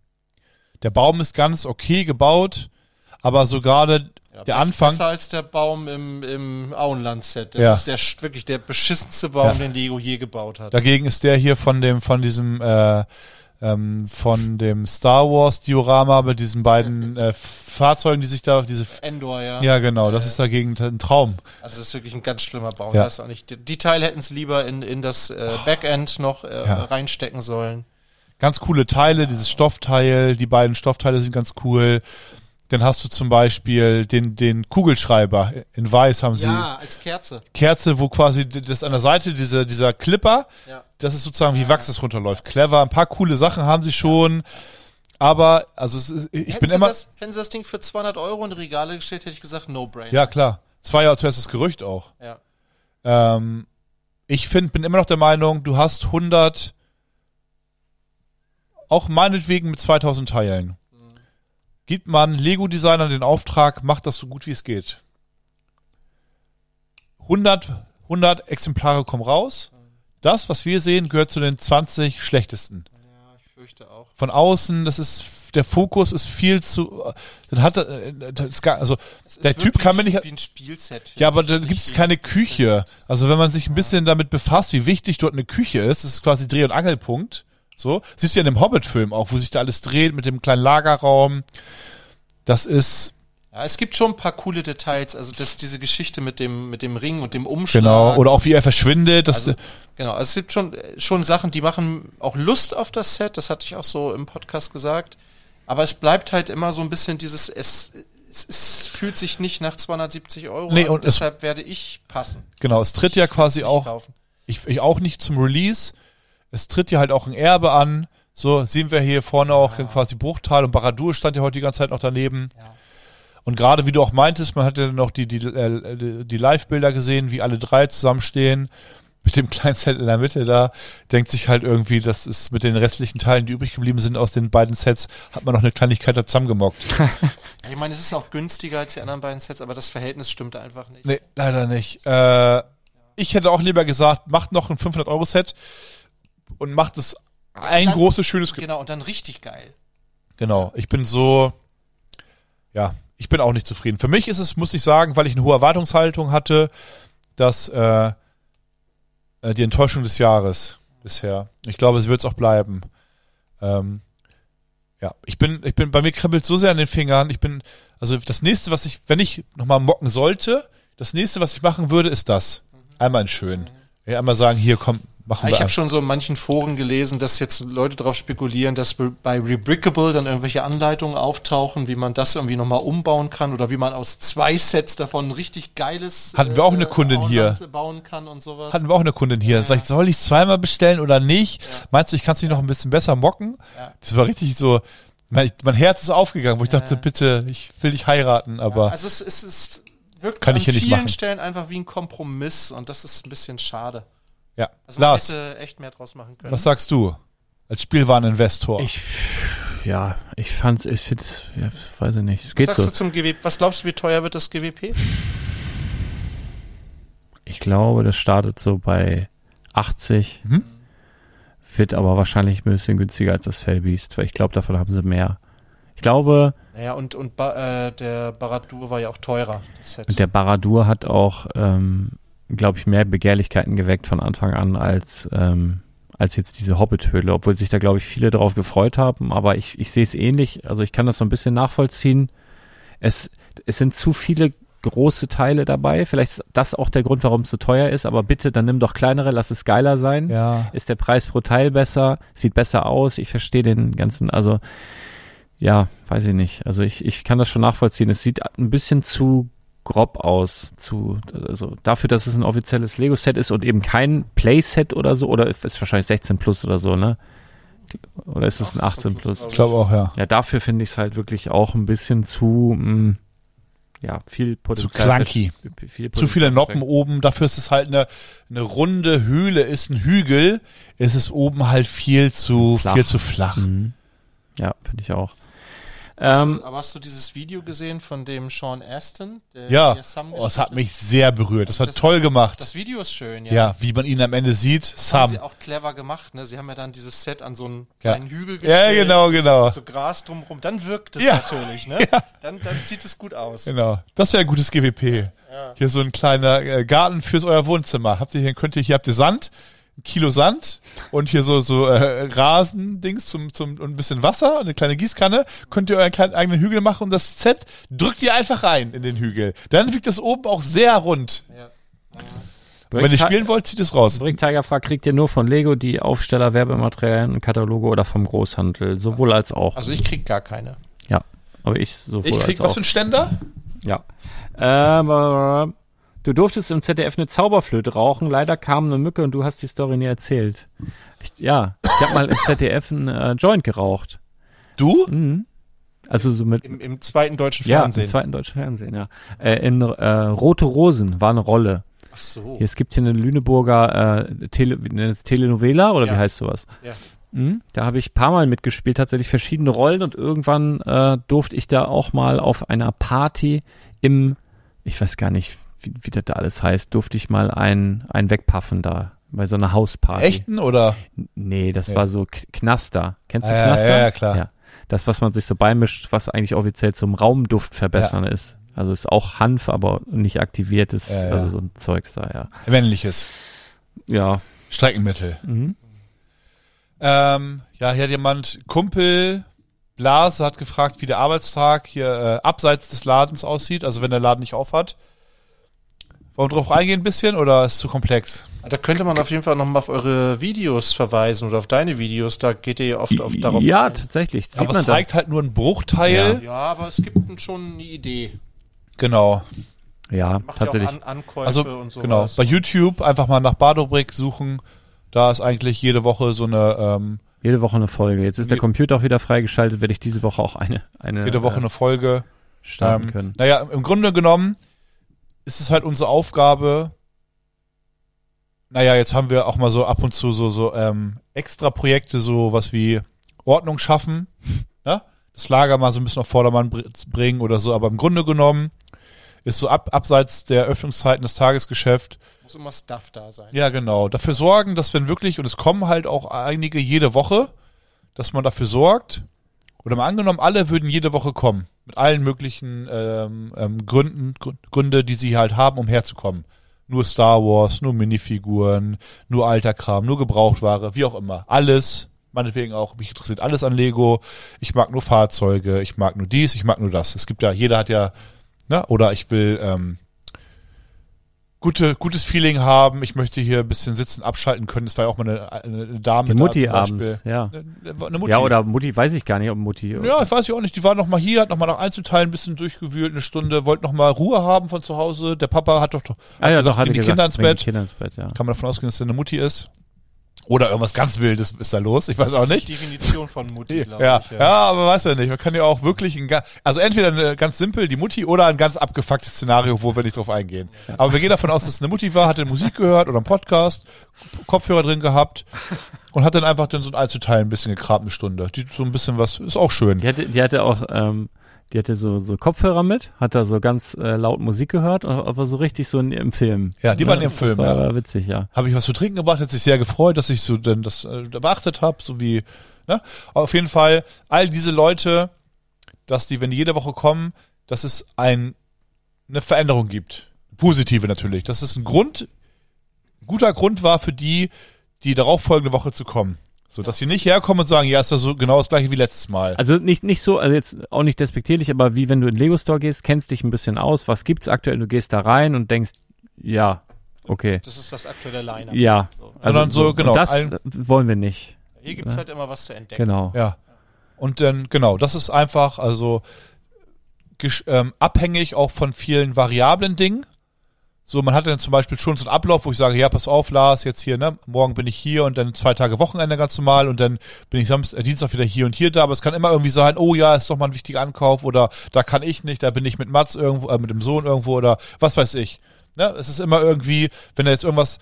Der Baum ist ganz okay gebaut, aber so gerade Ja, der bess- Anfang, Besser als der Baum im, im Auenland-Set. Das Ja. ist der sch- wirklich der beschissenste Baum, Ja. den Lego je gebaut hat. dagegen ist der hier von dem, von diesem, äh, ähm, von dem Star Wars Diorama mit diesen beiden äh, Fahrzeugen, die sich da, diese, Endor, ja. ja genau, das ist dagegen ein Traum. Also das ist wirklich ein ganz schlimmer Baum. Ja. Weiß auch nicht. Die, die Teile hätten es lieber in, in das äh, Backend noch äh, Ja. reinstecken sollen. Ganz coole Teile, dieses Stoffteil, die beiden Stoffteile sind ganz cool. Dann hast du zum Beispiel den, den Kugelschreiber in weiß haben sie. Ja, als Kerze. Kerze, wo quasi d- das an der Seite, diese, dieser Clipper, Ja. das ist sozusagen wie Wachs, das runterläuft. Clever, ein paar coole Sachen haben sie schon. Aber, also es ist, ich hätten bin sie immer, Das, hätten sie das Ding für zweihundert Euro in die Regale gestellt, hätte ich gesagt, no-brainer. ja klar. Es war ja zuerst das Gerücht auch. Ja. Ähm, ich find, bin immer noch der Meinung, du hast hundert, auch meinetwegen mit zweitausend Teilen. Gibt man Lego-Designern den Auftrag, macht das so gut wie es geht. hundert, hundert Exemplare kommen raus. Das, was wir sehen, gehört zu den zwanzig schlechtesten. Ja, ich fürchte auch. Von außen, das ist, der Fokus ist viel zu, dann hat er, äh, das ist gar, also, Es der ist Typ wirklich kann mir nicht, wie ein Spielset. ja, aber da Nicht gibt es wie- keine Küche. Also wenn man sich ein bisschen damit befasst, wie wichtig dort eine Küche ist, das ist quasi Dreh- und Angelpunkt. So, siehst du ja in dem Hobbit-Film auch, wo sich da alles dreht mit dem kleinen Lagerraum. Das ist, Ja, es gibt schon ein paar coole Details. Also das, diese Geschichte mit dem, mit dem Ring und dem Umschlag. genau, oder auch wie er verschwindet. Das, Also, genau, also es gibt schon, schon Sachen, die machen auch Lust auf das Set, das hatte ich auch so im Podcast gesagt. Aber es bleibt halt immer so ein bisschen dieses, es, es, es fühlt sich nicht nach zweihundertsiebzig Euro Nee, an, und es- deshalb werde ich passen. genau, es tritt ja quasi Nicht auch, kaufen. ich, ich auch nicht zum Release. Es tritt ja halt auch ein Erbe an. So, sehen wir hier vorne auch quasi Bruchtal und Baradur stand ja heute die ganze Zeit noch daneben. Ja. Und gerade wie du auch meintest, man hat ja noch die, die, äh, die Live-Bilder gesehen, wie alle drei zusammenstehen. Mit dem kleinen Set in der Mitte da, denkt sich halt irgendwie, das ist mit den restlichen Teilen, die übrig geblieben sind aus den beiden Sets, hat man noch eine Kleinigkeit da zusammengemockt. Ich meine, es ist auch günstiger als die anderen beiden Sets, aber das Verhältnis stimmt einfach nicht. Nee, leider nicht. Äh, ich hätte auch lieber gesagt, macht noch ein fünfhundert-Euro-Set und macht es ein dann- großes, schönes... Ge- Genau, und dann richtig geil. Genau, ich bin so, ja, ich bin auch nicht zufrieden. Für mich ist es, muss ich sagen, weil ich eine hohe Erwartungshaltung hatte, dass äh, äh, die Enttäuschung des Jahres bisher. Ich glaube, es wird es auch bleiben. Ähm, ja, ich bin, ich bin, bei mir kribbelt so sehr an den Fingern. Ich bin, also das nächste, was ich, wenn ich nochmal mocken sollte, das nächste, was ich machen würde, ist das. Einmal in schön. Ja, einmal sagen, hier, komm, machen wir. Ich habe schon so in manchen Foren gelesen, dass jetzt Leute darauf spekulieren, dass bei Rebrickable dann irgendwelche Anleitungen auftauchen, wie man das irgendwie nochmal umbauen kann oder wie man aus zwei Sets davon ein richtig geiles Hatten wir auch eine Kundin hier. bauen kann und sowas. Hatten wir auch eine Kundin hier. Ja. Sag ich, soll ich es zweimal bestellen oder nicht? Ja. Meinst du, ich kann es nicht noch ein bisschen besser mocken? Ja. Das war richtig so, mein, mein Herz ist aufgegangen, wo ich ja. dachte, bitte, ich will dich heiraten, aber. Ja, also es, es ist wirkt kann an ich hier vielen nicht machen. Stellen einfach wie ein Kompromiss und das ist ein bisschen schade. Ja. Also man Lars, hätte echt mehr draus machen können. Was sagst du als Spielwareninvestor? Ich, ja, ich fand, ich finde, ja, weiß ich nicht. Es geht was sagst so. du zum G W P? Was glaubst du, wie teuer wird das G W P? Ich glaube, das startet so bei achtzig, Mhm. wird aber wahrscheinlich ein bisschen günstiger als das Fellbeast, weil ich glaube, davon haben sie mehr. Ich glaube, Naja, und, und ba, äh, der Baradur war ja auch teurer, das Set. und der Baradur hat auch, ähm, glaube ich, mehr Begehrlichkeiten geweckt von Anfang an als, ähm, als jetzt diese Hobbit-Höhle, obwohl sich da, glaube ich, viele darauf gefreut haben, aber ich, ich sehe es ähnlich, also ich kann das so ein bisschen nachvollziehen. Es, es sind zu viele große Teile dabei, vielleicht ist das auch der Grund, warum es so teuer ist, aber bitte, dann nimm doch kleinere, lass es geiler sein. Ja. Ist der Preis pro Teil besser, sieht besser aus, ich verstehe den ganzen, also ja, weiß ich nicht, also ich, ich kann das schon nachvollziehen, es sieht ein bisschen zu grob aus, zu, also dafür, dass es ein offizielles Lego-Set ist und eben kein Playset oder so, oder ist wahrscheinlich sechzehn plus oder so, ne? Oder ist es ein achtzehn plus? Ich glaube auch, ja. Ja, dafür finde ich es halt wirklich auch ein bisschen zu, mh, ja, viel Potenzial. Zu clunky. Viel, viel Zu viele Noppen oben, dafür ist es halt eine, eine runde Höhle, ist ein Hügel, ist es oben halt viel zu, Flach. viel zu flach. Mhm. Ja, finde ich auch. Hast Ähm, du, aber hast du dieses Video gesehen von dem Sean Astin? Der Ja, hier Sam oh, es gespielt hat mich sehr berührt. Das war toll gemacht. Das Video ist schön, ja. Ja, wie man ihn am Ende sieht, Das haben Sam. sie auch clever gemacht, ne? Sie haben ja dann dieses Set an so einen Ja. kleinen Hügel Ja, genau, mit genau. So, so Gras drumherum. Dann wirkt es Ja. natürlich, ne? Ja. Dann, dann sieht es gut aus. Genau. Das wäre ein gutes G W P. Ja. Hier so ein kleiner äh, Garten fürs euer Wohnzimmer. Habt ihr hier, könnt ihr, hier habt ihr Sand, ein Kilo Sand und hier so, so, äh, Rasendings zum, zum, und ein bisschen Wasser, eine kleine Gießkanne. Könnt ihr euren kleinen eigenen Hügel machen und das Set drückt ihr einfach rein in den Hügel. Dann wirkt das oben auch sehr rund. Ja. Und wenn ihr spielen wollt, zieht es raus. Brick Tiger fragt, kriegt ihr nur von Lego die Aufsteller, Werbematerialien und Kataloge oder vom Großhandel? Sowohl als auch. Also ich krieg gar keine. Ja, aber ich sowohl Ich krieg als was auch. für einen Ständer? Ja. Ähm, du durftest im Z D F eine Zauberflöte rauchen, leider kam eine Mücke und du hast die Story nie erzählt. Ich, ja, ich habe mal im Z D F einen äh, Joint geraucht. Du? Mhm. Also so mit, Im, im zweiten deutschen ja, Fernsehen. im zweiten deutschen Fernsehen, ja. Äh, in äh, Rote Rosen war eine Rolle. Ach so. Hier, es gibt hier eine Lüneburger äh, Tele, eine Telenovela oder Ja. wie heißt sowas? Ja. Mhm. Da habe ich ein paar Mal mitgespielt, tatsächlich verschiedene Rollen und irgendwann äh, durfte ich da auch mal auf einer Party im, ich weiß gar nicht, wie, wie das da alles heißt, durfte ich mal ein, ein wegpaffen da bei so einer Hausparty. Echten oder? N- Nee, das Ja. war so K- Knaster. Kennst du Ja, Knaster? ja, ja, klar. Ja. Das, was man sich so beimischt, was eigentlich offiziell zum Raumduft verbessern ist. Also ist auch Hanf, aber nicht aktiviertes, Ja, ja. also so ein Zeugs da, ja. Männliches. Ja. Streckenmittel. Mhm. Ähm, ja, hier hat jemand, Kumpel Blase hat gefragt, wie der Arbeitstag hier äh, abseits des Ladens aussieht, also wenn der Laden nicht auf hat. Wollen wir drauf eingehen ein bisschen oder ist es zu komplex? Da könnte man auf jeden Fall nochmal auf eure Videos verweisen oder auf deine Videos. Da geht ihr ja oft auf, darauf Ja, ein. tatsächlich. Sieht Aber man es zeigt halt nur einen Bruchteil. Ja, aber es gibt schon eine Idee. Genau. da. Ja, Macht tatsächlich. ja auch An Ankäufe Also und sowas. genau, bei YouTube einfach mal nach Badobrick suchen. Da ist eigentlich jede Woche so eine ähm, Jede Woche eine Folge. Jetzt ist der Je- Computer auch wieder freigeschaltet, werde ich diese Woche auch eine, eine jede Woche äh, eine Folge. starten Ähm, können. naja, im Grunde genommen ist es halt unsere Aufgabe. Naja, jetzt haben wir auch mal so ab und zu so so ähm, extra Projekte, so was wie Ordnung schaffen, ne? Das Lager mal so ein bisschen auf Vordermann br- bringen oder so. Aber im Grunde genommen ist so ab, abseits der Öffnungszeiten das Tagesgeschäft. Muss immer Stuff da sein. Ja, genau. Dafür sorgen, dass wenn wirklich, und es kommen halt auch einige jede Woche, dass man dafür sorgt, oder mal angenommen, alle würden jede Woche kommen, mit allen möglichen ähm, ähm, Gründen, Grü- Gründe, die sie halt haben, um herzukommen. Nur Star Wars, nur Minifiguren, nur alter Kram, nur Gebrauchtware, wie auch immer. Alles meinetwegen auch, mich interessiert alles an Lego, ich mag nur Fahrzeuge, ich mag nur dies, ich mag nur das. Es gibt ja, jeder hat ja, ne, oder ich will ähm, gute, gutes Feeling haben, ich möchte hier ein bisschen sitzen, abschalten können. Das war ja auch mal eine, eine Dame Die Mutti da zum Beispiel. abends, ja. Eine, eine Mutti. Ja, oder Mutti, weiß ich gar nicht, ob Mutti. Ja, das weiß ich auch nicht. Die war noch mal hier, hat noch mal nach Einzelteilen ein bisschen durchgewühlt, eine Stunde, wollte noch mal Ruhe haben von zu Hause. Der Papa hat doch, doch ah, ja, gesagt, doch, hatte die gesagt, Kinder ins bring die Bett. Kinder ins Bett, ja. Kann man davon ausgehen, dass es eine Mutti ist. Oder irgendwas ganz Wildes ist da los, ich weiß auch nicht. Die Definition von Mutti, glaube Ja, ich. ja, aber weiß ja nicht. Man kann ja auch wirklich ein, ga- also entweder eine ganz simpel, die Mutti, oder ein ganz abgefucktes Szenario, wo wir nicht drauf eingehen. Aber wir gehen davon aus, dass es eine Mutti war, hatte Musik gehört oder einen Podcast, Kopfhörer drin gehabt und hat dann einfach dann so ein Einzelteil ein bisschen gekramt, eine Stunde. Die so ein bisschen was, ist auch schön. Die hatte, die hatte auch, ähm, die hatte so, so Kopfhörer mit, hat da so ganz äh, laut Musik gehört, aber so richtig so in, im Film. Ja, die waren im das Film, war ja. witzig, ja. Habe ich was zu trinken gebracht, hat sich sehr gefreut, dass ich so dann das äh, beachtet habe, so wie, ne? Aber auf jeden Fall, all diese Leute, dass die, wenn die jede Woche kommen, dass es ein, eine Veränderung gibt. Positive natürlich. Dass es ein Grund, ein guter Grund war für die, die darauf folgende Woche zu kommen. So, dass sie nicht herkommen und sagen, ja, ist doch so genau das gleiche wie letztes Mal. Also nicht, nicht so, also jetzt auch nicht despektierlich, aber wie wenn du in den Lego-Store gehst, kennst dich ein bisschen aus, was gibt's aktuell, du gehst da rein und denkst, ja, okay. Das ist das aktuelle Line-Up. Ja, So. also Sondern so, genau, und das ein- wollen wir nicht. Hier gibt's Ja. halt immer was zu entdecken. Genau. Ja. Und dann, genau, das ist einfach, also gesch- ähm, abhängig auch von vielen variablen Dingen. So, man hat dann zum Beispiel schon so einen Ablauf, wo ich sage, ja, pass auf, Lars, jetzt hier, ne, morgen bin ich hier und dann zwei Tage Wochenende ganz normal und dann bin ich Samstag, äh, Dienstag wieder hier und hier da, aber es kann immer irgendwie sein, oh ja, ist doch mal ein wichtiger Ankauf oder da kann ich nicht, da bin ich mit Mats irgendwo, äh, mit dem Sohn irgendwo oder was weiß ich. Ne, es ist immer irgendwie, wenn da jetzt irgendwas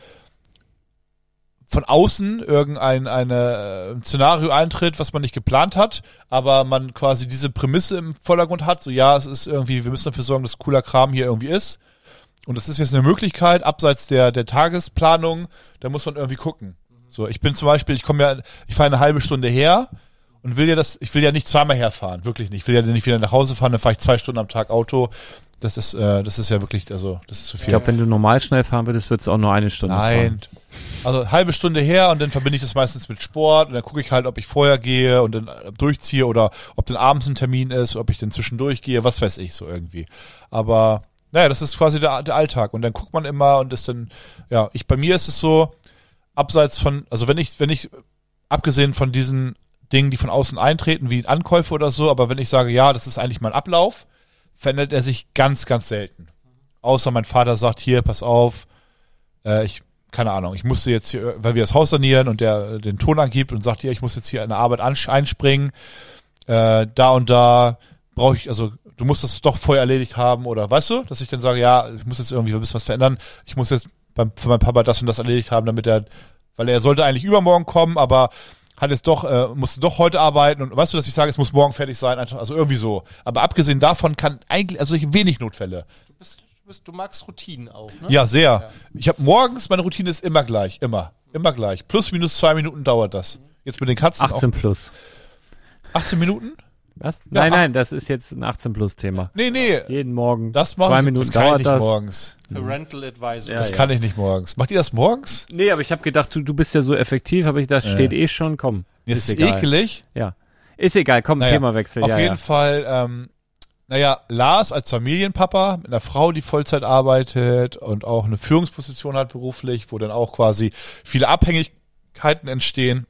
von außen irgendein eine, äh, Szenario eintritt, was man nicht geplant hat, aber man quasi diese Prämisse im Vordergrund hat, so ja, es ist irgendwie, wir müssen dafür sorgen, dass cooler Kram hier irgendwie ist. Und das ist jetzt eine Möglichkeit, abseits der, der Tagesplanung, da muss man irgendwie gucken. So, ich bin zum Beispiel, ich komme ja, ich fahre eine halbe Stunde her und will ja das, ich will ja nicht zweimal herfahren, wirklich nicht. Ich will ja nicht wieder nach Hause fahren, dann fahre ich zwei Stunden am Tag Auto. Das ist, äh, das ist ja wirklich, also, das ist zu viel. Ich glaube, wenn du normal schnell fahren würdest, würdest du auch nur eine Stunde Nein. fahren. Also halbe Stunde her und dann verbinde ich das meistens mit Sport und dann gucke ich halt, ob ich vorher gehe und dann durchziehe oder ob dann abends ein Termin ist, ob ich dann zwischendurch gehe, was weiß ich so irgendwie. Aber naja, das ist quasi der, der Alltag und dann guckt man immer und ist dann, ja, ich, bei mir ist es so, abseits von, also wenn ich, wenn ich, abgesehen von diesen Dingen, die von außen eintreten, wie Ankäufe oder so, aber wenn ich sage, ja, das ist eigentlich mein Ablauf, verändert er sich ganz, ganz selten. Außer mein Vater sagt, hier, pass auf, äh, ich, keine Ahnung, ich musste jetzt hier, weil wir das Haus sanieren und der äh, den Ton angibt und sagt, hier, ich muss jetzt hier in der Arbeit ansch- einspringen, äh, da und da brauche ich, also du musst das doch vorher erledigt haben oder weißt du, dass ich dann sage, ja, ich muss jetzt irgendwie ein bisschen was verändern, ich muss jetzt beim, für meinen Papa das und das erledigt haben, damit er, weil er sollte eigentlich übermorgen kommen, aber hat jetzt doch, äh, musste doch heute arbeiten und weißt du, dass ich sage, es muss morgen fertig sein, einfach, also irgendwie so. Aber abgesehen davon kann eigentlich, also ich wenig Notfälle. Du, bist, du, bist, du magst Routinen auch, ne? Ja, sehr. Ich habe morgens, meine Routine ist immer gleich, immer, immer gleich. Plus, minus zwei Minuten dauert das. Jetzt mit den Katzen achtzehn plus. auch. achtzehn Minuten? Was? Ja, nein, ach- nein, das ist jetzt ein achtzehn plus Thema. Nee, nee. Jeden Morgen. Das mache zwei ich, Minuten das kann ich dauert nicht das. morgens. Parental Advisor. Ja, Das ja. kann ich nicht morgens. Macht ihr das morgens? Nee, aber ich habe gedacht, du, du bist ja so effektiv, habe ich gedacht, Ja. steht eh schon, komm. Mir ist ist egal. ekelig. Ja. Ist egal, komm, Naja, Themawechsel. Auf ja, jeden ja. Fall, ähm, naja, Lars als Familienpapa mit einer Frau, die Vollzeit arbeitet und auch eine Führungsposition hat beruflich, wo dann auch quasi viele Abhängigkeiten entstehen.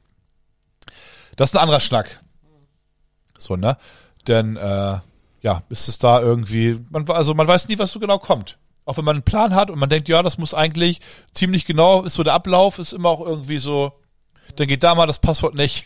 Das ist ein anderer Schnack. So, ne? Denn, äh, ja, ist es da irgendwie, man, also man weiß nie, was so genau kommt. Auch wenn man einen Plan hat und man denkt, ja, das muss eigentlich ziemlich genau, ist so der Ablauf, ist immer auch irgendwie so, dann geht da mal das Passwort nicht.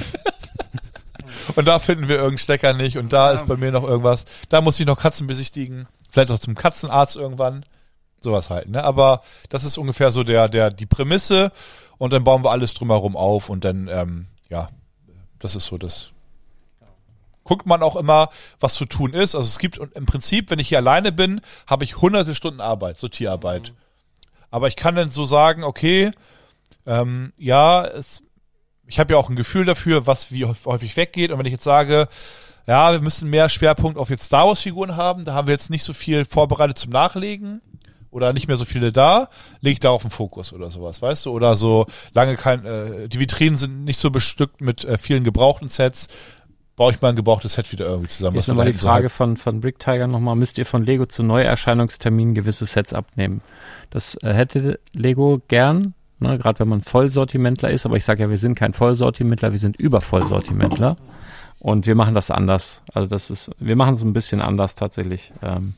Und da finden wir irgendeinen Stecker nicht und da ist bei mir noch irgendwas. Da muss ich noch Katzen besichtigen. Vielleicht auch zum Katzenarzt irgendwann. Sowas halt, ne? Aber das ist ungefähr so der, der, die Prämisse und dann bauen wir alles drumherum auf und dann, ähm, ja, das ist so das. Guckt man auch immer, was zu tun ist. Also es gibt im Prinzip, wenn ich hier alleine bin, habe ich hunderte Stunden Arbeit, Sortierarbeit. Aber ich kann dann so sagen, okay, ähm, ja, es, ich habe ja auch ein Gefühl dafür, was wie häufig weggeht. Und wenn ich jetzt sage, ja, wir müssen mehr Schwerpunkt auf jetzt Star Wars Figuren haben, da haben wir jetzt nicht so viel vorbereitet zum Nachlegen. oder nicht mehr so viele da, lege ich darauf einen Fokus oder sowas, weißt du? Oder so lange kein, äh, die Vitrinen sind nicht so bestückt mit äh, vielen gebrauchten Sets, baue ich mal ein gebrauchtes Set wieder irgendwie zusammen. Jetzt nochmal die Frage von, von Brick Tiger nochmal, müsst ihr von Lego zu Neuerscheinungsterminen gewisse Sets abnehmen? Das äh, hätte Lego gern, ne, gerade wenn man Vollsortimentler ist, aber ich sage ja, wir sind kein Vollsortimentler, wir sind Übervollsortimentler und wir machen das anders. Also das ist, wir machen es ein bisschen anders tatsächlich. Ähm,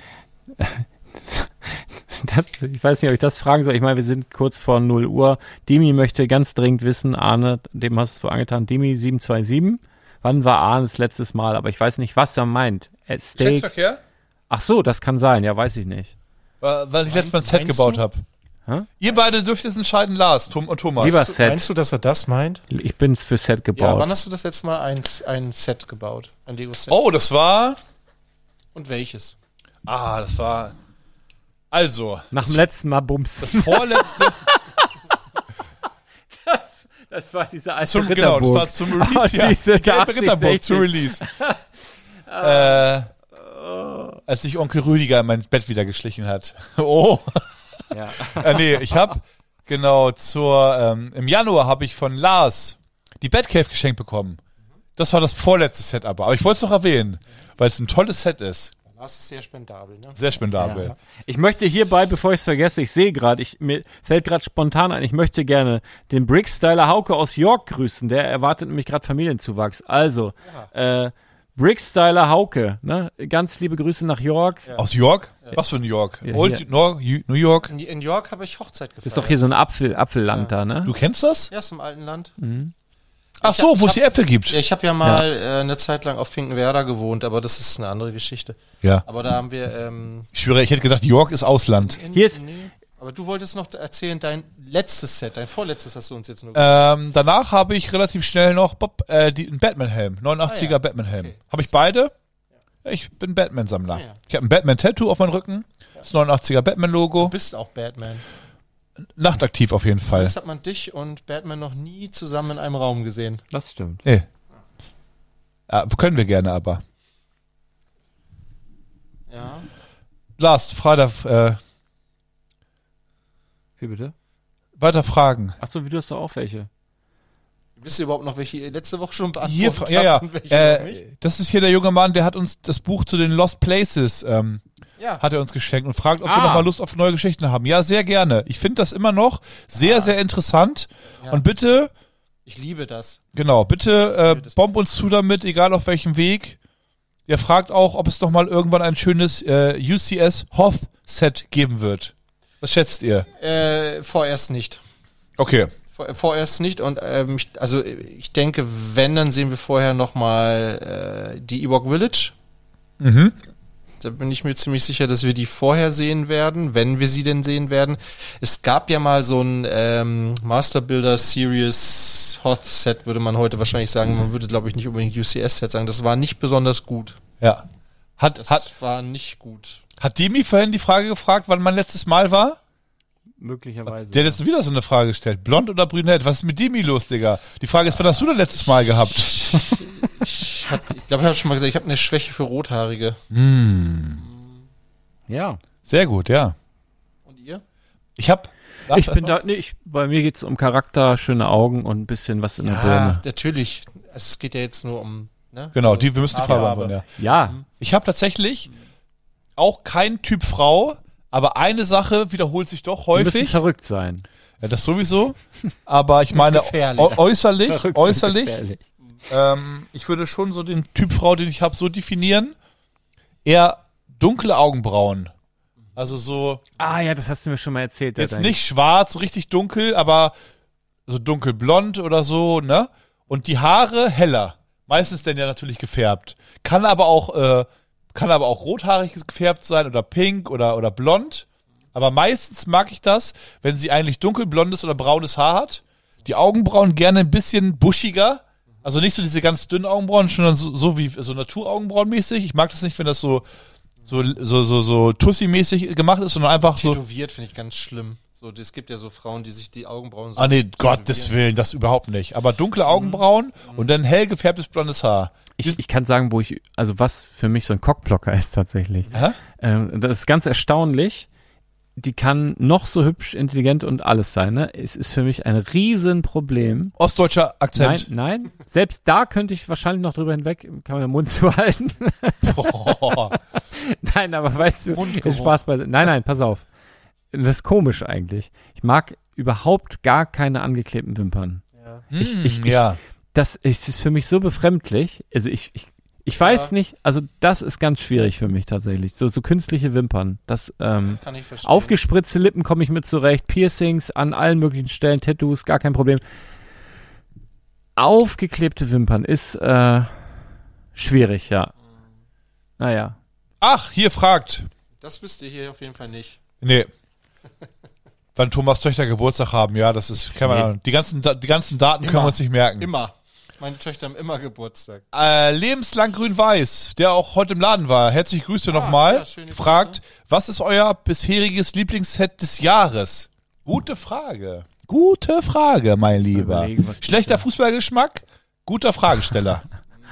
das, ich weiß nicht, ob ich das fragen soll. Ich meine, wir sind kurz vor null Uhr. Dimi möchte ganz dringend wissen, Arne, dem hast du es so angetan, Dimi sieben zwei sieben. Wann war Arne das letztes Mal? Aber ich weiß nicht, was er meint. Äh, Steak. Geschlechtsverkehr? Ach so, das kann sein. Ja, weiß ich nicht. Weil ich letztes Mal ein Set Meinst gebaut du? habe. Hä? Ihr beide dürft jetzt entscheiden, Lars Tom und Thomas. Lieber Meinst du- Set. Meinst du, dass er das meint? Ich bin's für Set Ja, gebaut. wann hast du das letzte Mal ein, ein Set gebaut? Ein Lego-Set? Oh, das war... Und welches? Ah, das war... Also, Nach dem letzten Mal Bums. das vorletzte... Das, das war diese alte zum, genau, das Ritterburg. war zum Release, Oh, ja. diese Die gelbe achtzig, Ritterburg zum sechzig. Release. äh, als sich Onkel Rüdiger in mein Bett wieder geschlichen hat. Oh. Ja. äh, nee, ich hab, genau, zur, ähm, im Januar habe ich von Lars die Batcave geschenkt bekommen. Das war das vorletzte Set aber. Aber ich wollte es noch erwähnen, weil es ein tolles Set ist. Das ist sehr spendabel, ne? Sehr spendabel. Ja. Ich möchte hierbei, bevor ich es vergesse, ich sehe gerade, ich mir fällt gerade spontan ein, ich möchte gerne den Brickstyler Hauke aus York grüßen. Der erwartet nämlich gerade Familienzuwachs. Also, äh, Brickstyler Hauke, ne? Ganz liebe Grüße nach York. Aus York? Was für New York? Ja, Old hier. Nor- New York? In, in York habe ich Hochzeit gefeiert. Das ist doch hier so ein Apfel, Apfelland da, ne? Du kennst das? Ja, ist im alten Land. Ach so, wo es die Äpfel gibt. Ja, ich habe ja mal Äh, eine Zeit lang auf Finkenwerder gewohnt, aber das ist eine andere Geschichte. Ja. Aber da haben wir ähm, Ich schwöre, ich hätte gedacht, York ist Ausland. in, Hier ist- nee, aber du wolltest noch erzählen, dein letztes Set, dein vorletztes hast du uns jetzt nur Ähm, danach habe ich relativ schnell noch Bob, äh, die, einen Batman-Helm, neunundachtziger Ah, ja. Batman-Helm. Okay. Habe ich beide? Ja, ich bin Batman-Sammler. Ah, ja. Ich habe ein Batman-Tattoo auf meinem Rücken, das neunundachtziger Batman-Logo. Du bist auch Batman. Nachtaktiv auf jeden Fall. Das hat man dich und Batman noch nie zusammen in einem Raum gesehen. Das stimmt. Nee. Ja, können wir gerne aber. Ja. Lars, Freitag, äh, Wie bitte? weiter Fragen. Ach so, wie du hast doch auch welche. Wisst ihr überhaupt noch, welche ihr letzte Woche schon Hier, beantwortet ja, ja. habt und welche noch nicht? Äh, das ist hier der junge Mann, der hat uns das Buch zu den Lost Places, ähm, Ja. hat er uns geschenkt und fragt, ob wir Ah. noch mal Lust auf neue Geschichten haben. Ja, sehr gerne. Ich finde das immer noch sehr, sehr interessant. Ja. Und bitte, Ich liebe das. genau, bitte äh, das- bomb uns zu damit, egal auf welchem Weg. Er fragt auch, ob es noch mal irgendwann ein schönes äh, U C S Hoth Set geben wird. Was schätzt ihr? Äh, vorerst nicht. Okay. Vor, vorerst nicht und ähm, ich, also ich denke, wenn, dann sehen wir vorher nochmal äh, die Ewok Village. Mhm. Da bin ich mir ziemlich sicher, dass wir die vorher sehen werden, wenn wir sie denn sehen werden. Es gab ja mal so ein ähm, Master Builder Series Hoth Set, würde man heute wahrscheinlich sagen. Man würde, glaube ich, nicht unbedingt U C S Set sagen. Das war nicht besonders gut. Ja. Hat, Das hat, war nicht gut. hat Demi vorhin die Frage gefragt, wann mein letztes Mal war? Möglicherweise. Der hat jetzt wieder so eine Frage gestellt. Blond oder brünett? Was ist mit Demi los, Digga? Die Frage ist, wann hast du denn letztes Mal gehabt? Ich, hab- ich glaube, ich habe schon mal gesagt, ich habe eine Schwäche für Rothaarige. Ja. Sehr gut, ja. Und ihr? Ich hab... Ich bin da, nee, ich, bei mir geht's um Charakter, schöne Augen und ein bisschen was in der Ja, Birne. natürlich. Es geht ja jetzt nur um. Ne? Genau, Also, die, wir müssen die Frage Haarfarbe. beantworten, ja. Ja. Ich habe tatsächlich auch kein Typ Frau, aber eine Sache wiederholt sich doch Die müssen häufig. verrückt sein. Ja, das sowieso. Aber ich meine, Gefährlich. äu- äußerlich, Verrückt und äußerlich, gefährlich. ähm, ich würde schon so den Typ Frau, den ich habe, so definieren. Eher dunkle Augenbrauen. Also so, Ah ja, das hast du mir schon mal erzählt. jetzt dein- nicht schwarz, so richtig dunkel, aber so dunkelblond oder so, ne? Und die Haare heller. Meistens dann ja natürlich gefärbt. Kann aber auch, äh, kann aber auch rothaarig gefärbt sein oder pink oder, oder blond. Aber meistens mag ich das, wenn sie eigentlich dunkelblondes oder braunes Haar hat. Die Augenbrauen gerne ein bisschen buschiger. Also nicht so diese ganz dünnen Augenbrauen, sondern so, so wie so Naturaugenbrauen mäßig. Ich mag das nicht, wenn das so, so, so, so, so Tussi-mäßig gemacht ist, sondern einfach so. Tätowiert finde ich ganz schlimm. So, es gibt ja so Frauen, die sich die Augenbrauen so Ah nee, tätowieren. Gottes Willen, das überhaupt nicht. Aber dunkle Augenbrauen und dann hell gefärbtes blondes Haar. Ich, ich kann sagen, wo ich, also was für mich so ein Cockblocker ist tatsächlich. Hä? Ähm, das ist ganz erstaunlich. die kann noch so hübsch, intelligent und alles sein, ne? Es ist für mich ein Riesenproblem. Ostdeutscher Akzent. Nein, nein. Selbst da könnte ich wahrscheinlich noch drüber hinweg, kann man den Mund zuhalten. Boah. Nein, aber weißt du, Mundgeruch. ist Spaß bei. Nein, nein, pass auf. Das ist komisch eigentlich. Ich mag überhaupt gar keine angeklebten Wimpern. Ja. Ich, Hm, ich, ich, ja. Das ist, ist für mich so befremdlich. Also ich, ich, ich weiß Ja. nicht, also das ist ganz schwierig für mich tatsächlich. So, so künstliche Wimpern. Das, ähm, Kann ich verstehen. aufgespritzte Lippen komme ich mit zurecht. Piercings an allen möglichen Stellen, Tattoos, gar kein Problem. Aufgeklebte Wimpern ist, äh, schwierig, ja. Naja. Ach, hier fragt. Das wisst ihr hier auf jeden Fall nicht. Nee. Wann Thomas Töchter Geburtstag haben, ja, das ist, keine Nee. Ahnung. Die ganzen, Da- die ganzen Daten können Immer. wir uns nicht merken. Immer. Meine Töchter haben immer Geburtstag. Äh, lebenslang grün-weiß, der auch heute im Laden war. Herzliche Grüße nochmal. ja, schöne Grüße. Fragt, was ist euer bisheriges Lieblingsset des Jahres? Gute Frage. Gute Frage, mein Lieber. überlegen, was Schlechter gibt's Fußballgeschmack? Guter Fragesteller.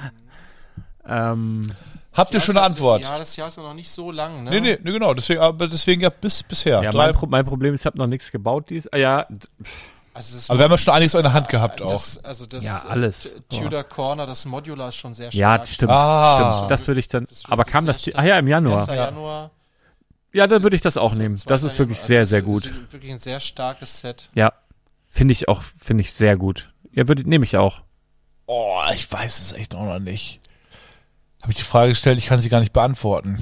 Ähm, Habt ihr Das schon Jahr eine ist- Antwort? Ja, das Jahr ist ja noch nicht so lang, ne? Nee, nee, nee, genau. Deswegen, aber deswegen ja bis bisher. ja, Drei, mein, Pro mein Problem ist, ich habe noch nichts gebaut dies. Ah, ja, Also das aber wir haben ja schon einiges in der Hand gehabt auch. das, also das Ja, äh, alles. T- Tudor Corner, das Modular ist schon sehr ja, stark. stimmt. Ah. stimmt. Das würde ich dann. Das ist Aber wirklich kam sehr das? stark. Ach ja, im Januar. erster Ja. Januar. Ja, dann würde ich das auch nehmen. Das zweiter ist wirklich Januar. sehr, Also sehr das gut. ist wirklich ein sehr starkes Set. Ja, finde ich auch, finde ich sehr gut. Ja, würde nehme ich auch. Oh, ich weiß es echt auch noch nicht. Habe ich die Frage gestellt, ich kann sie gar nicht beantworten.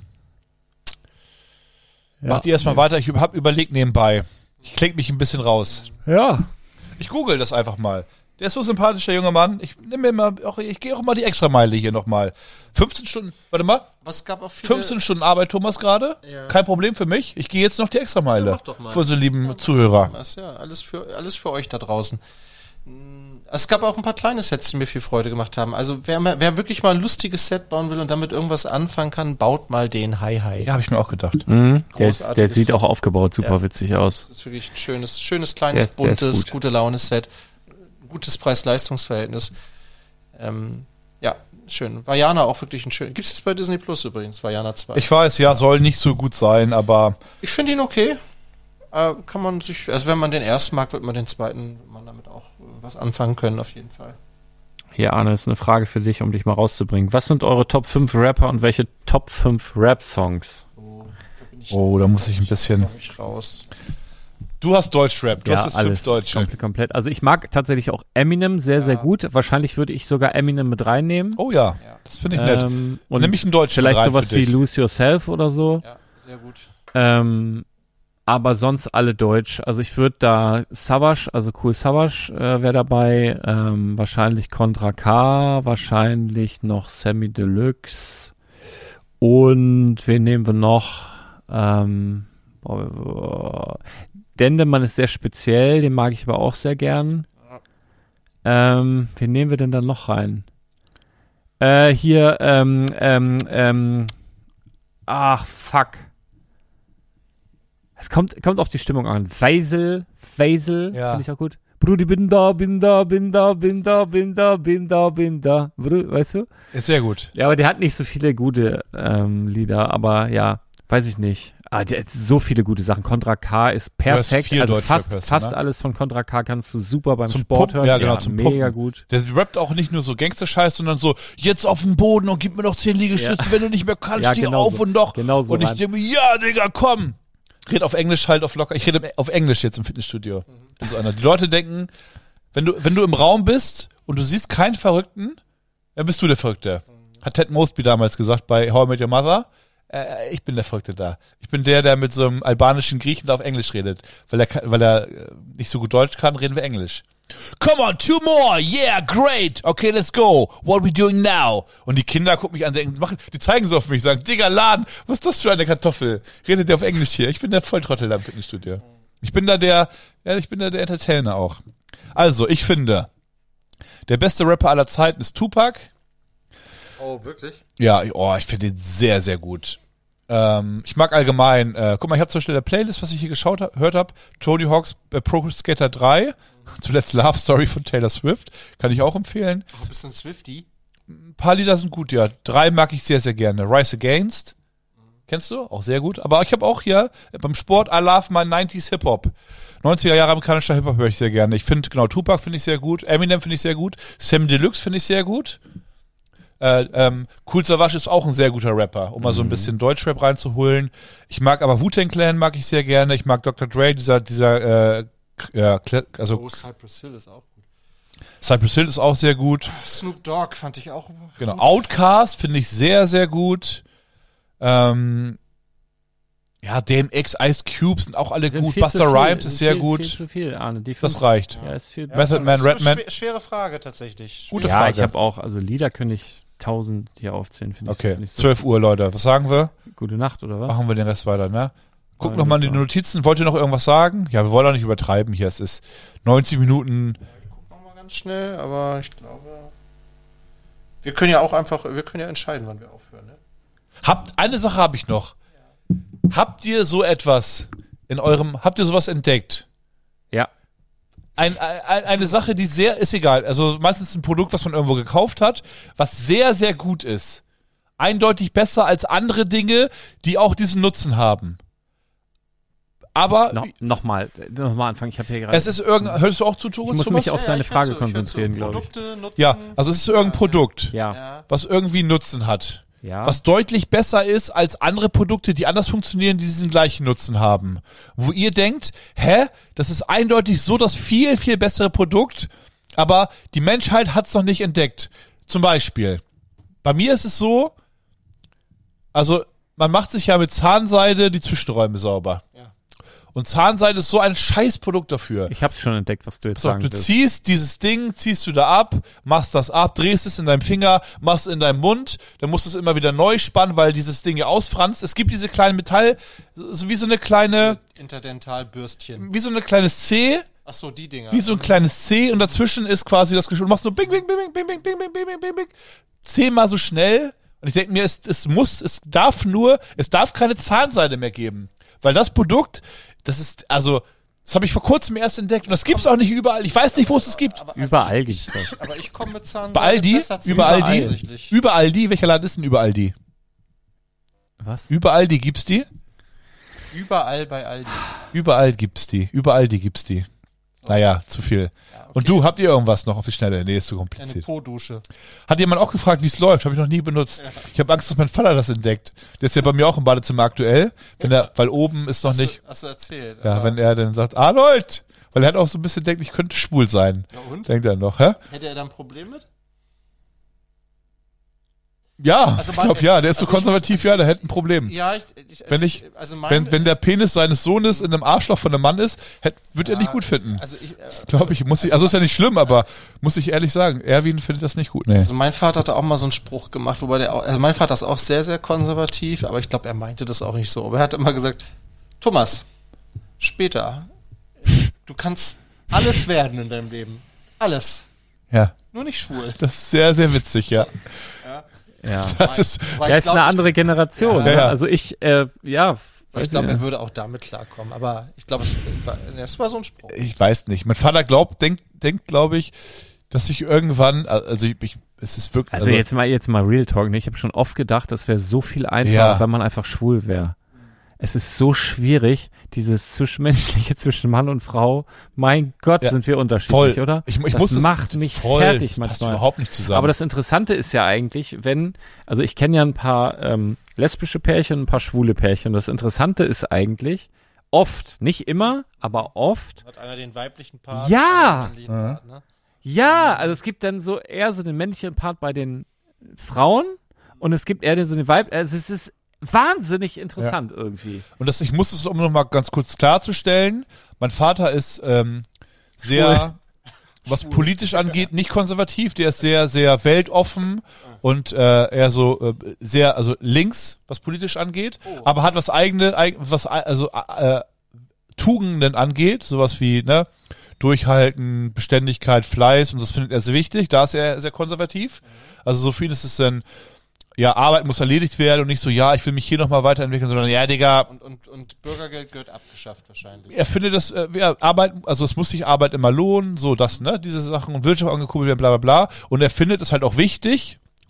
Ja. Macht ihr erstmal weiter, ich habe überlegt nebenbei. Ich klinge mich ein bisschen raus. Ja. Ich google das einfach mal. Der ist so sympathisch, der junge Mann. Ich nehme mir mal, auch, ich gehe auch mal die Extrameile hier nochmal. fünfzehn Stunden, warte mal, Aber es gab auch viele... fünfzehn Stunden Arbeit, Thomas, gerade. Ja. Kein Problem für mich. Ich gehe jetzt noch die Extrameile. Ja, mach doch mal. Für unsere lieben Zuhörer. Das ist ja alles für, alles für euch da draußen. Es gab auch ein paar kleine Sets, die mir viel Freude gemacht haben. Also wer, mal- wer wirklich mal ein lustiges Set bauen will und damit irgendwas anfangen kann, baut mal den Hi Hi. Ja, habe ich mir auch gedacht. Mhm. Der, ist, der Großartiges sieht Set. auch aufgebaut super Ja. witzig aus. Das ist wirklich ein schönes, schönes kleines, Der- der ist buntes, gut. gute Laune-Set. Gutes Preis-Leistungs-Verhältnis. Ähm, ja, schön. Vajana auch wirklich ein schön. Gibt es jetzt bei Disney Plus übrigens, Vajana zwei. Ich weiß, ja, soll nicht so gut sein, aber Ich finde ihn okay. Äh, kann man sich, also wenn man den ersten mag, wird man den zweiten, wird man damit auch äh, was anfangen können, auf jeden Fall. Hier, Arne, ist eine Frage für dich, um dich mal rauszubringen. Was sind eure Top fünf Rapper und welche Top fünf Rap-Songs? So, da bin ich, oh, da muss ich ein bisschen. da bin ich raus. Du hast Deutschrap, du Ja, hast jetzt alles. fünf Deutsche. Komplett, komplett. Also ich mag tatsächlich auch Eminem sehr, sehr Ja. gut. Wahrscheinlich würde ich sogar Eminem mit reinnehmen. Oh ja, Ja. das finde ich nett. Ähm, und Nimm mich einen Deutschen vielleicht rein sowas für wie dich. Lose Yourself oder so. Ja, sehr gut. Ähm, aber sonst alle deutsch. Also ich würde da Savage, also Cool Savage äh, wäre dabei. Ähm, wahrscheinlich Contra K, wahrscheinlich noch Sammy Deluxe. Und wen nehmen wir noch? Ähm, boah, Dendemann ist sehr speziell, den mag ich aber auch sehr gern. Ähm, wen nehmen wir denn da noch rein? Äh, hier, ähm, ähm, ähm, ach, fuck. Es kommt, kommt auf die Stimmung an. Faisal, Faisal, Ja. finde ich auch gut. Brudi, bin da, bin da, bin da, bin da, bin da, bin da, bin da. Bru- Weißt du? Ist sehr gut. Ja, aber der hat nicht so viele gute ähm, Lieder, aber ja, weiß ich nicht. Ah, der hat so viele gute Sachen. Contra K ist hörst perfekt. viel Also Deutschrap, fast, hörst du, fast ne? alles von Contra K kannst du super beim Zum Sport Pumpen, hören. ja, genau, zum mega Pumpen. gut. Der rappt auch nicht nur so Gangster-Scheiß, sondern so, jetzt auf den Boden und gib mir noch zehn Liegestütze, wenn du nicht mehr kannst, Ja, steh genau auf so. und doch. Genau so und ich rein. denke mir, ja, Digga, komm. Red auf Englisch halt auf locker. Ich rede auf Englisch jetzt im Fitnessstudio. Bin so einer. Die Leute denken, wenn du, wenn du im Raum bist und du siehst keinen Verrückten, dann bist du der Verrückte. Hat Ted Mosby damals gesagt bei How I Met Your Mother. Äh, ich bin der Verrückte da. Ich bin der, der mit so einem albanischen Griechen da auf Englisch redet. Weil er, kann- weil er äh, nicht so gut Deutsch kann, reden wir Englisch. Come on, two more, yeah, great, okay, let's go, what are we doing now? Und die Kinder gucken mich an, denken, machen, die zeigen so auf mich, sagen, Digga, Laden, was ist das für eine Kartoffel? Redet der auf Englisch hier? Ich bin der Volltrottel da im Fitnessstudio. Ich bin da der, ja, ich bin da der Entertainer auch. Also, ich finde, der beste Rapper aller Zeiten ist Tupac. Oh, wirklich? Ja, oh, ich finde ihn sehr, sehr gut. Ähm, ich mag allgemein, äh, guck mal, ich habe zum Beispiel der Playlist, was ich hier geschaut hab, gehört habe, Tony Hawk's äh, Pro Skater drei, zuletzt Love Story von Taylor Swift, kann ich auch empfehlen. Oh, bist du ein Swiftie? Ein paar Lieder sind gut, ja. Drei mag ich sehr, sehr gerne. Rise Against, Kennst du? Auch sehr gut. Aber ich habe auch hier beim Sport I love my nineties Hip-Hop. neunziger Jahre amerikanischer Hip-Hop höre ich sehr gerne. Ich finde, genau, Tupac finde ich sehr gut. Eminem finde ich sehr gut. Sam Deluxe finde ich sehr gut. Äh, ähm, Kool Savas ist auch ein sehr guter Rapper, um mal so ein bisschen Deutschrap reinzuholen. Ich mag aber Wu-Tang Clan mag ich sehr gerne. Ich mag Doktor Dre, dieser, dieser, äh, ja, also. Oh, Cypress Hill ist auch gut. Cypress Hill ist auch sehr gut. Snoop Dogg fand ich auch Genau. gut. Outkast finde ich sehr, sehr gut. Ähm, ja, D M X, Ice Cube sind auch alle Sind gut. viel Busta zu viel, Rhymes ist sind sehr viel, gut. Viel zu viel, Arne. Die Das fünf- reicht. Ja, ist viel. Ja, Method das Man, ist eine Redman. schwer- Schwere Frage tatsächlich. Gute ja, Frage. ich habe auch, also Lieder könnte ich tausend hier aufzählen, finde ich. Okay, find ich so. zwölf Uhr, Leute. Was sagen wir? Gute Nacht, oder was? Machen wir den Rest weiter, ne? Guck Ja, noch mal in die nicht wahr. Notizen. Wollt ihr noch irgendwas sagen? Ja, wir wollen auch nicht übertreiben hier. Es ist neunzig Minuten. Gucken wir mal ganz schnell, aber ich glaube, wir können ja auch einfach, wir können ja entscheiden, wann wir aufhören. Ne? Habt, eine Sache habe ich noch. Habt ihr so etwas in eurem, habt ihr sowas entdeckt? Ja. Ein, ein, eine Sache, die sehr, ist egal, also meistens ein Produkt, was man irgendwo gekauft hat, was sehr, sehr gut ist. Eindeutig besser als andere Dinge, die auch diesen Nutzen haben. Aber No, Nochmal, nochmal anfangen. Ich habe hier gerade. es ist irgendein, hörst du auch zu, Thomas? Ich muss Thomas? mich auf seine ich hör Frage zu, ich hör konzentrieren, zu. glaube ich. Produkte, Nutzen. Ja, also es ist irgendein Produkt, Ja. Ja. was irgendwie Nutzen hat. Ja. Was deutlich besser ist als andere Produkte, die anders funktionieren, die diesen gleichen Nutzen haben. Wo ihr denkt, hä, das ist eindeutig so das viel, viel bessere Produkt, aber die Menschheit hat es noch nicht entdeckt. Zum Beispiel, bei mir ist es so, also man macht sich ja mit Zahnseide die Zwischenräume sauber. Ja. Und Zahnseide ist so ein Scheißprodukt dafür. Ich habe schon entdeckt, was du jetzt Pass auf, sagen du willst. ziehst dieses Ding, ziehst du da ab, machst das ab, drehst es in deinem Finger, machst es in deinem Mund, dann musst du es immer wieder neu spannen, weil dieses Ding ja ausfranst. Es gibt diese kleinen Metall, so wie so eine kleine, Interdentalbürstchen. wie so eine kleine C, Ach so, die Dinger. wie so ein kleines C und dazwischen ist quasi das Geschirr. Du machst nur bing, bing, bing, bing, bing, bing, bing, bing, bing, bing, bing, zehnmal so schnell. Und ich denke mir, es, es muss, es darf nur, es darf keine Zahnseide mehr geben. Weil das Produkt, das ist, also, das habe ich vor kurzem erst entdeckt und das gibt's auch nicht überall. Ich weiß nicht, wo es das gibt. Aber, Überall gibt's das. aber ich komme mit Zahnseide Bei Aldi? besser zu Über überall. Aldi? Tatsächlich. Über Aldi? Welcher Laden ist denn über Aldi? Was? Über Aldi gibt's die? Überall bei Aldi. Überall gibt's die. Über Aldi gibt's die. Naja, zu viel. Ja, okay. Und du, habt ihr irgendwas noch auf die Schnelle? Nee, ist zu Eine kompliziert. Po-Dusche. Hat jemand auch gefragt, wie es läuft? Habe ich noch nie benutzt. Ich habe Angst, dass mein Vater das entdeckt. Der ist ja bei mir auch im Badezimmer aktuell. Wenn er, weil oben ist noch Hast nicht. Du, hast du erzählt. Ja, aber- wenn er dann sagt, Arnold! Weil er hat auch so ein bisschen denkt, ich könnte schwul sein. Ja, und? Denkt er noch, hä? Hätte er da ein Problem mit? Ja, Also ich mein- glaube, ja, der ist so also ich konservativ, muss- ja, der hätte ein Problem. Ja, ich, ich, Wenn also ich- also mein, Wenn, wenn der Penis seines Sohnes in einem Arschloch von einem Mann ist, hätt, wird er nicht gut finden. Also ich, äh, Glaube ich, muss ich, also ist ja nicht schlimm, aber muss ich ehrlich sagen, Erwin findet das nicht gut, nee. Also mein Vater hatte auch mal so einen Spruch gemacht, wobei der auch, also mein Vater ist auch sehr, sehr konservativ, aber ich glaube, er meinte das auch nicht so. Aber er hat immer gesagt, Thomas, später, du kannst alles werden in deinem Leben. Alles. Ja, Nur nicht schwul. das ist sehr, sehr witzig, ja. Ja. Das ist, Wobei Der ich ist glaub, eine andere Generation. Ja, ne? ja. Also ich, äh, ja, weiß Ich glaube, ich er nicht. würde auch damit klarkommen. Aber ich glaube, es war, es war so ein Spruch. ich weiß nicht. Mein Vater glaubt, denkt, denkt, glaube ich, dass ich irgendwann, also ich, ich es ist wirklich, Also, jetzt mal, jetzt mal Real Talk, ne? Ich habe schon oft gedacht, das wäre so viel einfacher, Ja. wenn man einfach schwul wäre. Es ist so schwierig, dieses Zwischenmenschliche zwischen Mann und Frau. Mein Gott, Ja, sind wir unterschiedlich, voll. oder? Ich, ich das muss es- macht mich voll, fertig das passt manchmal. überhaupt nicht zusammen. Aber das Interessante ist ja eigentlich, wenn, also ich kenne ja ein paar ähm, lesbische Pärchen und ein paar schwule Pärchen. Das Interessante ist eigentlich, oft, nicht immer, aber oft, Hat einer den weiblichen Part? Ja! oder den männlichen Part, ne? ja, also es gibt dann so eher so den männlichen Part bei den Frauen und es gibt eher den so den Weib, also es ist wahnsinnig interessant irgendwie. Und das, ich muss es, um nochmal ganz kurz klarzustellen, mein Vater ist ähm, sehr, was politisch angeht, nicht konservativ, der ist sehr, sehr weltoffen und äh, eher so äh, sehr, also links, was politisch angeht, aber hat was eigene, eig- was ei- also äh, Tugenden angeht, sowas wie, ne, Durchhalten, Beständigkeit, Fleiß und das findet er sehr wichtig, da ist er sehr konservativ. Also so viel ist es dann, ja, Arbeit muss erledigt werden und nicht so, ja, ich will mich hier nochmal weiterentwickeln, sondern ja, Digga, Und, und, und Bürgergeld gehört abgeschafft wahrscheinlich. er findet das, äh, ja, Arbeit, also es muss sich Arbeit immer lohnen, so das, ne, diese Sachen und Wirtschaft angekurbelt werden, bla bla bla. Und er findet es halt auch wichtig,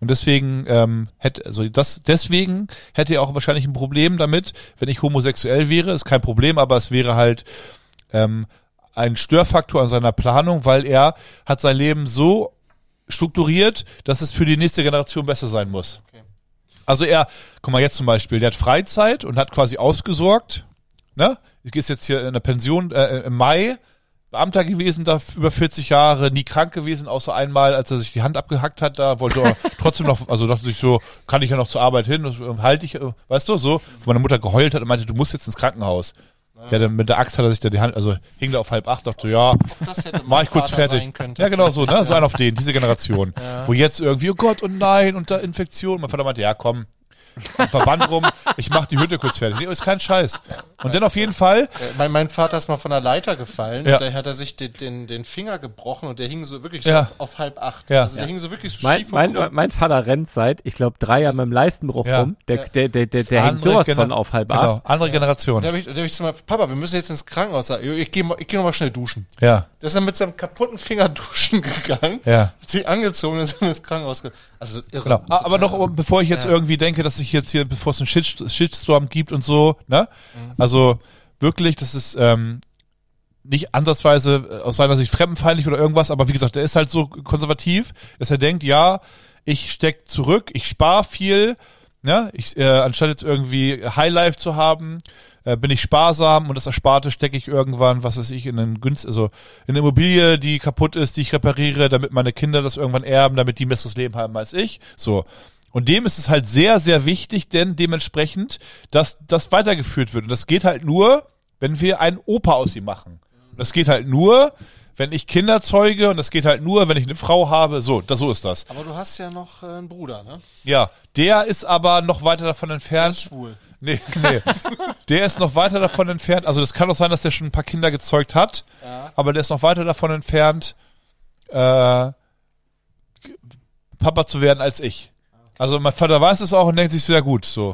Und deswegen ähm, hätte, also das, deswegen hätte er auch wahrscheinlich ein Problem damit, wenn ich homosexuell wäre, ist kein Problem, aber es wäre halt ähm, ein Störfaktor an seiner Planung, weil er hat sein Leben so strukturiert, dass es für die nächste Generation besser sein muss. Okay. Also er, guck mal jetzt zum Beispiel, der hat Freizeit und hat quasi ausgesorgt, ne? Du gehst jetzt hier in der Pension äh, im Mai, Beamter gewesen, da über vierzig Jahre, nie krank gewesen, außer einmal, als er sich die Hand abgehackt hat, da wollte er trotzdem noch, also dachte sich so, kann ich ja noch zur Arbeit hin, das halte ich, weißt du, so, wo meine Mutter geheult hat und meinte, du musst jetzt ins Krankenhaus. Ja, dann mit der Axt hat er sich da die Hand, also hing da auf halb acht, dachte so, ja, Das hätte mach ich kurz Vater fertig. sein können, Ja, genau so, ne, so ein auf den, diese Generation. Ja. Wo jetzt irgendwie, oh Gott, und nein, und da Infektion. Mein Vater meinte, ja, komm, im Verband rum, ich mach die Hütte kurz fertig. Nee, ist kein Scheiß. Und dann auf jeden Fall, Äh, Mein, mein Vater ist mal von der Leiter gefallen, Ja. und da hat er sich den, den, den Finger gebrochen und der hing so wirklich so Ja. auf, auf halb acht. Ja. Also der hing so wirklich so Mein, schief mein, und krumm. mein Vater rennt seit, ich glaube, drei Jahren mit dem Leistenbruch Ja. rum. Der, Ja. der, der, der, der hängt andere sowas Gener- von auf halb genau, acht. andere Generation. Da habe ich, da hab ich zu meinem Papa, wir müssen jetzt ins Krankenhaus. Sag, ich, ich gehe ich geh noch mal schnell duschen. Ja, Der ist dann mit seinem kaputten Finger duschen gegangen, ja. hat sich angezogen und ist dann ins Krankenhaus gegangen. Also irre. Genau. Ah, aber noch, bevor ich jetzt Ja. irgendwie denke, dass ich jetzt hier, bevor es einen Shit, Shitstorm gibt und so, ne? Also wirklich, das ist ähm, nicht ansatzweise aus seiner Sicht fremdenfeindlich oder irgendwas, aber wie gesagt, der ist halt so konservativ, dass er denkt, ja, ich steck zurück, ich spare viel, ne? Ich, äh, anstatt jetzt irgendwie Highlife zu haben, äh, bin ich sparsam und das Ersparte stecke ich irgendwann, was weiß ich, in einen Günst, also in eine Immobilie, die kaputt ist, die ich repariere, damit meine Kinder das irgendwann erben, damit die ein besseres Leben haben als ich. So. Und dem ist es halt sehr, sehr wichtig, denn dementsprechend, dass das weitergeführt wird. Und das geht halt nur, wenn wir einen Opa aus ihm machen. Und das geht halt nur, wenn ich Kinder zeuge, und das geht halt nur, wenn ich eine Frau habe. So, das, so ist das. Aber du hast ja noch äh, einen Bruder, ne? Ja, der ist aber noch weiter davon Der ist entfernt. schwul. Nee, nee. Der ist noch weiter davon entfernt. Also das kann auch sein, dass der schon ein paar Kinder gezeugt hat. Ja. Aber der ist noch weiter davon entfernt, äh, Papa zu werden als ich. Also mein Vater weiß es auch und denkt sich so, ja gut, so.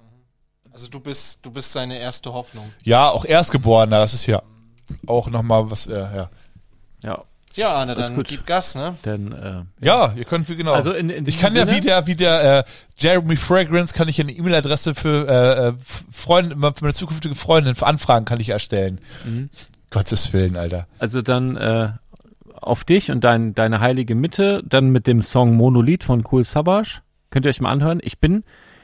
Also du bist, du bist seine erste Hoffnung. Ja, auch Erstgeborener, das ist ja auch nochmal was, äh, ja. Ja, Ja, Arne, Ist dann gut. gib Gas, ne? denn, äh, Ja, ihr könnt, wie genau. Also in, in ich diesem kann ja Sinne, wie der, wie der äh, Jeremy Fragrance, kann ich eine E-Mail-Adresse für äh, F- Freunde, für meine zukünftige Freundin, für Anfragen kann ich erstellen. Mhm. Gottes Willen, Alter. also dann äh, auf dich und dein, deine heilige Mitte, dann mit dem Song Monolith von Kool Savas. Könnt ihr euch mal anhören. Ich bin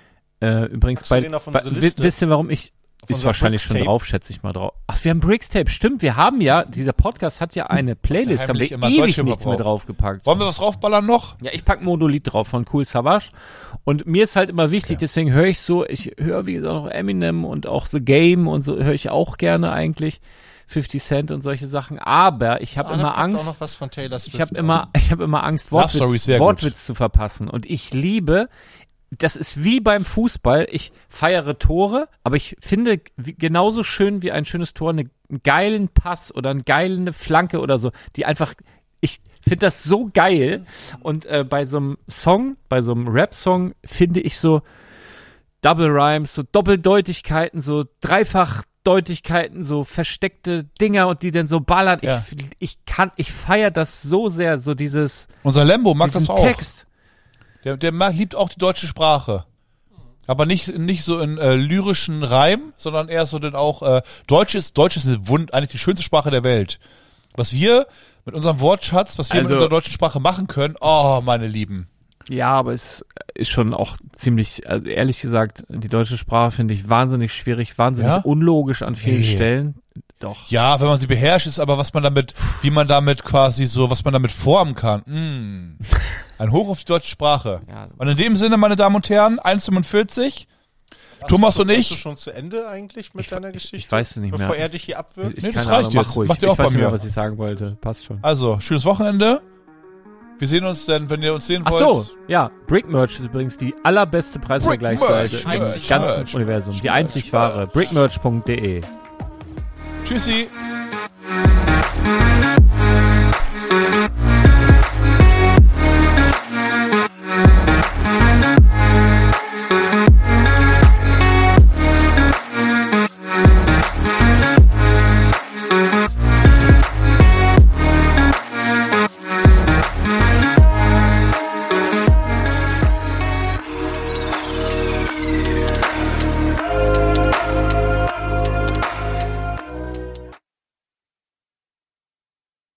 äh, übrigens Packst du bei, den auf bei unsere wi- Liste? wisst ihr, warum ich Auf ist unser wahrscheinlich schon Bricks-Tape? drauf, schätze ich mal drauf. Ach, wir haben Bricks-Tape, stimmt, wir haben ja, dieser Podcast hat ja eine Playlist, da haben wir heimlich immer ewig Deutschrap nichts mehr drauf. draufgepackt. Wollen wir was raufballern noch? Ja, ich pack Monolith drauf von Kool Savas und mir ist halt immer wichtig, deswegen höre ich so, ich höre wie gesagt auch Eminem und auch The Game und so höre ich auch gerne eigentlich, fifty Cent und solche Sachen, aber ich habe Arne immer packt Angst, auch noch was von Taylor Swift ich habe drauf. immer, ich habe immer Angst, Love Story Wortwitz, ist sehr gut. Wortwitz zu verpassen. Und ich liebe, das ist wie beim Fußball. Ich feiere Tore, aber ich finde wie, genauso schön wie ein schönes Tor eine, einen geilen Pass oder eine geile Flanke oder so, die einfach, ich finde das so geil. Und äh, bei so einem Song, bei so einem Rap-Song finde ich so Double Rhymes, so Doppeldeutigkeiten, so Dreifachdeutigkeiten, so versteckte Dinger und die dann so ballern. Ja. Ich, ich kann, ich feiere das so sehr, so dieses, Unser Lembo mag diesen das auch. Text. Der, der mag, liebt auch die deutsche Sprache. Aber nicht, nicht so in äh, lyrischen Reim, sondern eher so dann auch, äh, Deutsch ist, Deutsch ist eine Wund, eigentlich die schönste Sprache der Welt. Was wir mit unserem Wortschatz, was wir Also- mit unserer deutschen Sprache machen können, oh, meine Lieben. Ja, aber es ist schon auch ziemlich, also ehrlich gesagt, die deutsche Sprache finde ich wahnsinnig schwierig, wahnsinnig Ja? unlogisch an vielen Nee. Stellen. Doch. Ja, wenn man sie beherrscht, ist aber was man damit, wie man damit quasi so, was man damit formen kann. Mm. Ein Hoch auf die deutsche Sprache. Ja. Und in dem Sinne, meine Damen und Herren, eins Komma fünfundfünfzig. Thomas und Bist du ich. schon zu Ende eigentlich mit Ich- deiner ich- Geschichte? ich weiß es nicht mehr. Bevor er dich hier abwirkt? Ich Nee, das keine reicht Ahnung, jetzt. mach ruhig. Macht ihr ich auch weiß bei nicht mehr, mir. was ich sagen wollte. Passt schon. Also, schönes Wochenende. Wir sehen uns dann, wenn ihr uns sehen Ach wollt. so, ja, Brick Merch ist übrigens die allerbeste Preisvergleichsseite Brick im Merch, ganzen Merch, Universum. Die Merch, einzig wahre. brickmerch punkt de. Tschüssi.